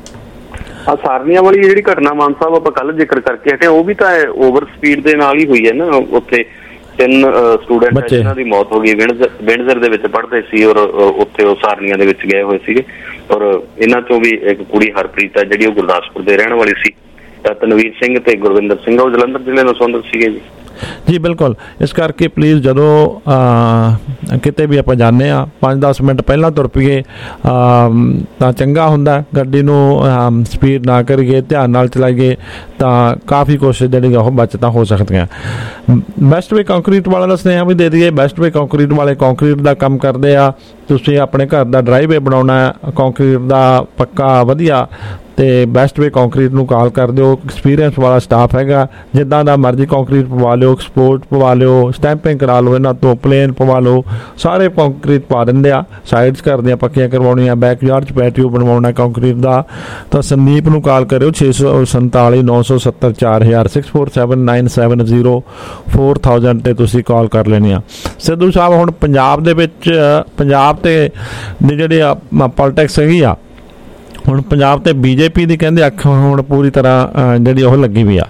ਆ ਸਾਰਨੀਆਂ ਵਾਲੀ ਜਿਹੜੀ ਘਟਨਾ ਮਾਨ ਸਾਹਿਬ ਆਪਾਂ ਕੱਲ ਜ਼ਿਕਰ ਕਰਕੇ ਹਟੇ, ਉਹ ਵੀ ਤਾਂ ਓਵਰ ਸਪੀਡ ਦੇ ਨਾਲ ਹੀ ਹੋਈ ਹੈ ਨਾ। ਉੱਥੇ ਤਿੰਨ ਸਟੂਡੈਂਟ ਜਿਹਨਾਂ ਦੀ ਮੌਤ ਹੋ ਗਈ, ਵਿੰਡਜ਼ਰ ਦੇ ਵਿੱਚ ਪੜ੍ਹਦੇ ਸੀ ਔਰ ਉੱਥੇ ਉਹ ਸਾਰਨੀਆਂ ਦੇ ਵਿੱਚ ਗਏ ਹੋਏ ਸੀਗੇ। ਔਰ ਇਹਨਾਂ ਚੋਂ ਵੀ ਇੱਕ ਕੁੜੀ ਹਰਪ੍ਰੀਤ ਹੈ ਜਿਹੜੀ ਉਹ ਗੁਰਦਾਸਪੁਰ ਦੇ ਰਹਿਣ ਵਾਲੀ ਸੀ, ਤਨਵੀਰ ਸਿੰਘ ਤੇ ਗੁਰਵਿੰਦਰ ਸਿੰਘ ਉਹ ਜਲੰਧਰ ਜ਼ਿਲ੍ਹੇ ਨੂੰ ਸੰਬੰਧਿਤ ਸੀਗੇ ਜੀ। ਜੀ ਬਿਲਕੁਲ। ਇਸ ਕਰਕੇ ਪਲੀਜ਼ ਜਦੋਂ ਕਿਤੇ ਵੀ ਆਪਾਂ ਜਾਂਦੇ ਹਾਂ ਪੰਜ ਦਸ ਮਿੰਟ ਪਹਿਲਾਂ ਤੁਰ ਪਈਏ ਤਾਂ ਚੰਗਾ ਹੁੰਦਾ। ਗੱਡੀ ਨੂੰ ਸਪੀਡ ਨਾ ਕਰੀਏ, ਧਿਆਨ ਨਾਲ ਚਲਾਈਏ ਤਾਂ ਕਾਫੀ ਕੁਛ ਜਿਹੜੀਆਂ ਉਹ ਬਚਤਾਂ ਹੋ ਸਕਦੀਆਂ। ਬੈਸਟ ਵੇ ਕੰਕਰੀਟ ਵਾਲਾ ਦਾ ਸੁਨੇਹਾ ਵੀ ਦੇ ਦਈਏ। ਬੈਸਟ ਵੇ ਕੰਕਰੀਟ ਵਾਲੇ ਕੰਕਰੀਟ ਦਾ ਕੰਮ ਕਰਦੇ ਆ। ਤੁਸੀਂ ਆਪਣੇ ਘਰ ਦਾ ਡਰਾਈਵੇ ਬਣਾਉਣਾ ਕੰਕਰੀਟ ਦਾ ਪੱਕਾ ਵਧੀਆ, ਤੇ ਬੈਸਟ ਵੇ ਕੰਕਰੀਟ ਨੂੰ ਕਾਲ ਕਰ ਦਿਓ। ਐਕਸਪੀਰੀਅੰਸ ਵਾਲਾ ਸਟਾਫ ਹੈਗਾ, ਜਿੱਦਾਂ ਦਾ ਮਰਜ਼ੀ ਕੰਕਰੀਟ ਪਵਾ ਲਿਓ, ਐਕਸਪੋਰਟ ਪਵਾ ਲਿਓ, ਸਟੈਂਪਿੰਗ ਕਰਾ ਲਓ, ਇਹਨਾਂ ਤੋਂ ਪਲੇਨ ਪਵਾ ਲਓ, ਸਾਰੇ ਕੰਕਰੀਟ ਪਾ ਦਿੰਦੇ ਆ। ਸਾਈਡਸ ਕਰਦੇ ਆ ਪੱਕੀਆਂ ਕਰਵਾਉਣੀਆਂ, ਬੈਕਯਾਰਡ 'ਚ ਪੈਟੀਓ ਬਣਵਾਉਣਾ ਕੰਕਰੀਟ ਦਾ, ਤਾਂ ਸੰਦੀਪ ਨੂੰ ਕਾਲ ਕਰਿਓ ਛੇ ਸੌ ਸੰਤਾਲੀ ਨੌ ਸੌ ਸੱਤਰ ਚਾਰ ਹਜ਼ਾਰ six four seven nine seven zero four thousand 'ਤੇ ਤੁਸੀਂ ਕਾਲ ਕਰ ਲੈਣੀ ਆ। ਸਿੱਧੂ ਸਾਹਿਬ ਹੁਣ ਪੰਜਾਬ ਦੇ ਵਿੱਚ ਪੰਜਾਬ ਤੇ ਦੀ ਜਿਹੜੀ ਆ ਪੋਲੀਟਿਕਸ ਹੈਗੀ ਆ, ਹੁਣ ਪੰਜਾਬ ਤੇ ਬੀਜੇਪੀ ਦੀ ਕਹਿੰਦੇ ਅੱਖ ਹੁਣ ਪੂਰੀ ਤਰ੍ਹਾਂ ਜਿਹੜੀ ਉਹ ਲੱਗੀ ਵੀ ਆ।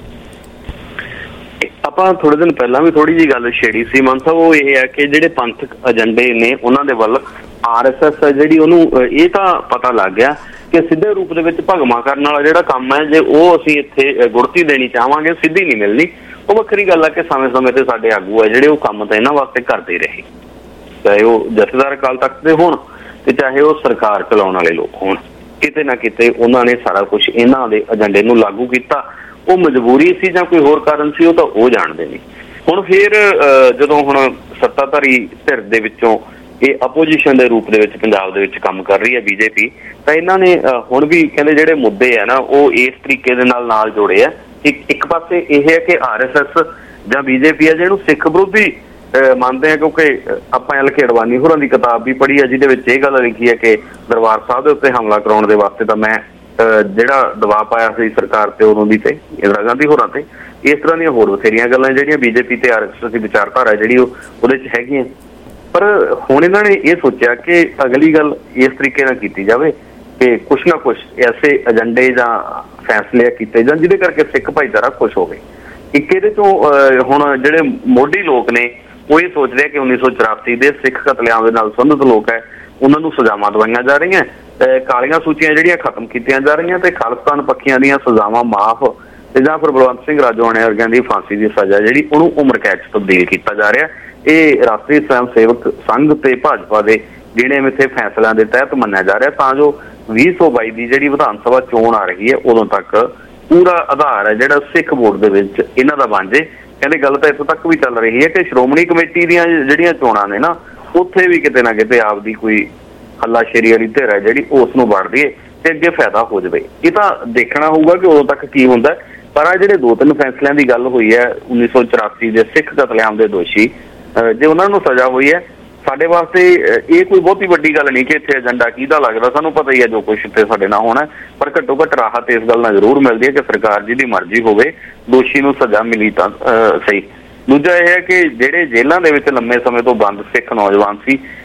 ਆਪਾਂ ਥੋੜੇ ਦਿਨ ਪਹਿਲਾਂ ਵੀ ਥੋੜੀ ਜਿਹੀ ਗੱਲ ਛੇੜੀ ਸੀ ਮਾਨ ਸਾਹਿਬ, ਉਹ ਇਹ ਹੈ ਕਿ ਜਿਹੜੇ ਪੰਥਕ ਏਜੰਡੇ ਨੇ ਉਹਨਾਂ ਦੇ ਵੱਲ ਆਰ ਐਸ ਐਸ ਜਿਹੜੀ ਉਹਨੂੰ ਇਹ ਤਾਂ ਪਤਾ ਲੱਗ ਗਿਆ ਕਿ ਸਿੱਧੇ ਰੂਪ ਦੇ ਵਿੱਚ ਭਗਮਾ ਕਰਨ ਵਾਲਾ ਜਿਹੜਾ ਕੰਮ ਹੈ, ਜੇ ਉਹ ਅਸੀਂ ਇੱਥੇ ਗੁੜਤੀ ਦੇਣੀ ਚਾਹਵਾਂਗੇ ਸਿੱਧੀ ਨਹੀਂ ਮਿਲਣੀ। ਉਹ ਵੱਖਰੀ ਗੱਲ ਹੈ ਕਿ ਸਮੇਂ ਸਮੇਂ ਤੇ ਸਾਡੇ ਆਗੂ ਹੈ ਜਿਹੜੇ ਉਹ ਕੰਮ ਤਾਂ ਇਹਨਾਂ ਵਾਸਤੇ ਕਰਦੇ ਰਹੇ, ਚਾਹੇ ਉਹ ਜਥੇਦਾਰ ਅਕਾਲ ਤਖਤ ਦੇ ਹੋਣ ਤੇ ਚਾਹੇ ਉਹ ਸਰਕਾਰ ਚਲਾਉਣ ਵਾਲੇ ਲੋਕ ਹੋਣ। ਕਿਤੇ ਨਾ ਕਿਤੇ ਉਹਨਾਂ ਨੇ ਸਾਰਾ ਕੁਛ ਇਹਨਾਂ ਦੇ ਏਜੰਡੇ ਨੂੰ ਲਾਗੂ ਕੀਤਾ। ਉਹ ਮਜਬੂਰੀ ਸੀ ਜਾਂ ਕੋਈ ਹੋਰ ਕਾਰਨ ਸੀ, ਉਹ ਤਾਂ ਉਹ ਜਾਣਦੇ ਨੇ। ਹੁਣ ਫਿਰ ਜਦੋਂ ਹੁਣ ਸੱਤਾਧਾਰੀ ਧਿਰ ਦੇ ਵਿੱਚੋਂ ਇਹ ਆਪੋਜੀਸ਼ਨ ਦੇ ਰੂਪ ਦੇ ਵਿੱਚ ਪੰਜਾਬ ਦੇ ਵਿੱਚ ਕੰਮ ਕਰ ਰਹੀ ਹੈ ਬੀਜੇਪੀ, ਤਾਂ ਇਹਨਾਂ ਨੇ ਹੁਣ ਵੀ ਕਹਿੰਦੇ ਜਿਹੜੇ ਮੁੱਦੇ ਆ ਨਾ ਉਹ ਇਸ ਤਰੀਕੇ ਦੇ ਨਾਲ ਨਾਲ ਜੋੜੇ ਆ। ਇੱਕ ਇੱਕ ਪਾਸੇ ਇਹ ਹੈ ਕਿ ਆਰ ਐਸ ਐਸ ਜਾਂ ਬੀਜੇਪੀ ਆ ਜਿਹਨੂੰ ਸਿੱਖ ਵਿਰੋਧੀ ਮੰਨਦੇ ਆ, ਕਿਉਂਕਿ ਆਪਾਂ ਐਲ ਕੇ ਅਡਵਾਨੀ ਹੋਰਾਂ ਦੀ ਕਿਤਾਬ ਵੀ ਪੜ੍ਹੀ ਹੈ ਜਿਹਦੇ ਵਿੱਚ ਇਹ ਗੱਲ ਲਿਖੀ ਹੈ ਕਿ ਦਰਬਾਰ ਸਾਹਿਬ ਦੇ ਉੱਤੇ ਹਮਲਾ ਕਰਾਉਣ ਦੇ ਵਾਸਤੇ ਤਾਂ ਮੈਂ ਜਿਹੜਾ ਦਬਾਅ ਪਾਇਆ ਸੀ ਸਰਕਾਰ ਤੇ ਉਦੋਂ ਦੀ ਤੇ ਇੰਦਰਾ ਗਾਂਧੀ ਹੋਰਾਂ ਤੇ। ਇਸ ਤਰ੍ਹਾਂ ਦੀਆਂ ਹੋਰ ਬਥੇਰੀਆਂ ਗੱਲਾਂ ਜਿਹੜੀਆਂ ਬੀਜੇਪੀ ਤੇ ਆਰ ਐਸ ਐਸ ਦੀ ਵਿਚਾਰਧਾਰਾ ਜਿਹੜੀ ਉਹ ਉਹਦੇ 'ਚ ਹੈਗੀਆਂ। ਪਰ ਹੁਣ ਇਹਨਾਂ ਨੇ ਇਹ ਸੋਚਿਆ ਕਿ ਅਗਲੀ ਗੱਲ ਇਸ ਤਰੀਕੇ ਨਾਲ ਕੀਤੀ ਜਾਵੇ ਕਿ ਕੁਛ ਨਾ ਕੁਛ ਐਸੇ ਏਜੰਡੇ ਜਾਂ ਫੈਸਲੇ ਕੀਤੇ ਜਾਣ ਜਿਹਦੇ ਕਰਕੇ ਸਿੱਖ ਭਾਈਚਾਰਾ ਖੁਸ਼ ਹੋਵੇ। ਇੱਕ ਇਹਦੇ ਤੋਂ ਹੁਣ ਜਿਹੜੇ ਮੋਢੀ ਲੋਕ ਨੇ ਉਹ ਇਹ ਸੋਚ ਰਹੇ ਕਿ ਉੱਨੀ ਸੌ ਚੁਰਾਸੀ ਦੇ ਸਿੱਖ ਕਤਲੇਆਮ ਦੇ ਨਾਲ ਸੰਬੰਧਿਤ ਲੋਕ ਹੈ ਉਹਨਾਂ ਨੂੰ ਸਜ਼ਾਵਾਂ ਦਵਾਈਆਂ ਜਾ ਰਹੀਆਂ, ਕਾਲੀਆਂ ਸੂਚੀਆਂ ਜਿਹੜੀਆਂ ਖਤਮ ਕੀਤੀਆਂ ਜਾ ਰਹੀਆਂ ਤੇ ਖਾਲਿਸਤਾਨ ਪੱਖੀਆਂ ਦੀਆਂ ਸਜ਼ਾਵਾਂ ਮਾਫ, ਤੇ ਜਾਂ ਫਿਰ ਬਲਵੰਤ ਸਿੰਘ ਰਾਜੋਆਣੇ ਵਰਗਿਆਂ ਦੀ ਫਾਂਸੀ ਦੀ ਸਜ਼ਾ ਜਿਹੜੀ ਉਹਨੂੰ ਉਮਰ ਕੈਦ 'ਚ ਤਬਦੀਲ ਕੀਤਾ ਜਾ ਰਿਹਾ। ਇਹ ਰਾਸ਼ਟਰੀ ਸਵੈਮ ਸੇਵਕ ਸੰਘ ਤੇ ਭਾਜਪਾ ਦੇ ਜਿਹੜੇ ਮਿੱਥੇ ਫੈਸਲਿਆਂ ਦੇ ਤਹਿਤ ਮੰਨਿਆ ਜਾ ਰਿਹਾ, ਤਾਂ ਜੋ ਵੀਹ ਸੌ ਬਾਈ ਦੀ ਜਿਹੜੀ ਵਿਧਾਨ ਸਭਾ ਚੋਣ ਆ ਰਹੀ ਹੈ ਉਦੋਂ ਤੱਕ ਪੂਰਾ ਆਧਾਰ ਹੈ ਜਿਹੜਾ ਸਿੱਖ ਵੋਟ ਦੇ ਵਿੱਚ ਇਹਨਾਂ ਦਾ ਬਣ ਜੇ। ਕਹਿੰਦੇ ਗੱਲ ਤਾਂ ਇੱਥੋਂ ਤੱਕ ਵੀ ਚੱਲ ਰਹੀ ਹੈ ਕਿ ਸ਼੍ਰੋਮਣੀ ਕਮੇਟੀ ਦੀਆਂ ਜਿਹੜੀਆਂ ਚੋਣਾਂ ਨੇ ਨਾ ਉੱਥੇ ਵੀ ਕਿਤੇ ਨਾ ਕਿਤੇ ਆਪਦੀ ਕੋਈ ਹੱਲਾਸ਼ੇਰੀ ਵਾਲੀ ਧਿਰ ਹੈ ਜਿਹੜੀ ਉਸ ਨੂੰ ਵੜ ਦਈਏ ਤੇ ਅੱਗੇ ਫਾਇਦਾ ਹੋ ਜਾਵੇ। ਇਹ ਤਾਂ ਦੇਖਣਾ ਹੋਊਗਾ ਕਿ ਉਦੋਂ ਤੱਕ ਕੀ ਹੁੰਦਾ। ਪਰ ਆ ਜਿਹੜੇ ਦੋ ਤਿੰਨ ਫੈਸਲਿਆਂ ਦੀ ਗੱਲ ਹੋਈ ਹੈ ਉੱਨੀ ਸੌ ਚੁਰਾਸੀ ਦੇ ਸਿੱਖ ਕਤਲੇਆਮ ਦੇ ਦੋਸ਼ੀ, ਜੇ ਉਹਨਾਂ ਨੂੰ ਸਜ਼ਾ ਹੋਈ ਹੈ, ਸਾਡੇ ਵਾਸਤੇ ਇਹ ਕੋਈ ਬਹੁਤੀ ਵੱਡੀ ਗੱਲ ਨਹੀਂ ਕਿ ਇੱਥੇ ਏਜੰਡਾ ਕਿਹਦਾ ਲੱਗਦਾ। ਸਾਨੂੰ ਪਤਾ ਹੀ ਹੈ ਜੋ ਕੁਛ ਇੱਥੇ ਸਾਡੇ ਨਾਲ ਹੋਣਾ, ਪਰ ਘੱਟੋ ਘੱਟ ਰਾਹਤ ਇਸ ਗੱਲ ਨਾਲ ਜ਼ਰੂਰ ਮਿਲਦੀ ਹੈ ਕਿ ਸਰਕਾਰ ਜਿਹਦੀ ਮਰਜ਼ੀ ਹੋਵੇ ਦੋਸ਼ੀ ਨੂੰ ਸਜ਼ਾ ਮਿਲੀ ਤਾਂ ਸਹੀ। ਦੂਜਾ ਇਹ ਹੈ ਕਿ ਜਿਹੜੇ ਜੇਲ੍ਹਾਂ ਦੇ ਵਿੱਚ ਲੰਮੇ ਸਮੇਂ ਤੋਂ ਬੰਦ ਸਿੱਖ ਨੌਜਵਾਨ ਸੀ,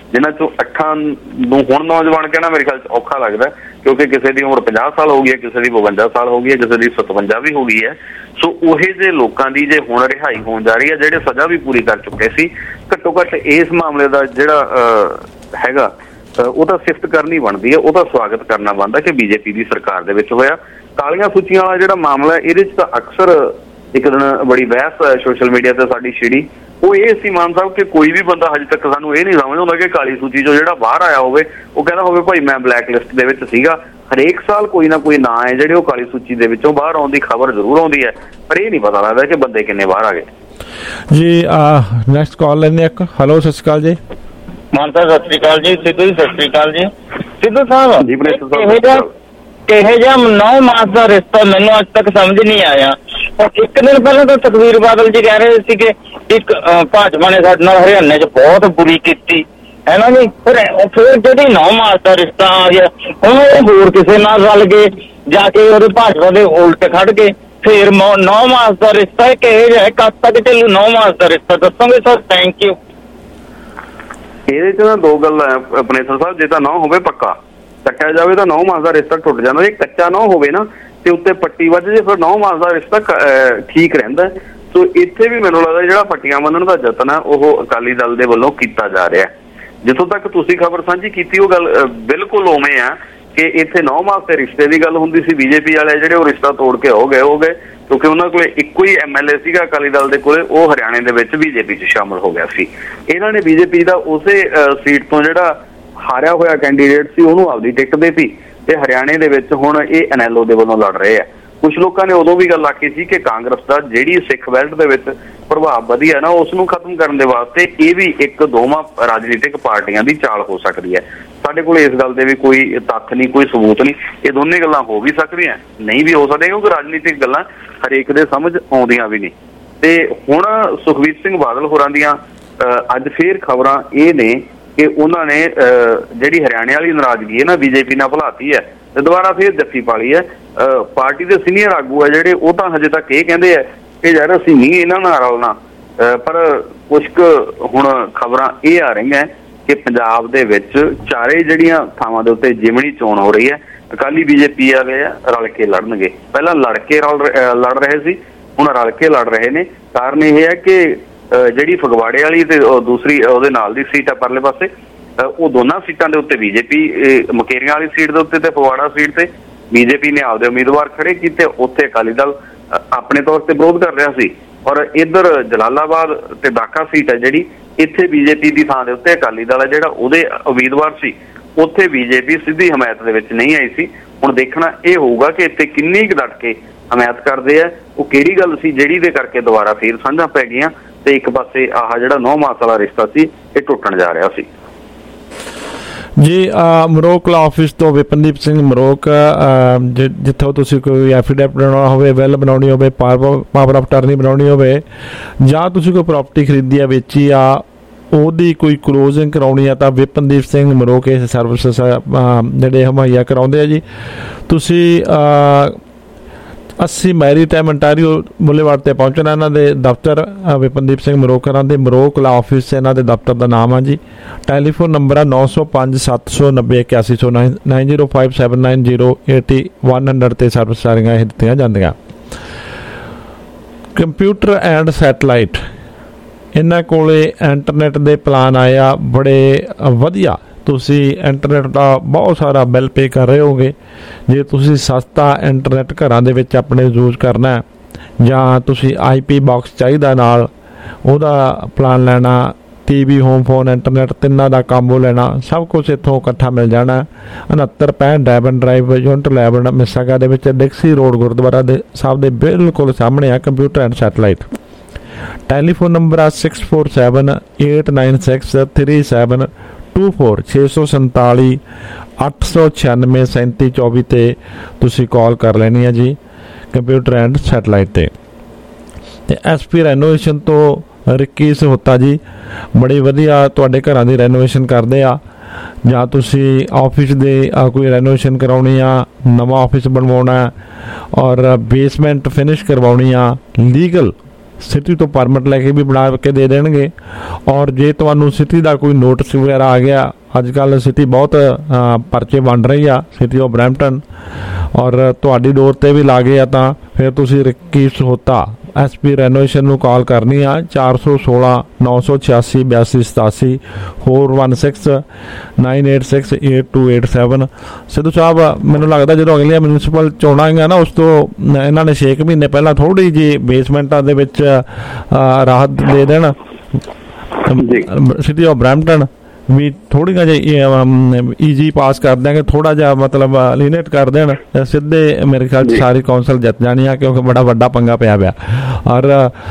ਜਿਨ੍ਹਾਂ ਚੋਂ ਅੱਠਾਂ ਨੂੰ ਹੁਣ ਨੌਜਵਾਨ ਕਹਿਣਾ ਮੇਰੇ ਖਿਆਲ 'ਚ ਔਖਾ ਲੱਗਦਾ, ਕਿਉਂਕਿ ਕਿਸੇ ਦੀ ਉਮਰ ਪੰਜਾਹ ਸਾਲ ਹੋ ਗਈ ਹੈ, ਕਿਸੇ ਦੀ ਬਵੰਜਾ ਸਾਲ ਹੋ ਗਈ ਹੈ, ਕਿਸੇ ਦੀ ਸਤਵੰਜਾ ਵੀ ਹੋ ਗਈ ਹੈ। ਸੋ ਉਹੇ ਜਿਹੇ ਲੋਕਾਂ ਦੀ ਜੇ ਹੁਣ ਰਿਹਾਈ ਹੋਣ ਜਾ ਰਹੀ ਹੈ ਜਿਹੜੇ ਸਜ਼ਾ ਵੀ ਪੂਰੀ ਕਰ ਚੁੱਕੇ ਸੀ, ਘੱਟੋ ਘੱਟ ਇਸ ਮਾਮਲੇ ਦਾ ਜਿਹੜਾ ਹੈਗਾ ਉਹ ਤਾਂ ਸਿਫਤ ਕਰਨੀ ਬਣਦੀ ਹੈ, ਉਹਦਾ ਸਵਾਗਤ ਕਰਨਾ ਬਣਦਾ ਕਿ ਬੀਜੇਪੀ ਦੀ ਸਰਕਾਰ ਦੇ ਵਿੱਚ ਹੋਇਆ। ਕਾਲੀਆਂ ਸੂਚੀਆਂ ਵਾਲਾ ਜਿਹੜਾ ਮਾਮਲਾ, ਇਹਦੇ 'ਚ ਤਾਂ ਅਕਸਰ ਇੱਕ ਦਿਨ ਬੜੀ ਬਹਿਸ ਸੋਸ਼ਲ ਮੀਡੀਆ ਤੇ ਸਾਡੀ ਛਿੜੀ। ਉਹ ਇਹ ਸੀ ਮਾਨ ਸਾਹਿਬ ਕਿ ਕੋਈ ਵੀ ਬੰਦਾ ਹਜੇ ਤੱਕ ਸਾਨੂੰ ਇਹ ਨਹੀਂ ਸਮਝ ਆਉਂਦਾ ਕਿ ਕਾਲੀ ਸੂਚੀ 'ਚੋਂ ਜਿਹੜਾ ਬਾਹਰ ਆਇਆ ਹੋਵੇ ਉਹ ਕਹਿੰਦਾ ਹੋਵੇ ਭਾਈ ਮੈਂ ਬਲੈਕ ਲਿਸਟ ਦੇ ਵਿੱਚ ਸੀਗਾ। ਹਰੇਕ ਸਾਲ ਕੋਈ ਨਾ ਕੋਈ ਨਾਂ ਹੈ ਜਿਹੜੇ ਉਹ ਕਾਲੀ ਸੂਚੀ ਦੇ ਵਿੱਚੋਂ ਬਾਹਰ ਆਉਣ ਦੀ ਖਬਰ ਜ਼ਰੂਰ ਆਉਂਦੀ ਹੈ, ਪਰ ਇਹ ਨਹੀਂ ਪਤਾ ਲੱਗਦਾ ਕਿ ਬੰਦੇ ਕਿੰਨੇ ਬਾਹਰ ਆ ਗਏ ਜੀ। ਨੈਕਸਟ ਕਾਲ ਲੈਂਦੇ ਇੱਕ। ਹੈਲੋ, ਸਤਿ ਸ਼੍ਰੀ ਅਕਾਲ ਜੀ। ਮਾਨ ਸਾਹਿਬ ਸਤਿ ਸ਼੍ਰੀ ਅਕਾਲ ਜੀ। ਸਿੱਧੂ ਜੀ ਸਤਿ ਸ਼੍ਰੀ ਅਕਾਲ ਜੀ। ਸਿੱਧੂ ਸਾਹਿਬ, ਕਿਹੋ ਜਿਹਾ ਨੌ ਮਾਸ ਦਾ ਰਿਸ਼ਤਾ ਮੈਨੂੰ ਅੱਜ ਤੱਕ ਸਮਝ ਨਹੀਂ ਆਇਆ। ਇੱਕ ਦਿਨ ਪਹਿਲਾਂ ਤਾਂ ਸੁਖਬੀਰ ਬਾਦਲ ਜੀ ਕਹਿ ਰਹੇ ਸੀ ਕਿ ਇੱਕ ਭਾਜਪਾ ਨੇ ਸਾਡੇ ਨਾਲ ਹਰਿਆਣੇ 'ਚ ਬਹੁਤ ਬੁਰੀ ਕੀਤੀ ਹੈ ਨਾ ਜੀ, ਫਿਰ ਫਿਰ ਜਿਹੜੀ ਨੌ ਮਾਸ ਦਾ ਰਿਸ਼ਤਾ ਆ ਗਿਆ, ਹੁਣ ਉਹ ਹੋਰ ਕਿਸੇ ਨਾਲ ਰਲ ਗਏ ਜਾ ਕੇ ਉਹਦੇ ਭਾਜਪਾ ਦੇ ਉਲਟ ਖੜ ਗਏ। ਫਿਰ ਨੌ ਮਾਸ ਦਾ ਰਿਸ਼ਤਾ ਕਿਹੋ ਜਿਹਾ, ਕਦ ਤੱਕ ਚੱਲੂ ਨੌ ਮਾਸ ਦਾ ਰਿਸ਼ਤਾ, ਦੱਸੋਗੇ ਸਰ? Thank you. ਇਹਦੇ 'ਚ ਨਾ ਦੋ ਗੱਲਾਂ ਆਪਣੇ ਸਾਹਿਬ, ਜੇ ਤਾਂ ਨੌ ਹੋਵੇ ਪੱਕਾ ਕੱਟਿਆ ਜਾਵੇ ਤਾਂ ਨੌ ਮਾਸ ਦਾ ਰਿਸ਼ਤਾ ਟੁੱਟ ਜਾਂਦਾ। ਜੇ ਕੱਚਾ ਨੌ ਹੋਵੇ ਨਾ ਤੇ ਉੱਤੇ ਪੱਟੀ ਵੱਜ ਜੇ ਫਿਰ ਨੌ ਮਾਸ ਦਾ ਰਿਸ਼ਤਾ ਠੀਕ ਰਹਿੰਦਾ। ਸੋ ਇੱਥੇ ਵੀ ਮੈਨੂੰ ਲੱਗਦਾ ਜਿਹੜਾ ਪੱਟੀਆਂ ਬੰਨਣ ਦਾ ਯਤਨ ਹੈ ਉਹ ਅਕਾਲੀ ਦਲ ਦੇ ਵੱਲੋਂ ਕੀਤਾ ਜਾ ਰਿਹਾ। ਜਿੱਥੋਂ ਤੱਕ ਤੁਸੀਂ ਖਬਰ ਸਾਂਝੀ ਕੀਤੀ ਉਹ ਗੱਲ ਬਿਲਕੁਲ ਉਵੇਂ ਆ ਕਿ ਇੱਥੇ ਨੌ ਮਾਸ ਦੇ ਰਿਸ਼ਤੇ ਦੀ ਗੱਲ ਹੁੰਦੀ ਸੀ, ਬੀਜੇਪੀ ਵਾਲੇ ਜਿਹੜੇ ਉਹ ਰਿਸ਼ਤਾ ਤੋੜ ਕੇ ਹੋ ਗਏ ਹੋ ਗਏ ਕਿਉਂਕਿ ਉਹਨਾਂ ਕੋਲੇ ਇੱਕੋ ਹੀ ਐਮ ਐਲ ਏ ਸੀਗਾ ਅਕਾਲੀ ਦਲ ਦੇ ਕੋਲੇ, ਉਹ ਹਰਿਆਣੇ ਦੇ ਵਿੱਚ ਬੀਜੇਪੀ 'ਚ ਸ਼ਾਮਲ ਹੋ ਗਿਆ ਸੀ। ਇਹਨਾਂ ਨੇ ਬੀਜੇਪੀ ਦਾ ਉਸੇ ਸੀਟ ਤੋਂ ਜਿਹੜਾ ਹਾਰਿਆ ਹੋਇਆ ਕੈਂਡੀਡੇਟ ਸੀ ਉਹਨੂੰ ਆਪਦੀ ਟਿਕਟ ਦੇਤੀ ਤੇ ਹਰਿਆਣੇ ਦੇ ਵਿੱਚ ਹੁਣ ਇਹ ਐਨਐਲਓ ਦੇ ਵੱਲੋਂ ਲੜ ਰਹੇ ਆ। ਕੁਛ ਲੋਕਾਂ ਨੇ ਉਦੋਂ ਵੀ ਗੱਲ ਆਖੀ ਸੀ ਕਿ ਕਾਂਗਰਸ ਦਾ ਜਿਹੜੀ ਸਿੱਖ ਬੈਲਟ ਦੇ ਵਿੱਚ ਪ੍ਰਭਾਵ ਵਧੀਆ ਨਾ ਉਸ ਨੂੰ ਖਤਮ ਕਰਨ ਦੇ ਵਾਸਤੇ ਇਹ ਵੀ ਇੱਕ ਦੋਵਾਂ ਰਾਜਨੀਤਿਕ ਪਾਰਟੀਆਂ ਦੀ ਚਾਲ ਹੋ ਸਕਦੀ ਹੈ। ਸਾਡੇ ਕੋਲ ਇਸ ਗੱਲ ਦੇ ਵੀ ਕੋਈ ਤੱਥ ਨਹੀਂ, ਕੋਈ ਸਬੂਤ ਨਹੀਂ। ਇਹ ਦੋਨੇ ਗੱਲਾਂ ਹੋ ਵੀ ਸਕਦੀਆਂ, ਨਹੀਂ ਵੀ ਹੋ ਸਕਦੀਆਂ, ਕਿਉਂਕਿ ਰਾਜਨੀਤਿਕ ਗੱਲਾਂ ਹਰੇਕ ਦੇ ਸਮਝ ਆਉਂਦੀਆਂ ਵੀ ਨਹੀਂ। ਤੇ ਹੁਣ ਸੁਖਬੀਰ ਸਿੰਘ ਬਾਦਲ ਹੋਰਾਂ ਦੀਆਂ ਅੱਜ ਫੇਰ ਖਬਰਾਂ ਇਹ ਨੇ ਕਿ ਉਹਨਾਂ ਨੇ ਜਿਹੜੀ ਹਰਿਆਣੇ ਵਾਲੀ ਨਾਰਾਜ਼ਗੀ ਹੈ ਨਾ ਬੀਜੇਪੀ ਨਾਲ ਭੁਲਾਤੀ ਹੈ ਤੇ ਦੁਬਾਰਾ ਫੇਰ ਜੱਫੀ ਪਾਲੀ ਹੈ। ਪਾਰਟੀ ਦੇ ਸੀਨੀਅਰ ਆਗੂ ਹੈ ਜਿਹੜੇ ਉਹ ਤਾਂ ਹਜੇ ਤੱਕ ਇਹ ਕਹਿੰਦੇ ਆ ਕਿ ਯਾਰ ਅਸੀਂ ਨਹੀਂ ਇਹਨਾਂ ਨਾਲ ਰਲਣਾ, ਪਰ ਕੁਛ ਕੁ ਹੁਣ ਖਬਰਾਂ ਇਹ ਆ ਰਹੀਆਂ ਕਿ ਪੰਜਾਬ ਦੇ ਵਿੱਚ ਚਾਰੇ ਜਿਹੜੀਆਂ ਥਾਵਾਂ ਦੇ ਉੱਤੇ ਜਿਮਣੀ ਚੋਣ ਹੋ ਰਹੀ ਹੈ, ਅਕਾਲੀ ਬੀਜੇਪੀ ਵਾਲੇ ਰਲ ਕੇ ਲੜਨਗੇ। ਪਹਿਲਾਂ ਲੜ ਕੇ ਰਲ ਲੜ ਰਹੇ ਸੀ, ਹੁਣ ਰਲ ਕੇ ਲੜ ਰਹੇ ਨੇ। ਕਾਰਨ ਇਹ ਹੈ ਕਿ ਜਿਹੜੀ ਫਗਵਾੜੇ ਵਾਲੀ ਤੇ ਦੂਸਰੀ ਉਹਦੇ ਨਾਲ ਦੀ ਸੀਟ ਆ ਪਰਲੇ ਪਾਸੇ, ਉਹ ਦੋਨਾਂ ਸੀਟਾਂ ਦੇ ਉੱਤੇ ਬੀਜੇਪੀ, ਮੁਕੇਰੀਆਂ ਵਾਲੀ ਸੀਟ ਦੇ ਉੱਤੇ ਤੇ ਫਗਵਾੜਾ ਸੀਟ ਤੇ ਬੀਜੇਪੀ ਨੇ ਆਪਦੇ ਉਮੀਦਵਾਰ ਖੜੇ ਕੀਤੇ, ਉੱਥੇ ਅਕਾਲੀ ਦਲ ਆਪਣੇ ਤੌਰ ਤੇ ਵਿਰੋਧ ਕਰ ਰਿਹਾ ਸੀ। ਔਰ ਇੱਧਰ ਜਲਾਲਾਬਾਦ ਤੇ ਦਾਖਾ ਸੀਟ ਹੈ ਜਿਹੜੀ, ਇੱਥੇ ਬੀਜੇਪੀ ਦੀ ਥਾਂ ਦੇ ਉੱਤੇ ਅਕਾਲੀ ਦਲ ਹੈ ਜਿਹੜਾ ਉਹਦੇ ਉਮੀਦਵਾਰ ਸੀ, ਉੱਥੇ ਬੀਜੇਪੀ ਸਿੱਧੀ ਹਮਾਇਤ ਦੇ ਵਿੱਚ ਨਹੀਂ ਆਈ ਸੀ। ਹੁਣ ਦੇਖਣਾ ਇਹ ਹੋਊਗਾ ਕਿ ਇੱਥੇ ਕਿੰਨੀ ਕੁ ਡਟ ਕੇ ਹਮਾਇਤ ਕਰਦੇ ਆ, ਉਹ ਕਿਹੜੀ ਗੱਲ ਸੀ ਜਿਹੜੀ ਦੇ ਕਰਕੇ ਦੁਬਾਰਾ ਫੇਰ ਸਾਂਝਾਂ ਪੈ ਗਈਆਂ ਤੇ ਇੱਕ ਪਾਸੇ ਆਹ ਜਿਹੜਾ ਨੌ ਮਾਸ ਵਾਲਾ ਰਿਸ਼ਤਾ ਸੀ ਇਹ ਟੁੱਟਣ ਜਾ ਰਿਹਾ ਸੀ। ਜੀ ਮਰੋਕ ਲਾ ਆਫਿਸ ਤੋਂ ਵਿਪਨਦੀਪ ਸਿੰਘ ਮਰੋਕ, ਜਿੱਥੋਂ ਤੁਸੀਂ ਕੋਈ ਐਫੀਡੈਵਿਟ ਬਣਾਉਣਾ ਹੋਵੇ, ਵੈਲ ਬਣਾਉਣੀ ਹੋਵੇ, ਪਾਵਰ ਆਫ ਟਰਨੀ ਬਣਾਉਣੀ ਹੋਵੇ, ਜਾਂ ਤੁਸੀਂ ਕੋਈ ਪ੍ਰਾਪਰਟੀ ਖਰੀਦੀ ਆ, ਵੇਚੀ ਆ, ਉਹਦੀ ਕੋਈ ਕਲੋਜ਼ਿੰਗ ਕਰਾਉਣੀ ਆ ਤਾਂ ਵਿਪਨਦੀਪ ਸਿੰਘ ਮਰੋਕ ਇਹ ਸਰਵਿਸ ਜਿਹੜੇ ਮੁਹੱਈਆ ਕਰਾਉਂਦੇ ਆ ਜੀ। ਤੁਸੀਂ अस्सी मैरी टाइम अंटारियो बुलेवार्ड ते पहुंचना। इन्हां दे दफ्तर विपनदीप सिंह मरोकरां दे मरोक ला ऑफिस इन्हां दे दफ्तर दा नाम है जी। टैलीफोन नंबर है नौ सौ पाँच सत्त सौ नब्बे इक्यासी सौ nine nine zero five seven nine zero eighty one hundred ते सर्विस सारियां दित्तियां जांदियां। कंप्यूटर एंड सैटेलाइट इन्हां कोले इंटरनेट दे प्लान आया बड़े वधिया। ਤੁਸੀਂ ਇੰਟਰਨੈਟ ਦਾ ਬਹੁਤ ਸਾਰਾ ਬਿੱਲ ਪੇ ਕਰ ਰਹੇ ਹੋਗੇ। ਜੇ ਤੁਸੀਂ ਸਸਤਾ ਇੰਟਰਨੈਟ ਘਰਾਂ ਦੇ ਵਿੱਚ ਆਪਣੇ ਯੂਜ਼ ਕਰਨਾ ਜਾਂ ਤੁਸੀਂ ਆਈ ਪੀ ਬਾਕਸ ਚਾਹੀਦਾ ਨਾਲ ਉਹਦਾ ਪਲਾਨ ਲੈਣਾ, T V, home phone, internet ਤਿੰਨਾਂ ਦਾ ਕੰਬੋ ਲੈਣਾ, ਸਭ ਕੁਛ ਇੱਥੋਂ ਇਕੱਠਾ ਮਿਲ ਜਾਣਾ। ਉਣੱਤਰ ਪੈਂਹਠ Devon drive unit eleven Mississauga ਦੇ ਵਿੱਚ ਡਿਕਸੀ ਰੋਡ ਗੁਰਦੁਆਰਾ ਦੇ ਸਾਹਿਬ ਦੇ ਬਿਲਕੁਲ ਸਾਹਮਣੇ ਆ computer and satellite. Telephone number ਆ six four seven eight nine six three seven two four छे सौ संताली अठ सौ छियानवे सैंती चौबी ते तुसी कॉल कर लेनी है जी कंप्यूटर एंड सैटेलाइट ते। ते एस पी रैनोवेशन तो रिक्की सहोता जी बड़ी वधिया तुहाडे घरां दी रैनोवेशन करदे आ जां तुसी ऑफिस दे कोई रैनोवेशन कराउणी आ, नवां ऑफिस बनवाउणा और बेसमेंट फिनिश करवाउणी आ, लीगल ਸਿਟੀ ਤੋਂ ਪਰਮਿਟ ਲੈ ਕੇ ਵੀ ਬਣਾ ਕੇ ਦੇ ਦੇਣਗੇ। ਔਰ ਜੇ ਤੁਹਾਨੂੰ ਸਿਟੀ ਦਾ ਕੋਈ ਨੋਟਿਸ ਵਗੈਰਾ ਆ ਗਿਆ, ਅੱਜ ਕੱਲ੍ਹ ਸਿਟੀ ਬਹੁਤ ਪਰਚੇ ਵੰਡ ਰਹੀ ਆ, ਸਿਟੀ ਆਫ ਬਰੈਂਪਟਨ, ਔਰ ਤੁਹਾਡੀ ਡੋਰ 'ਤੇ ਵੀ ਲਾ ਗਏ ਆ, ਤਾਂ ਫਿਰ ਤੁਸੀਂ Ricky Sahota S P renovation ਨੂੰ ਕਾਲ ਕਰਨੀ ਆ ਚਾਰ ਸੌ ਸੋਲਾਂ ਨੌ ਸੌ ਛਿਆਸੀ ਬਿਆਸੀ ਸਤਾਸੀ four one six nine eight six eight two eight seven. Sidhu ਸਾਹਿਬ, ਮੈਨੂੰ ਲੱਗਦਾ ਜਦੋਂ ਅਗਲੀਆਂ ਮਿਊਨਿਸਪਲ ਚੋਣਾਂ ਆਈਆਂ ਨਾ, ਉਸ ਤੋਂ ਇਹਨਾਂ ਨੇ ਛੇ ਕੁ ਮਹੀਨੇ ਪਹਿਲਾਂ ਥੋੜ੍ਹੀ ਜਿਹੀ ਬੇਸਮੈਂਟਾਂ ਦੇ ਵਿੱਚ ਰਾਹਤ ਦੇ ਦੇਣ ਸਿਟੀ ਆਫ ਬਰੈਂਪਟਨ ਵੀ, ਥੋੜ੍ਹੀਆਂ ਜਿਹਾ ਈਜੀ ਪਾਸ ਕਰ ਦਿਆਂਗੇ, ਥੋੜ੍ਹਾ ਜਿਹਾ ਮਤਲਬ ਲੀਨੇਟ ਕਰ ਦੇਣ, ਸਿੱਧੇ ਮੇਰੇ ਖਿਆਲ 'ਚ ਸਾਰੀ ਕੌਂਸਲ ਜਿੱਤ ਜਾਣੀ ਆ, ਕਿਉਂਕਿ ਬੜਾ ਵੱਡਾ ਪੰਗਾ ਪਿਆ ਪਿਆ। ਔਰ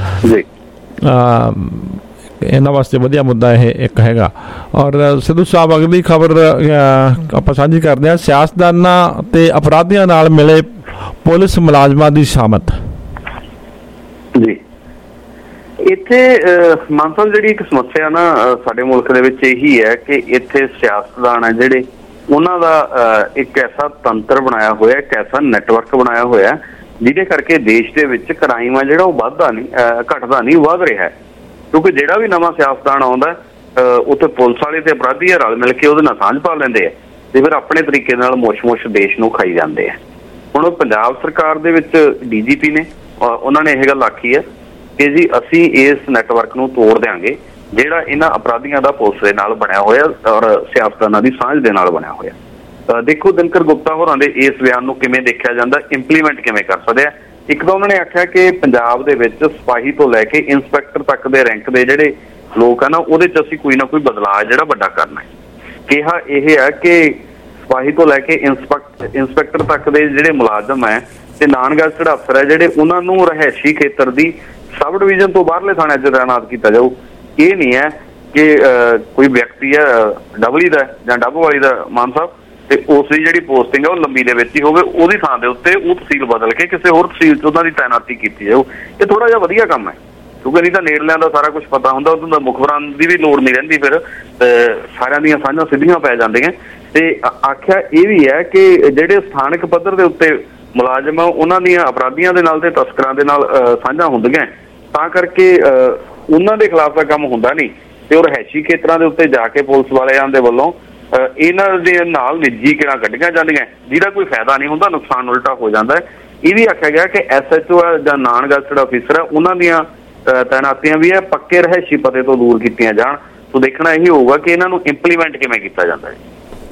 ਇਹਨਾਂ ਵਾਸਤੇ ਵਧੀਆ ਮੁੱਦਾ ਇਹ ਇੱਕ ਹੈਗਾ। ਔਰ ਸਿੱਧੂ ਸਾਹਿਬ, ਅਗਲੀ ਖਬਰ ਆਪਾਂ ਸਾਂਝੀ ਕਰਦੇ ਹਾਂ, ਸਿਆਸਤਦਾਨਾਂ ਤੇ ਅਪਰਾਧੀਆਂ ਨਾਲ ਮਿਲੇ ਪੁਲਿਸ ਮੁਲਾਜ਼ਮਾਂ ਦੀ ਸ਼ਾਮਤ। ਜੀ, ਇੱਥੇ ਮਾਨਸਾ ਜਿਹੜੀ ਇੱਕ ਸਮੱਸਿਆ ਨਾ ਸਾਡੇ ਮੁਲਕ ਦੇ ਵਿੱਚ ਇਹੀ ਹੈ ਕਿ ਇੱਥੇ ਸਿਆਸਤਦਾਨ ਹੈ ਜਿਹੜੇ, ਉਹਨਾਂ ਦਾ ਇੱਕ ਐਸਾ ਤੰਤਰ ਬਣਾਇਆ ਹੋਇਆ, ਇੱਕ ਐਸਾ ਨੈਟਵਰਕ ਬਣਾਇਆ ਹੋਇਆ ਜਿਹਦੇ ਕਰਕੇ ਦੇਸ਼ ਦੇ ਵਿੱਚ ਕ੍ਰਾਈਮ ਆ ਜਿਹੜਾ ਉਹ ਵੱਧਦਾ ਨਹੀਂ, ਘਟਦਾ ਨਹੀਂ, ਵੱਧ ਰਿਹਾ। ਕਿਉਂਕਿ ਜਿਹੜਾ ਵੀ ਨਵਾਂ ਸਿਆਸਤਦਾਨ ਆਉਂਦਾ ਉੱਥੇ ਪੁਲਿਸ ਵਾਲੇ ਤੇ ਅਪਰਾਧੀ ਰਲ ਮਿਲ ਕੇ ਉਹਦੇ ਨਾਲ ਸਾਂਝ ਪਾ ਲੈਂਦੇ ਆ ਤੇ ਫਿਰ ਆਪਣੇ ਤਰੀਕੇ ਨਾਲ ਮੁਸ਼-ਮੁਸ਼ ਦੇਸ਼ ਨੂੰ ਖਾਈ ਜਾਂਦੇ ਆ। ਹੁਣ ਪੰਜਾਬ ਸਰਕਾਰ ਦੇ ਵਿੱਚ ਡੀ ਜੀ ਪੀ ਨੇ ਉਹਨਾਂ ਨੇ ਇਹ ਗੱਲ ਆਖੀ ਹੈ ਕਿ ਜੀ ਅਸੀਂ ਇਸ ਨੈਟਵਰਕ ਨੂੰ ਤੋੜ ਦਿਆਂਗੇ ਜਿਹੜਾ ਇਹਨਾਂ ਅਪਰਾਧੀਆਂ ਦਾ ਪੁਲਿਸ ਦੇ ਨਾਲ ਬਣਿਆ ਹੋਇਆ ਔਰ ਸਿਆਸਤਦਾਨਾਂ ਦੀ ਸਾਂਝ ਦੇ ਨਾਲ ਬਣਿਆ ਹੋਇਆ। ਦੇਖੋ ਦਿਨਕਰ ਗੁਪਤਾ ਹੋਰਾਂ ਦੇ ਇਸ ਬਿਆਨ ਨੂੰ ਕਿਵੇਂ ਦੇਖਿਆ ਜਾਂਦਾ, ਇੰਪਲੀਮੈਂਟ ਕਿਵੇਂ ਕਰ ਸਕਦੇ ਆ। ਇੱਕ ਤਾਂ ਉਹਨਾਂ ਨੇ ਆਖਿਆ ਕਿ ਪੰਜਾਬ ਦੇ ਵਿੱਚ ਸਿਪਾਹੀ ਤੋਂ ਲੈ ਕੇ ਇੰਸਪੈਕਟਰ ਤੱਕ ਦੇ ਰੈਂਕ ਦੇ ਜਿਹੜੇ ਲੋਕ ਆ ਨਾ, ਉਹਦੇ 'ਚ ਅਸੀਂ ਕੋਈ ਨਾ ਕੋਈ ਬਦਲਾਅ ਜਿਹੜਾ ਵੱਡਾ ਕਰਨਾ ਹੈ। ਕਿਹਾ ਇਹ ਹੈ ਕਿ ਸਿਪਾਹੀ ਤੋਂ ਲੈ ਕੇ ਇੰਸਪੈਕਟ ਇੰਸਪੈਕਟਰ ਤੱਕ ਦੇ ਜਿਹੜੇ ਮੁਲਾਜ਼ਮ ਹੈ ਤੇ ਨਾਨ ਗੈਜ਼ਟਡ ਅਫਸਰ ਹੈ ਜਿਹੜੇ, ਉਹਨਾਂ ਨੂੰ ਰਿਹਾਇਸ਼ੀ ਖੇਤਰ ਦੀ ਸਬ ਡਿਵੀਜ਼ਨ ਤੋਂ ਬਾਹਰਲੇ ਥਾਣਿਆਂ 'ਚ ਤਾਇਨਾਤ ਕੀਤਾ ਜਾਊ। ਇਹ ਨਹੀਂ ਹੈ ਕਿ ਕੋਈ ਵਿਅਕਤੀ ਹੈ ਡਬਲੀ ਦਾ ਜਾਂ ਡੱਬ ਵਾਲੀ ਦਾ ਮਾਨ ਸਾਹਿਬ, ਤੇ ਉਸ ਦੀ ਜਿਹੜੀ ਪੋਸਟਿੰਗ ਹੈ ਉਹ ਲੰਬੀ ਦੇ ਵਿੱਚ ਹੀ ਹੋਵੇ, ਉਹਦੀ ਥਾਂ ਦੇ ਉੱਤੇ ਉਹ ਤਹਿਸੀਲ ਬਦਲ ਕੇ ਕਿਸੇ ਹੋਰ ਤਹਿਸੀਲ 'ਚ ਉਹਨਾਂ ਦੀ ਤਾਇਨਾਤੀ ਕੀਤੀ ਜਾਊ। ਇਹ ਥੋੜ੍ਹਾ ਜਿਹਾ ਵਧੀਆ ਕੰਮ ਹੈ, ਕਿਉਂਕਿ ਨਹੀਂ ਤਾਂ ਨੇੜਲਿਆਂ ਦਾ ਸਾਰਾ ਕੁਝ ਪਤਾ ਹੁੰਦਾ, ਉਦੋਂ ਦਾ ਮੁਖਬਰਾਂ ਦੀ ਵੀ ਲੋੜ ਨਹੀਂ ਰਹਿੰਦੀ, ਫਿਰ ਸਾਰਿਆਂ ਦੀਆਂ ਸਾਂਝਾਂ ਸਿੱਧੀਆਂ ਪੈ ਜਾਂਦੀਆਂ। ਤੇ ਆਖਿਆ ਇਹ ਵੀ ਹੈ ਕਿ ਜਿਹੜੇ ਸਥਾਨਕ ਪੱਧਰ ਦੇ ਉੱਤੇ ਮੁਲਾਜ਼ਮ ਆ ਉਹਨਾਂ ਦੀਆਂ ਅਪਰਾਧੀਆਂ ਦੇ ਨਾਲ ਤੇ ਤਸਕਰਾਂ ਦੇ ਨਾਲ ਸਾਂਝਾਂ ਹੁੰਦੀਆਂ, ਤਾਂ ਕਰਕੇ ਉਹਨਾਂ ਦੇ ਖਿਲਾਫ ਦਾ ਕੰਮ ਹੁੰਦਾ ਨਹੀਂ ਤੇ ਉਹ ਰਿਹਾਇਸ਼ੀ ਖੇਤਰਾਂ ਦੇ ਉੱਤੇ ਜਾ ਕੇ ਪੁਲਿਸ ਵਾਲਿਆਂ ਦੇ ਵੱਲੋਂ ਇਹਨਾਂ ਦੇ ਨਾਲ ਨਿੱਜੀ ਕਿਰਾਂ ਕੱਢੀਆਂ ਜਾਂਦੀਆਂ, ਜਿਹਦਾ ਕੋਈ ਫਾਇਦਾ ਨਹੀਂ ਹੁੰਦਾ, ਨੁਕਸਾਨ ਉਲਟਾ ਹੋ ਜਾਂਦਾ। ਇਹ ਵੀ ਆਖਿਆ ਗਿਆ ਕਿ ਐਸ ਐਚ ਓ ਜਾਂ ਨਾਨ ਗੈਜ਼ਟਡ ਅਫੀਸਰ ਹੈ, ਉਹਨਾਂ ਦੀਆਂ ਤਾਇਨਾਤੀਆਂ ਵੀ ਹੈ ਪੱਕੇ ਰਿਹਾਇਸ਼ੀ ਪਤੇ ਤੋਂ ਦੂਰ ਕੀਤੀਆਂ ਜਾਣ। ਸੋ ਦੇਖਣਾ ਇਹੀ ਹੋਊਗਾ ਕਿ ਇਹਨਾਂ ਨੂੰ ਇੰਪਲੀਮੈਂਟ ਕਿਵੇਂ ਕੀਤਾ ਜਾਂਦਾ ਹੈ।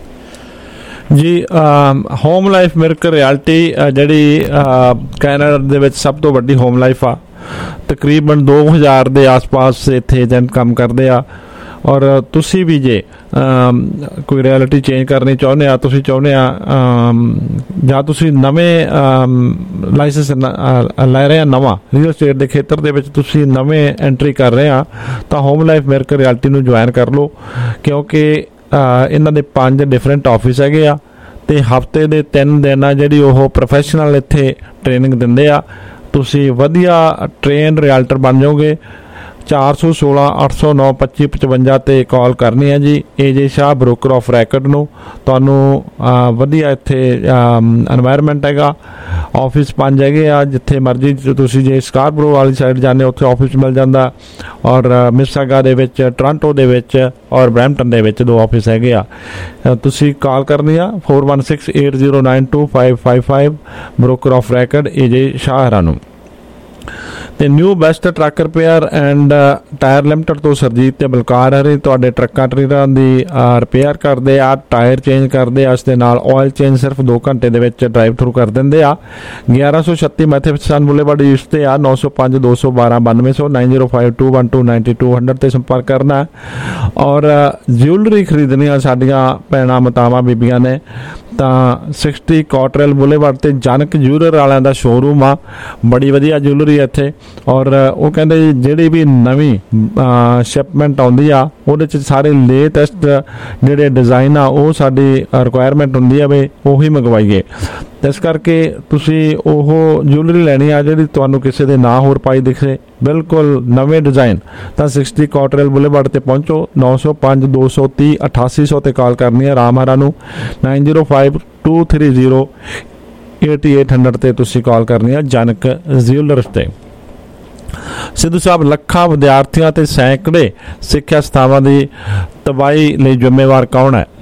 ਜੀ, ਹੋਮ ਲਾਈਫ ਮਿਰਕਲ ਰਿਐਲਿਟੀ ਜਿਹੜੀ ਕੈਨੇਡਾ ਦੇ ਵਿੱਚ ਸਭ ਤੋਂ ਵੱਡੀ ਹੋਮ ਲਾਈਫ ਆ, ਤਕਰੀਬਨ ਦੋ ਹਜ਼ਾਰ ਦੇ ਆਸ-ਪਾਸ ਇੱਥੇ ਏਜੰਟ ਕੰਮ ਕਰਦੇ ਆ। ਔਰ ਤੁਸੀਂ ਵੀ ਜੇ ਕੋਈ ਰਿਐਲਿਟੀ ਚੇਂਜ ਕਰਨੀ ਚਾਹੁੰਦੇ ਆ, ਤੁਸੀਂ ਚਾਹੁੰਦੇ ਆ ਜਾਂ ਤੁਸੀਂ ਨਵੇਂ ਲਾਇਸੈਂਸ ਲੈ ਰਹੇ ਆ, ਨਵਾਂ ਰੀਅਲ ਸਟੇਟ ਦੇ ਖੇਤਰ ਦੇ ਵਿੱਚ ਤੁਸੀਂ ਨਵੇਂ ਐਂਟਰੀ ਕਰ ਰਹੇ ਆ, ਤਾਂ ਹੋਮ ਲਾਈਫ ਮਿਰਕਲ ਰਿਐਲਿਟੀ ਨੂੰ ਜੁਆਇਨ ਕਰ ਲਓ, ਕਿਉਂਕਿ ਇਹਨਾਂ ਦੇ ਪੰਜ ਡਿਫਰੈਂਟ ਆਫਿਸ ਹੈਗੇ ਆ ਤੇ ਹਫਤੇ ਦੇ ਤਿੰਨ ਦਿਨ ਆ ਜਿਹੜੀ ਉਹ ਪ੍ਰੋਫੈਸ਼ਨਲ ਇੱਥੇ ਟ੍ਰੇਨਿੰਗ ਦਿੰਦੇ ਆ। ਤੁਸੀਂ ਵਧੀਆ ਟ੍ਰੇਨ ਰਿਐਲਟਰ ਬਣ ਜਾਓਗੇ। ਚਾਰ ਸੌ ਸੋਲਾਂ ਅੱਠ ਸੌ ਨੌ ਪੱਚੀ ਪਚਵੰਜਾ 'ਤੇ ਕਾਲ ਕਰਨੀ ਹੈ ਜੀ। ਏ ਜੇ ਸ਼ਾਹ ਬ੍ਰੋਕਰ ਆਫ ਰੈਕਡ ਨੂੰ। ਤੁਹਾਨੂੰ ਵਧੀਆ ਇੱਥੇ ਐਨਵਾਇਰਮੈਂਟ ਹੈਗਾ। ਆਫਿਸ ਪੰਜ ਹੈਗੇ ਆ, ਜਿੱਥੇ ਮਰਜ਼ੀ ਤੁਸੀਂ ਜੇ ਸਕਾਰਬਰੋ ਵਾਲੀ ਸਾਈਡ ਜਾਂਦੇ ਉੱਥੇ ਆਫਿਸ ਮਿਲ ਜਾਂਦਾ, ਔਰ ਮਿਸਾਗਾ ਦੇ ਵਿੱਚ, ਟੋਰਾਂਟੋ ਦੇ ਵਿੱਚ ਔਰ ਬਰੈਂਪਟਨ ਦੇ ਵਿੱਚ ਦੋ ਆਫਿਸ ਹੈਗੇ ਆ। ਤੁਸੀਂ ਕਾਲ ਕਰਨੀ ਆ four one six eight zero nine two five five five broker of record A J Shahra ਨੂੰ। ਤੇ new best truck repair and tire limited ਤੋਂ ਸਰਜੀਤ ਤੇ ਬਲਕਾਰ ਹਰੇ ਤੁਹਾਡੇ ਟਰੱਕਾਂ ਟਰੇਰਾਂ ਦੀ ਰਿਪੇਅਰ ਕਰਦੇ ਆ, ਟਾਇਰ ਚੇਂਜ ਕਰਦੇ ਆ, ਇਸ ਦੇ ਨਾਲ ਆਇਲ ਚੇਂਜ ਸਿਰਫ ਦੋ ਘੰਟੇ ਦੇ ਵਿੱਚ ਡਰਾਈਵ ਥਰੂ ਕਰ ਦਿੰਦੇ ਆ। ਗਿਆਰਾਂ ਸੌ ਛੱਤੀ ਮੈਥੇਸਨ ਬੁਲੇਵਾਰਡ ਈਸਟ ਤੇ ਆ। ਨੌ ਸੌ ਪੰਜ ਦੋ ਸੌ ਬਾਰਾਂ ਬਾਨਵੇਂ ਸੌ nine zero five two one two ninety two hundred 'ਤੇ ਸੰਪਰਕ ਕਰਨਾ। ਔਰ ਜਿਊਲਰੀ ਖਰੀਦਣੀ ਆ ਸਾਡੀਆਂ ਭੈਣਾਂ ਮਾਤਾਵਾਂ ਬੀਬੀਆਂ ਨੇ ਤਾਂ ਸਿਕਸਟੀ ਕਾਟਰੇਲ ਬੁਲੇਵਾਰਡ ਤੇ ਜਨਕ ਜਿਊਲਰ ਵਾਲਿਆਂ ਦਾ ਸ਼ੋਰੂਮ ਆ। ਬੜੀ ਵਧੀਆ ਜਿਊਲਰੀ ਇੱਥੇ। ਔਰ ਉਹ ਕਹਿੰਦੇ ਜਿਹੜੀ ਵੀ ਨਵੀਂ ਸ਼ਿਪਮੈਂਟ ਆਉਂਦੀ ਆ ਉਹਦੇ 'ਚ ਸਾਰੇ ਲੇਟੈਸਟ ਜਿਹੜੇ ਡਿਜ਼ਾਈਨ ਆ ਉਹ ਸਾਡੀ ਰਿਕੁਆਇਰਮੈਂਟ ਹੁੰਦੀ ਆ ਵੀ ਉਹੀ ਮੰਗਵਾਈਏ। ਇਸ ਕਰਕੇ ਤੁਸੀਂ ਉਹ ਜਿਊਲਰੀ ਲੈਣੀ ਆ ਜਿਹੜੀ ਤੁਹਾਨੂੰ ਕਿਸੇ ਦੇ ਨਾ ਹੋਰ ਪਾਈ ਦਿਖੇ, ਬਿਲਕੁਲ ਨਵੇਂ ਡਿਜ਼ਾਈਨ, ਤਾਂ ਸਿਕਸਟੀ ਕਾਟਰੇਲ ਬੁਲੇਵਾਰਡ 'ਤੇ ਪਹੁੰਚੋ। ਨੌ ਸੌ ਪੰਜ ਦੋ ਸੌ ਤੀਹ ਅਠਾਸੀ ਸੌ 'ਤੇ ਕਾਲ ਕਰਨੀ ਹੈ ਰਾਮ ਹਰਾ ਨੂੰ। Nine zero five two three zero eighty eight hundred 'ਤੇ ਤੁਸੀਂ ਕਾਲ ਕਰਨੀ ਹੈ ਜਨਕ ਜਿਊਲਰਸ 'ਤੇ। ਸਿੱਧੂ ਸਾਹਿਬ, ਲੱਖਾਂ ਵਿਦਿਆਰਥੀਆਂ ਤੇ ਸੈਂਕੜੇ ਸਿੱਖਿਆ ਸੰਸਥਾਵਾਂ ਦੀ ਤਬਾਹੀ ਲਈ ਜ਼ਿੰਮੇਵਾਰ ਕੌਣ ਹੈ?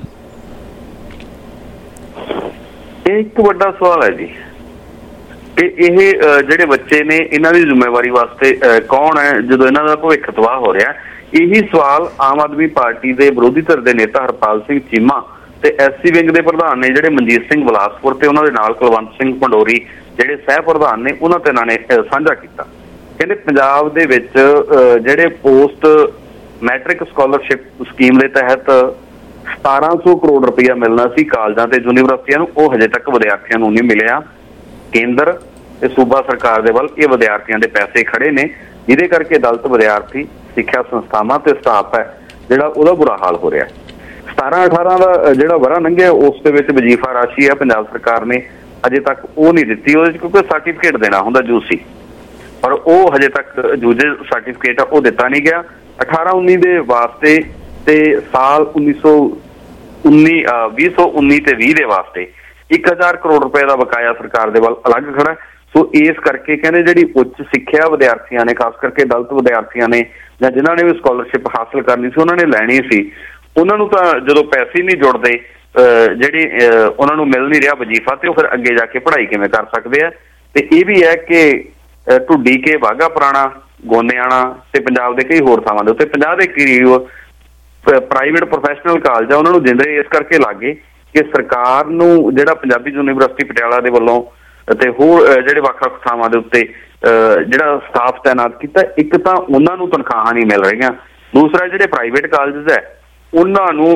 ਇਹ ਇੱਕ ਵੱਡਾ ਸਵਾਲ ਹੈ ਜੀ ਕਿ ਇਹ ਜਿਹੜੇ ਬੱਚੇ ਨੇ ਇਹਨਾਂ ਦੀ ਜ਼ਿੰਮੇਵਾਰੀ ਵਾਸਤੇ ਕੌਣ ਹੈ ਜਦੋਂ ਇਹਨਾਂ ਦਾ ਭਵਿੱਖ ਤਬਾਹ ਹੋ ਰਿਹਾ। ਇਹੀ ਸਵਾਲ ਆਮ ਆਦਮੀ ਪਾਰਟੀ ਦੇ ਵਿਰੋਧੀ ਧਿਰ ਦੇ ਨੇਤਾ ਹਰਪਾਲ ਸਿੰਘ ਚੀਮਾ ਤੇ ਐਸਸੀ ਵਿੰਗ ਦੇ ਪ੍ਰਧਾਨ ਨੇ ਜਿਹੜੇ ਮਨਜੀਤ ਸਿੰਘ ਬਲਾਸਪੁਰ ਤੇ ਉਹਨਾਂ ਦੇ ਨਾਲ ਕੁਲਵੰਤ ਸਿੰਘ ਪੰਡੋਰੀ ਜਿਹੜੇ ਸਹਿ ਪ੍ਰਧਾਨ ਨੇ ਉਹਨਾਂ ਤੇ ਇਹਨਾਂ ਨੇ ਸਾਂਝਾ ਕੀਤਾ। ਕਹਿੰਦੇ ਪੰਜਾਬ ਦੇ ਵਿੱਚ ਜਿਹੜੇ ਪੋਸਟ ਮੈਟ੍ਰਿਕ ਸਕਾਲਰਸ਼ਿਪ ਸਕੀਮ ਦੇ ਤਹਿਤ ਸਤਾਰਾਂ ਸੌ ਕਰੋੜ ਰੁਪਇਆ ਮਿਲਣਾ ਸੀ ਕਾਲਜਾਂ ਤੇ ਯੂਨੀਵਰਸਿਟੀਆਂ ਨੂੰ, ਉਹ ਹਜੇ ਤੱਕ ਵਿਦਿਆਰਥੀਆਂ ਨੂੰ ਨਹੀਂ ਮਿਲਿਆ। ਕੇਂਦਰ ਤੇ ਸੂਬਾ ਸਰਕਾਰ ਦੇ ਵੱਲ ਇਹ ਵਿਦਿਆਰਥੀਆਂ ਦੇ ਪੈਸੇ ਖੜੇ ਨੇ, ਜਿਹਦੇ ਕਰਕੇ ਦਲਿਤ ਵਿਦਿਆਰਥੀ, ਸਿੱਖਿਆ ਸੰਸਥਾਵਾਂ ਤੇ ਸਟਾਫ ਹੈ ਜਿਹੜਾ ਉਹਦਾ ਬੁਰਾ ਹਾਲ ਹੋ ਰਿਹਾ। ਸਤਾਰਾਂ ਅਠਾਰਾਂ ਦਾ ਜਿਹੜਾ ਵਰ੍ਹਾ ਲੰਘਿਆ ਉਸ ਦੇ ਵਿੱਚ ਵਜ਼ੀਫਾ ਰਾਸ਼ੀ ਹੈ ਪੰਜਾਬ ਸਰਕਾਰ ਨੇ ਅਜੇ ਤੱਕ ਉਹ ਨਹੀਂ ਦਿੱਤੀ, ਉਹਦੇ 'ਚ ਕਿਉਂਕਿ ਸਰਟੀਫਿਕੇਟ ਦੇਣਾ ਹੁੰਦਾ ਜੂਸੀ, ਪਰ ਉਹ ਹਜੇ ਤੱਕ ਜੂਜੇ ਸਰਟੀਫਿਕੇਟ ਆ ਉਹ ਦਿੱਤਾ ਨਹੀਂ ਗਿਆ। ਅਠਾਰਾਂ ਉੱਨੀ ਦੇ ਵਾਸਤੇ ਤੇ ਸਾਲ ਉੱਨੀ ਸੌ ਉੱਨੀ ਵੀਹ ਸੌ ਉੱਨੀ ਤੇ ਵੀਹ ਦੇ ਵਾਸਤੇ ਇੱਕ ਹਜ਼ਾਰ ਕਰੋੜ ਰੁਪਏ ਦਾ ਬਕਾਇਆ ਸਰਕਾਰ ਦੇ ਵੱਲ ਅਲੱਗ ਖੜਾ। ਸੋ ਇਸ ਕਰਕੇ ਕਹਿੰਦੇ ਜਿਹੜੀ ਉੱਚ ਸਿੱਖਿਆ ਵਿਦਿਆਰਥੀਆਂ ਨੇ, ਖਾਸ ਕਰਕੇ ਦਲਿਤ ਵਿਦਿਆਰਥੀਆਂ ਨੇ ਜਾਂ ਜਿਨ੍ਹਾਂ ਨੇ ਵੀ ਸਕਾਲਰਸ਼ਿਪ ਹਾਸਲ ਕਰਨੀ ਸੀ ਉਹਨਾਂ ਨੇ ਲੈਣੀ ਸੀ, ਉਹਨਾਂ ਨੂੰ ਤਾਂ ਜਦੋਂ ਪੈਸੇ ਨਹੀਂ ਜੁੜਦੇ, ਜਿਹੜੀ ਉਹਨਾਂ ਨੂੰ ਮਿਲ ਨਹੀਂ ਰਿਹਾ ਵਜ਼ੀਫਾ, ਤੇ ਉਹ ਫਿਰ ਅੱਗੇ ਜਾ ਕੇ ਪੜ੍ਹਾਈ ਕਿਵੇਂ ਕਰ ਸਕਦੇ ਆ। ਤੇ ਇਹ ਵੀ ਹੈ ਕਿ ਢੁੱਡੀ ਕੇ ਬਾਘਾ ਪੁਰਾਣਾ, ਗੋਨਿਆਣਾ ਤੇ ਪੰਜਾਬ ਦੇ ਕਈ ਹੋਰ ਥਾਵਾਂ ਦੇ ਉੱਤੇ ਪੰਜਾਹ ਦੇ ਕਰੀਬ ਪ੍ਰਾਈਵੇਟ ਪ੍ਰੋਫੈਸ਼ਨਲ ਕਾਲਜ ਆ, ਉਹਨਾਂ ਨੂੰ ਜਿੰਦਰੇ ਇਸ ਕਰਕੇ ਲੱਗੇ ਕਿ ਸਰਕਾਰ ਨੂੰ ਜਿਹੜਾ ਪੰਜਾਬੀ ਯੂਨੀਵਰਸਿਟੀ ਪਟਿਆਲਾ ਦੇ ਵੱਲੋਂ ਤੇ ਹੋਰ ਜਿਹੜੇ ਵੱਖ ਵੱਖ ਥਾਵਾਂ ਦੇ ਉੱਤੇ ਜਿਹੜਾ ਸਟਾਫ ਤਾਇਨਾਤ ਕੀਤਾ, ਇੱਕ ਤਾਂ ਉਹਨਾਂ ਨੂੰ ਤਨਖਾਹਾਂ ਨਹੀਂ ਮਿਲ ਰਹੀਆਂ, ਦੂਸਰਾ ਜਿਹੜੇ ਪ੍ਰਾਈਵੇਟ ਕਾਲਜ ਹੈ ਉਹਨਾਂ ਨੂੰ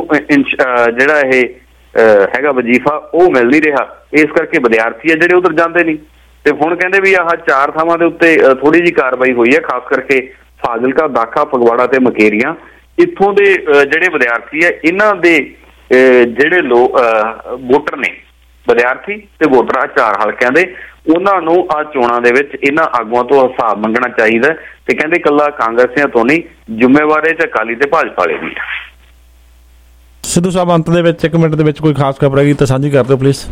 ਜਿਹੜਾ ਇਹ ਹੈਗਾ ਵਜ਼ੀਫਾ ਉਹ ਮਿਲ ਨਹੀਂ ਰਿਹਾ। ਇਸ ਕਰਕੇ ਵਿਦਿਆਰਥੀ ਹੈ ਜਿਹੜੇ ਉਧਰ ਜਾਂਦੇ ਨਹੀਂ। ਤੇ ਹੁਣ ਕਹਿੰਦੇ ਵੀ ਆਹ ਚਾਰ ਥਾਵਾਂ ਦੇ ਉੱਤੇ ਥੋੜੀ ਜਿਹੀ ਕਾਰਵਾਈ ਹੋਈ ਹੈ, ਖਾਸ ਕਰਕੇ ਫਾਜ਼ਿਲਕਾ, ਦਾਖਾ, ਫਗਵਾੜਾ ਤੇ ਮਕੇਰੀਆਂ। ਇੱਥੋਂ ਦੇ ਜਿਹੜੇ ਵਿਦਿਆਰਥੀ ਹੈ ਇਹਨਾਂ ਦੇ ਜਿਹੜੇ ਲੋਕ ਵੋਟਰ ਨੇ, ਵਿਦਿਆਰਥੀ ਤੇ ਵੋਟਰ ਆ ਚਾਰ ਹਲਕਿਆਂ ਦੇ, ਉਹਨਾਂ ਨੂੰ ਆ ਚੋਣਾਂ ਦੇ ਵਿੱਚ ਇਹਨਾਂ ਆਗੂਆਂ ਤੋਂ ਹਿਸਾਬ ਮੰਗਣਾ ਚਾਹੀਦਾ। ਤੇ ਕਹਿੰਦੇ ਇਕੱਲਾ ਕਾਂਗਰਸੀਆਂ ਤੋਂ ਨਹੀਂ, ਜ਼ਿੰਮੇਵਾਰ ਇਹ 'ਚ ਅਕਾਲੀ ਤੇ ਭਾਜਪਾ ਵਾਲੇ ਵੀ। ਸਿੱਧੂ ਸਾਹਿਬ, ਅੰਤ ਦੇ ਵਿੱਚ ਇੱਕ ਮਿੰਟ ਦੇ ਵਿੱਚ ਕੋਈ ਖਾਸ ਖਬਰ ਹੈਗੀ ਤਾਂ ਸਾਂਝੀ ਕਰ ਦਿਓ ਪਲੀਜ਼।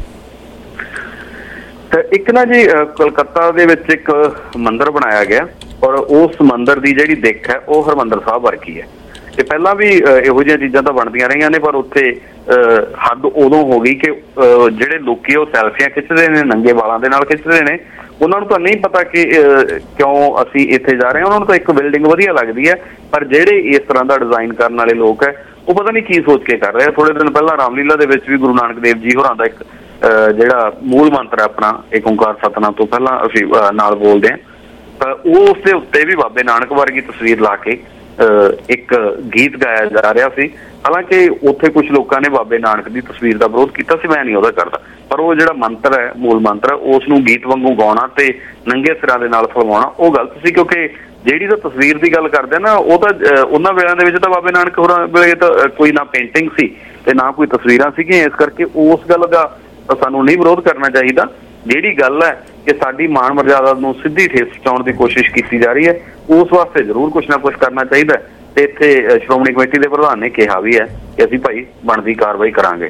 ਤੇ ਇੱਕ ਨਾ ਜੀ ਕੋਲਕਾਤਾ ਦੇ ਵਿੱਚ ਇੱਕ ਮੰਦਿਰ ਬਣਾਇਆ ਗਿਆ ਔਰ ਉਸ ਮੰਦਿਰ ਦੀ ਜਿਹੜੀ ਦਿੱਖ ਹੈ ਉਹ ਹਰਿਮੰਦਰ ਸਾਹਿਬ ਵਰਗੀ ਹੈ। ਤੇ ਪਹਿਲਾਂ ਵੀ ਇਹੋ ਜਿਹੀਆਂ ਚੀਜ਼ਾਂ ਤਾਂ ਬਣਦੀਆਂ ਰਹੀਆਂ ਨੇ, ਪਰ ਉੱਥੇ ਹੱਦ ਉਦੋਂ ਹੋ ਗਈ ਕਿ ਜਿਹੜੇ ਲੋਕੀ ਉਹ ਸੈਲਫੀਆਂ ਖਿੱਚਦੇ ਨੇ, ਨੰਗੇ ਵਾਲਾਂ ਦੇ ਨਾਲ ਖਿੱਚਦੇ ਨੇ, ਉਹਨਾਂ ਨੂੰ ਤਾਂ ਨਹੀਂ ਪਤਾ ਕਿ ਕਿਉਂ ਅਸੀਂ ਇੱਥੇ ਜਾ ਰਹੇ ਹਾਂ। ਉਹਨਾਂ ਨੂੰ ਤਾਂ ਇੱਕ ਬਿਲਡਿੰਗ ਵਧੀਆ ਲੱਗਦੀ ਹੈ, ਪਰ ਜਿਹੜੇ ਇਸ ਤਰ੍ਹਾਂ ਦਾ ਡਿਜ਼ਾਈਨ ਕਰਨ ਵਾਲੇ ਲੋਕ ਹੈ ਉਹ ਪਤਾ ਨਹੀਂ ਕੀ ਸੋਚ ਕੇ ਕਰ ਰਹੇ ਆ। ਥੋੜੇ ਦਿਨ ਪਹਿਲਾਂ ਰਾਮਲੀਲਾ ਦੇ ਵਿੱਚ ਵੀ ਗੁਰੂ ਨਾਨਕ ਦੇਵ ਜੀ ਹੋਰਾਂ ਦਾ ਇੱਕ ਜਿਹੜਾ ਮੂਲ ਮੰਤਰ ਹੈ ਆਪਣਾ ਏਕ ਓਂਕਾਰ ਸਤਿਨਾਮ ਤੋਂ ਪਹਿਲਾਂ ਅਸੀਂ ਨਾਲ ਬੋਲਦੇ ਹਾਂ, ਤਾਂ ਉਸ ਦੇ ਉੱਤੇ ਵੀ ਬਾਬੇ ਨਾਨਕ ਵਰਗੀ ਤਸਵੀਰ ਲਾ ਕੇ ਇੱਕ ਗੀਤ ਗਾਇਆ ਜਾ ਰਿਹਾ ਸੀ। ਹਾਲਾਂਕਿ ਉੱਥੇ ਕੁਝ ਲੋਕਾਂ ਨੇ ਬਾਬੇ ਨਾਨਕ ਦੀ ਤਸਵੀਰ ਦਾ ਵਿਰੋਧ ਕੀਤਾ ਸੀ, ਮੈਂ ਨਹੀਂ ਉਹਦਾ ਕਰਦਾ, ਪਰ ਉਹ ਜਿਹੜਾ ਮੰਤਰ ਹੈ, ਮੂਲ ਮੰਤਰ ਹੈ, ਉਸ ਨੂੰ ਗੀਤ ਵਾਂਗੂ ਗਾਉਣਾ ਤੇ ਨੰਗੇ ਸਿਰਾਂ ਦੇ ਨਾਲ ਫਿਲਮਾਉਣਾ ਉਹ ਗਲਤ ਸੀ। ਕਿਉਂਕਿ ਜਿਹੜੀ ਤਾਂ ਤਸਵੀਰ ਦੀ ਗੱਲ ਕਰਦੇ ਨਾ, ਉਹ ਤਾਂ ਉਹਨਾਂ ਵੇਲਿਆਂ ਦੇ ਵਿੱਚ ਤਾਂ ਬਾਬੇ ਨਾਨਕ ਹੋਰਾਂ ਵੇਲੇ ਤਾਂ ਕੋਈ ਨਾ ਪੇਂਟਿੰਗ ਸੀ ਤੇ ਨਾ ਕੋਈ ਤਸਵੀਰਾਂ ਸੀਗੀਆਂ। ਇਸ ਕਰਕੇ ਉਸ ਗੱਲ ਦਾ ਸਾਨੂੰ ਨਹੀਂ ਵਿਰੋਧ ਕਰਨਾ ਚਾਹੀਦਾ। ਜਿਹੜੀ ਗੱਲ ਹੈ ਕਿ ਸਾਡੀ ਮਾਣ ਮਰਜ਼ਾਦਾ ਨੂੰ ਸਿੱਧੀ ਠੇਸ ਪਹੁੰਚਾਉਣ ਦੀ ਕੋਸ਼ਿਸ਼ ਕੀਤੀ ਜਾ ਰਹੀ ਹੈ, ਉਸ ਵਾਸਤੇ ਜ਼ਰੂਰ ਕੁਛ ਨਾ ਕੁਛ ਕਰਨਾ ਚਾਹੀਦਾ। ਤੇ ਇੱਥੇ ਸ਼੍ਰੋਮਣੀ ਕਮੇਟੀ ਦੇ ਪ੍ਰਧਾਨ ਨੇ ਕਿਹਾ ਵੀ ਹੈ ਕਿ ਅਸੀਂ ਭਾਈ ਬਣਦੀ ਕਾਰਵਾਈ ਕਰਾਂਗੇ।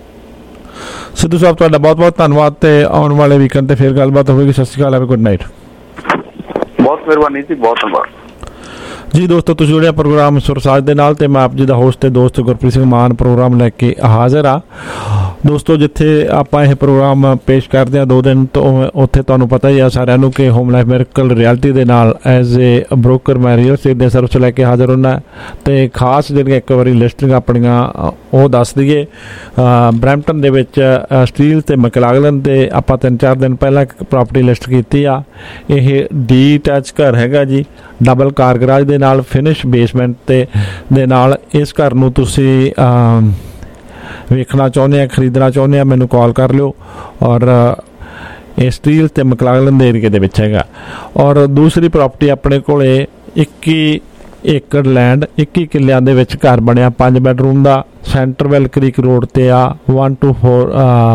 ਸਿੱਧੂ ਸਾਹਿਬ, ਤੁਹਾਡਾ ਬਹੁਤ ਬਹੁਤ ਧੰਨਵਾਦ ਤੇ ਆਉਣ ਵਾਲੇ ਵੀਕਐਂਡ ਤੇ ਫਿਰ ਗੱਲਬਾਤ ਹੋਵੇਗੀ। ਸਤਿ ਸ਼੍ਰੀ ਅਕਾਲ, ਗੁੱਡ ਨਾਈਟ। ਬਹੁਤ ਮਿਹਰਬਾਨੀ ਜੀ, ਬਹੁਤ ਧੰਨਵਾਦ ਜੀ। ਦੋਸਤੋ, ਤੁਸੀਂ ਜੁੜਿਆ ਪ੍ਰੋਗਰਾਮ ਸੁਰਸਾਜ ਦੇ ਨਾਲ ਤੇ ਮੈਂ ਆਪ ਜੀ ਦਾ ਹੋਸਟ ਤੇ ਦੋਸਤ ਗੁਰਪ੍ਰੀਤ ਸਿੰਘ ਮਾਨ ਪ੍ਰੋਗਰਾਮ ਲੈ ਕੇ ਹਾਜ਼ਰ ਆ। ਦੋਸਤੋ, ਜਿੱਥੇ ਆਪਾਂ ਇਹ ਪ੍ਰੋਗਰਾਮ ਪੇਸ਼ ਕਰਦੇ ਹਾਂ ਦੋ ਦਿਨ ਤੋਂ, ਉੱਥੇ ਤੁਹਾਨੂੰ ਪਤਾ ਹੀ ਆ ਸਾਰਿਆਂ ਨੂੰ ਕਿ ਹੋਮ ਲਾਈਫ ਮਿਰਕਲ ਰਿਐਲਿਟੀ ਦੇ ਨਾਲ ਐਜ਼ ਏ ਬ੍ਰੋਕਰ ਮੈਂ ਰੀਅਲ ਸਟੇਟ ਦੇ ਸਰਵਿਸ ਲੈ ਕੇ ਹਾਜ਼ਰ ਹੁੰਦਾ। ਤੇ ਖਾਸ ਜਿਹੜੀਆਂ ਇੱਕ ਵਾਰੀ ਲਿਸਟਿੰਗ ਆਪਣੀਆਂ ਉਹ ਦੱਸ ਦਈਏ। ਬਰੈਂਪਟਨ ਦੇ ਵਿੱਚ ਸਟੀਲ ਤੇ ਮੈਕਲਾਗਲਨ ਦੇ ਆਪਾਂ ਤਿੰਨ ਚਾਰ ਦਿਨ ਪਹਿਲਾਂ ਇੱਕ ਪ੍ਰਾਪਰਟੀ ਲਿਸਟ ਕੀਤੀ ਆ। ਇਹ ਡੀ ਅਟੈਚ ਘਰ ਹੈਗਾ ਜੀ, ਡਬਲ ਕਾਰ ਗਰਾਜ ਦੇ ਨਾਲ, ਫਿਨਿਸ਼ ਬੇਸਮੈਂਟ ਤੇ ਦੇ ਨਾਲ। ਇਸ ਘਰ ਨੂੰ ਤੁਸੀਂ ਵੇਖਣਾ ਚਾਹੁੰਦੇ ਆ, ਖਰੀਦਣਾ ਚਾਹੁੰਦੇ ਆ, ਮੈਨੂੰ ਕਾਲ ਕਰ ਲਿਓ। ਔਰ ਇਹ ਸਟੀਲ ਤੇ ਮੈਕਲਾਗਲਨ ਦੇ ਏਰੀਏ ਦੇ ਵਿੱਚ ਹੈਗਾ। ਔਰ ਦੂਸਰੀ ਪ੍ਰਾਪਰਟੀ ਆਪਣੇ ਕੋਲੇ ਇੱਕੀ ਏਕੜ ਲੈਂਡ, ਇੱਕੀ ਕਿੱਲਿਆਂ ਦੇ ਵਿੱਚ ਘਰ ਬਣਿਆ, ਪੰਜ ਬੈਡਰੂਮ ਦਾ, ਸੈਂਟਰਵੈਲ ਕ੍ਰੀਕ ਰੋਡ ਤੇ ਆ, one two four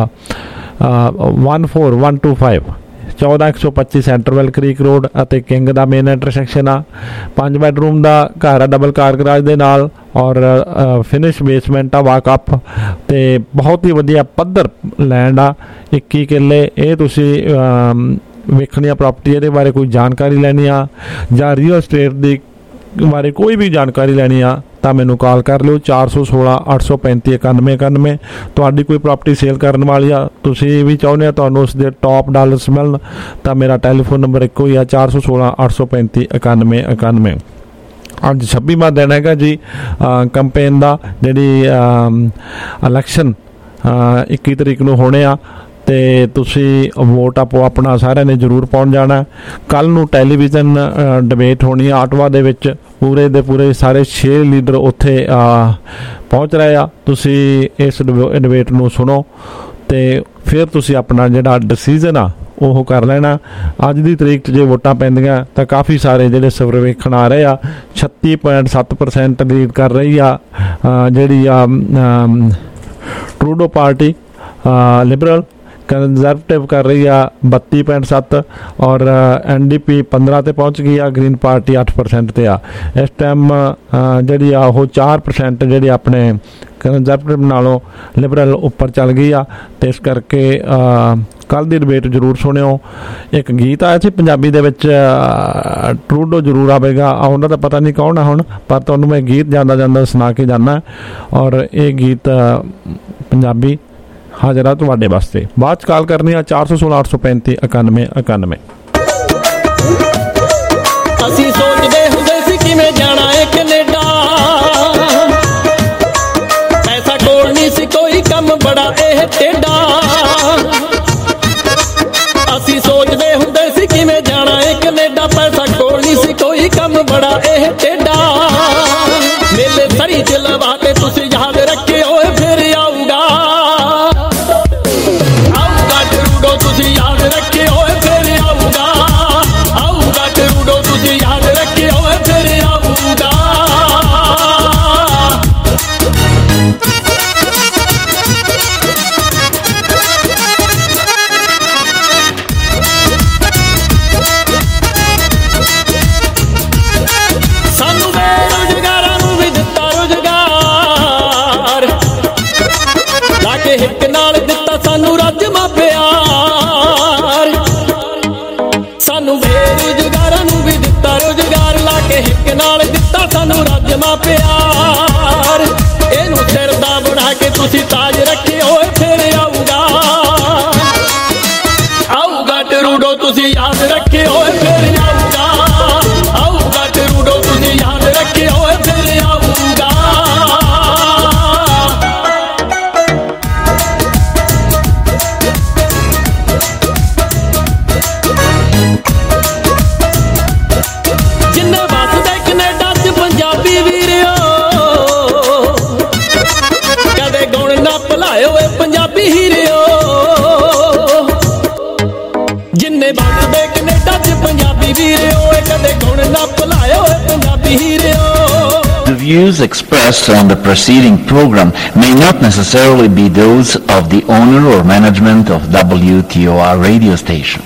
one four one two five ਚੌਦਾਂ ਇੱਕ ਸੌ ਪੱਚੀ ਸੈਂਟਰਵੈਲ ਕ੍ਰੀਕ ਰੋਡ ਅਤੇ ਕਿੰਗ ਦਾ ਮੇਨ ਇੰਟਰਸੈਕਸ਼ਨ ਆ। ਪੰਜ ਬੈਡਰੂਮ ਦਾ ਘਰ ਆ, ਡਬਲ ਕਾਰ ਗਰਾਜ ਦੇ ਨਾਲ, ਔਰ ਫਿਨਿਸ਼ ਬੇਸਮੈਂਟ ਆ, ਵਾਕ ਅਪ ਤੇ ਬਹੁਤ ਹੀ ਵਧੀਆ ਪੱਧਰ ਲੈਂਡ ਆ, ਇੱਕੀ ਕਿੱਲੇ। ਇਹ ਤੁਸੀਂ ਵੇਖਣੀ ਆ ਪ੍ਰਾਪਰਟੀ, ਇਹਦੇ ਬਾਰੇ ਕੋਈ ਜਾਣਕਾਰੀ ਲੈਣੀ ਆ ਜਾਂ ਰੀਅਲ estate ਦੀ ਬਾਰੇ ਕੋਈ ਵੀ ਜਾਣਕਾਰੀ ਲੈਣੀ ਆ ਤਾਂ ਮੈਨੂੰ ਕਾਲ ਕਰ ਲਿਓ ਚਾਰ ਸੌ ਸੋਲਾਂ ਅੱਠ ਸੌ ਪੈਂਤੀ ਇਕਾਨਵੇਂ ਇਕਾਨਵੇਂ। ਤੁਹਾਡੀ ਕੋਈ ਪ੍ਰਾਪਰਟੀ ਸੇਲ ਕਰਨ ਵਾਲੀ ਆ, ਤੁਸੀਂ ਵੀ ਚਾਹੁੰਦੇ ਆ ਤੁਹਾਨੂੰ ਉਸ ਦੇ ਟੌਪ ਡਾਲਰਸ ਮਿਲਣ, ਤਾਂ ਮੇਰਾ ਟੈਲੀਫੋਨ ਨੰਬਰ ਇੱਕੋ ਹੀ ਆ ਚਾਰ ਸੌ ਸੋਲਾਂ ਅੱਠ ਸੌ ਪੈਂਤੀ ਇਕਾਨਵੇਂ ਇਕਾਨਵੇਂ। ਅੱਜ ਛੱਬੀਵਾਂ ਦਿਨ ਹੈਗਾ ਜੀ ਕੰਪੇਨ ਦਾ, ਜਿਹੜੀ ਇਲੈਕਸ਼ਨ ਇੱਕੀ ਤਰੀਕ ਨੂੰ ਹੋਣੇ ਆ ਤੇ ਤੁਸੀਂ ਵੋਟ ਆਪੋ ਆਪਣਾ ਸਾਰਿਆਂ ਨੇ ਜ਼ਰੂਰ ਪਹੁੰਚ ਜਾਣਾ। ਕੱਲ੍ਹ ਨੂੰ ਟੈਲੀਵਿਜ਼ਨ ਡਿਬੇਟ ਹੋਣੀ ਆ ਆਟਵਾ ਦੇ ਵਿੱਚ, ਪੂਰੇ ਦੇ ਪੂਰੇ ਸਾਰੇ ਛੇ ਲੀਡਰ ਉੱਥੇ ਪਹੁੰਚ ਰਹੇ ਆ। ਤੁਸੀਂ ਇਸ ਡਿਬੇਟ ਨੂੰ ਸੁਣੋ ਤੇ ਫਿਰ ਤੁਸੀਂ ਆਪਣਾ ਜਿਹੜਾ ਡਿਸੀਜ਼ਨ ਆ ਉਹ ਕਰ ਲੈਣਾ। ਅੱਜ ਦੀ ਤਰੀਕ 'ਚ ਜੇ ਵੋਟਾਂ ਪੈਂਦੀਆਂ ਤਾਂ ਕਾਫੀ ਸਾਰੇ ਜਿਹੜੇ ਸਰਵੇਖਣ ਆ ਰਹੇ ਆ, ਛੱਤੀ ਪੁਆਇੰਟ ਸੱਤ ਪਰਸੈਂਟ ਲੀਡ ਕਰ ਰਹੀ ਆ ਜਿਹੜੀ ਆ ਟਰੂਡੋ ਪਾਰਟੀ, ਲਿਬਰਲ ਕੰਜ਼ਰਵੇਟਿਵ ਕਰ ਰਹੀ ਆ ਬੱਤੀ ਪੁਆਇੰਟ ਸੱਤ, ਔਰ ਐਨ ਡੀ ਪੀ ਪੰਦਰਾਂ 'ਤੇ ਪਹੁੰਚ ਗਈ ਆ, ਗ੍ਰੀਨ ਪਾਰਟੀ ਅੱਠ ਪਰਸੈਂਟ 'ਤੇ ਆ। ਇਸ ਟਾਈਮ ਜਿਹੜੀ ਆ ਉਹ ਚਾਰ ਪਰਸੈਂਟ ਜਿਹੜੀ ਆਪਣੇ ਕੰਜ਼ਰਵੇਟਿਵ ਨਾਲੋਂ ਲਿਬਰਲ ਉੱਪਰ ਚੱਲ ਗਈ ਆ। ਅਤੇ ਇਸ ਕਰਕੇ ਕੱਲ੍ਹ ਦੀ ਡਿਬੇਟ ਜ਼ਰੂਰ ਸੁਣਿਓ। ਇੱਕ ਗੀਤ ਆਇਆ ਸੀ ਪੰਜਾਬੀ ਦੇ ਵਿੱਚ, ਟਰੂਡੋ ਜ਼ਰੂਰ ਆਵੇਗਾ, ਉਹਨਾਂ ਦਾ ਪਤਾ ਨਹੀਂ ਕੌਣ ਆ ਹੁਣ, ਪਰ ਤੁਹਾਨੂੰ ਮੈਂ ਗੀਤ ਜਾਂਦਾ ਜਾਂਦਾ ਸੁਣਾ ਕੇ ਜਾਂਦਾ। ਔਰ ਇਹ ਗੀਤ ਪੰਜਾਬੀ ਹਾਜ਼ਰ ਆ ਤੁਹਾਡੇ ਵਾਸਤੇ। ਬਾਅਦ 'ਚ ਕਾਲ ਕਰਨੀ ਆ ਚਾਰ ਸੌ ਸੋਲਾਂ ਅੱਠ ਸੌ ਪੈਂਤੀ ਇਕਾਨਵੇਂ ਇਕਾਨਵੇਂ। ਅਸੀਂ ਸੋਚਦੇ ਹੁੰਦੇ ਸੀ ਕਿਵੇਂ ਜਾਣਾ ਏ ਕੈਨੇਡਾ, ਪੈਸਾ ਕੋਲ ਨਹੀਂ ਸੀ ਕੋਈ ਕੰਮ ਬੜਾ ਇਹ ਟੇਢਾ। ਅਸੀਂ ਸੋਚਦੇ ਹੁੰਦੇ ਸੀ ਕਿਵੇਂ ਜਾਣਾ ਏ ਕੈਨੇਡਾ, ਪੈਸਾ ਕੋਲ ਨਹੀਂ ਸੀ ਕੋਈ ਕੰਮ ਬੜਾ ਇਹ ਟੇਢਾ। ਮੇਲੇ ਸਰੀ ਚ ਲਵਾ ਕੇ ਤੁਸੀਂ ਯਾਦ ਰੱਖੇ ਓਏ ਫਿਰ ਆਊਗਾ, ਆਊਗਾ ਟਰੂਡੋ ਤੁਸੀਂ ਯਾਦ ਰੱਖੇ ਓਏ ਫਿਰ ਆਊਗਾ, ਆਊਗਾ ਟਰੂਡੋ ਤੁਸੀਂ ਯਾਦ ਰੱਖੇ ਓਏ ਫਿਰ ਆਊਗਾ। ਸਾਨੂੰ ਬੇਰੁਜ਼ਗਾਰਾਂ ਨੂੰ ਵੀ ਦਿੱਤਾ ਰੁਜ਼ਗਾਰ, ਲਾ ਕੇ ਹਿੱਕ ਨਾਲ ਦਿੱਤਾ ਸਾਨੂੰ ਰਾਜਮਾ ਪਿਆਰ। ਸਾਨੂੰ ਬੇਰੁਜ਼ਗਾਰਾਂ ਨੂੰ ਵੀ ਦਿੱਤਾ ਰੁਜ਼ਗਾਰ, ਲਾ ਕੇ ਹਿੱਕ ਨਾਲ ਦਿੱਤਾ ਸਾਨੂੰ ਰਾਜਮਾ ਪਿਆਰ। ਇਹਨੂੰ ਸਿਰ ਦਾ ਬਣਾ ਕੇ ਤੁਸੀਂ ਤਾਜ ਰੱਖੇ ਓਏ ਫਿਰ ਆਊਗਾ, ਆਊਗਾ ਟਰੂਡੋ ਤੁਸੀਂ ਯਾਦ ਰੱਖੇ ਓਏ ਫਿਰ ਆਊਗਾ, ਆਊਗਾ ਟਰੂਡੋ ਤੁਸੀਂ ਯਾਦ ਰੱਖੇ ਓਏ ਫਿਰ ਆਊਗਾ। ਜਿੰਨੇ ਵੱਸਦੇ ਕੈਨੇਡਾ 'ਚ ਪੰਜਾਬੀ ਵੀਰਿਓ, ਕਦੇ ਗੁਣ ਨਾ ਭੁਲਾਇਓ ਏ ਪੰਜਾਬੀ ਹੀਰਿਓ। ਜਿੰਨੇ ਵੱਸਦੇ ਕੈਨੇਡਾ 'ਚ ਪੰਜਾਬੀ ਵੀਰਿਓ, ਕਦੇ ਗੁਣ ਨਾ ਭੁਲਾਇਓ ਏ Punjabi ਹੀਰਿਓ। The views expressed on the preceding program may not necessarily be those of the owner or management of W T O R radio station.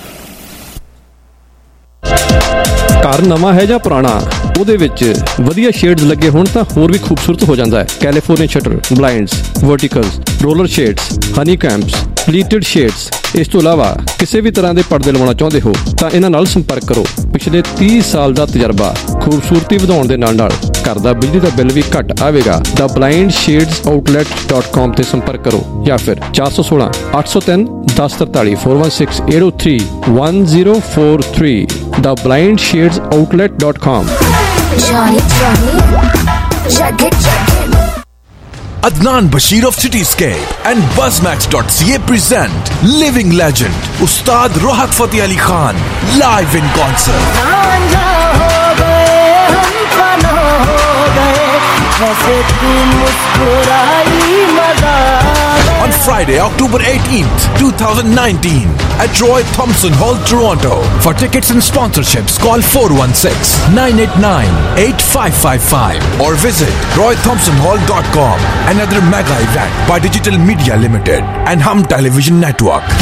ਘਰ ਨਵਾਂ ਹੈ ਜਾਂ ਪੁਰਾਣਾ, ਉਹਦੇ ਵਿੱਚ ਵਧੀਆ ਸ਼ੇਡਸ ਲੱਗੇ ਹੋਣ ਤਾਂ ਹੋਰ ਵੀ ਖੂਬਸੂਰਤ ਹੋ ਜਾਂਦਾ ਹੈ। California shutter, blinds, verticals, roller shades, honey combs, pleated shades. ਇਸ ਤੋਂ ਇਲਾਵਾ ਕਿਸੇ ਵੀ ਤਰ੍ਹਾਂ ਦੇ ਪਰਦੇ ਲਵਾਉਣਾ ਚਾਹੁੰਦੇ ਹੋ ਤਾਂ ਇਹਨਾਂ ਨਾਲ ਸੰਪਰਕ ਕਰੋ। ਪਿਛਲੇ ਤੀਹ ਸਾਲ ਦਾ ਤਜਰਬਾ, ਖੂਬਸੂਰਤੀ ਵਧਾਉਣ ਦੇ ਨਾਲ ਨਾਲ ਘਰ ਦਾ ਬਿਜਲੀ ਦਾ ਬਿੱਲ ਵੀ ਘੱਟ ਆਵੇਗਾ। The blind shades outlet dot com ਤੇ ਸੰਪਰਕ ਕਰੋ ਜਾਂ ਫਿਰ ਚਾਰ ਸੌ ਸੋਲਾਂ ਅੱਠ ਸੌ ਤਿੰਨ ਦਸ ਤਰਤਾਲੀ four one six eight O three one zero four three the blind shades outlet dot com. Adnan Bashir of Cityscape and Buzzmax dot C A present living legend Ustad Rohat Fateh Ali Khan live in concert. On Friday, October eighteenth, twenty nineteen at Roy Thompson Hall, Toronto. For tickets and sponsorships, call four one six, nine eight nine, eight five five five or visit roy thompson hall dot com. Another mega event by Digital Media Limited and Hum Television Network.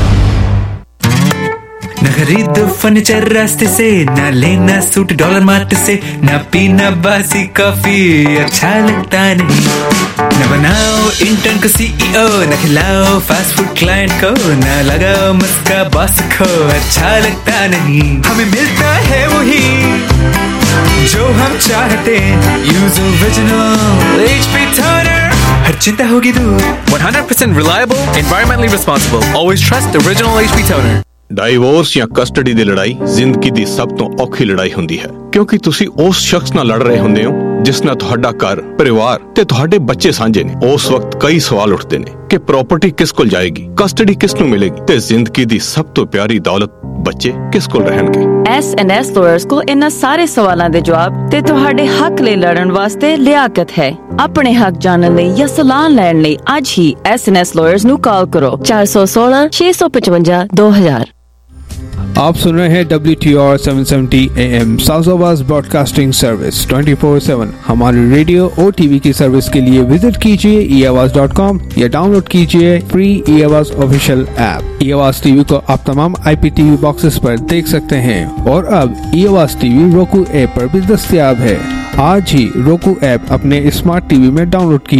न खरीदो फर्नीचर रास्ते से, न लेना सूट डॉलर मार्ट से, न पीना बासी कॉफी अच्छा लगता नहीं। न बनाओ इंटर्न को सीईओ, न खिलाओ फास्ट फूड क्लाइंट को, न लगाओ मस्का बॉस को, अच्छा लगता नहीं हमें मिलता है वही जो हम चाहते। यूज ओरिजिनल एचपी टोनर, हर चिंता होगी दूर। one hundred percent reliable, environmentally responsible, always trust original H P toner। Divorce ਜਾਂ ਕਸਟਡੀ ਦੀ ਲੜਾਈ ਜ਼ਿੰਦਗੀ ਦੀ ਸਭ ਤੋਂ ਔਖੀ ਲੜਾਈ ਹੁੰਦੀ ਹੈ, ਕਿਉਂਕਿ ਤੁਸੀਂ ਉਸ ਸ਼ਖਸ ਨਾਲ ਲੜ ਰਹੇ ਹੁੰਦੇ ਹੋ ਜਿਸ ਨਾਲ ਤੁਹਾਡਾ ਘਰ, ਪਰਿਵਾਰ ਤੇ ਤੁਹਾਡੇ ਬੱਚੇ ਸਾਂਝੇ ਨੇ। ਉਸ ਵਕਤ ਕਈ ਸਵਾਲ ਉੱਠਦੇ ਨੇ ਕਿ ਪ੍ਰਾਪਰਟੀ ਕਿਸ ਕੋਲ ਜਾਏਗੀ, ਕਸਟਡੀ ਕਿਸ ਨੂੰ ਮਿਲੇਗੀ ਤੇ ਜ਼ਿੰਦਗੀ ਦੀ ਸਭ ਤੋਂ ਪਿਆਰੀ ਦੌਲਤ ਬੱਚੇ ਕਿਸ ਕੋਲ ਰਹਿਣਗੇ। ਐਸ ਐਂਡ ਐਸ ਲਾਇਰਸ ਕੋਲ ਇਹਨਾਂ ਸਾਰੇ ਸਵਾਲਾਂ ਦੇ ਜਵਾਬ ਤੇ ਤੁਹਾਡੇ ਹੱਕ ਲਈ ਲੜਨ ਵਾਸਤੇ ਲਿਆਕਤ ਹੈ। ਆਪਣੇ ਹੱਕ ਜਾਣਨ ਲਈ ਜਾਂ ਸਲਾਹ ਲੈਣ ਲਈ ਅੱਜ ਹੀ ਐਸ ਐਂਡ ਐਸ ਲਾਇਰਸ ਨੂੰ ਕਾਲ ਕਰੋ ਚਾਰ एक सौ सोलह छह सौ पचवंजा दो हजार। आप सुन रहे हैं डब्ल्यू टी आर सात सौ सत्तर A M south broadcasting service चौबीस सात। हमारे रेडियो और टीवी की सर्विस के लिए विजिट कीजिए ई आवाज डॉट कॉम या डाउनलोड कीजिए free E Awaz official app. ई आवाज टीवी को आप तमाम आई पी टीवी बॉक्सेस पर देख सकते हैं और अब ई आवाज टीवी roku ऐप पर भी दस्तयाब है। आज ही roku ऐप अपने स्मार्ट टीवी में डाउनलोड की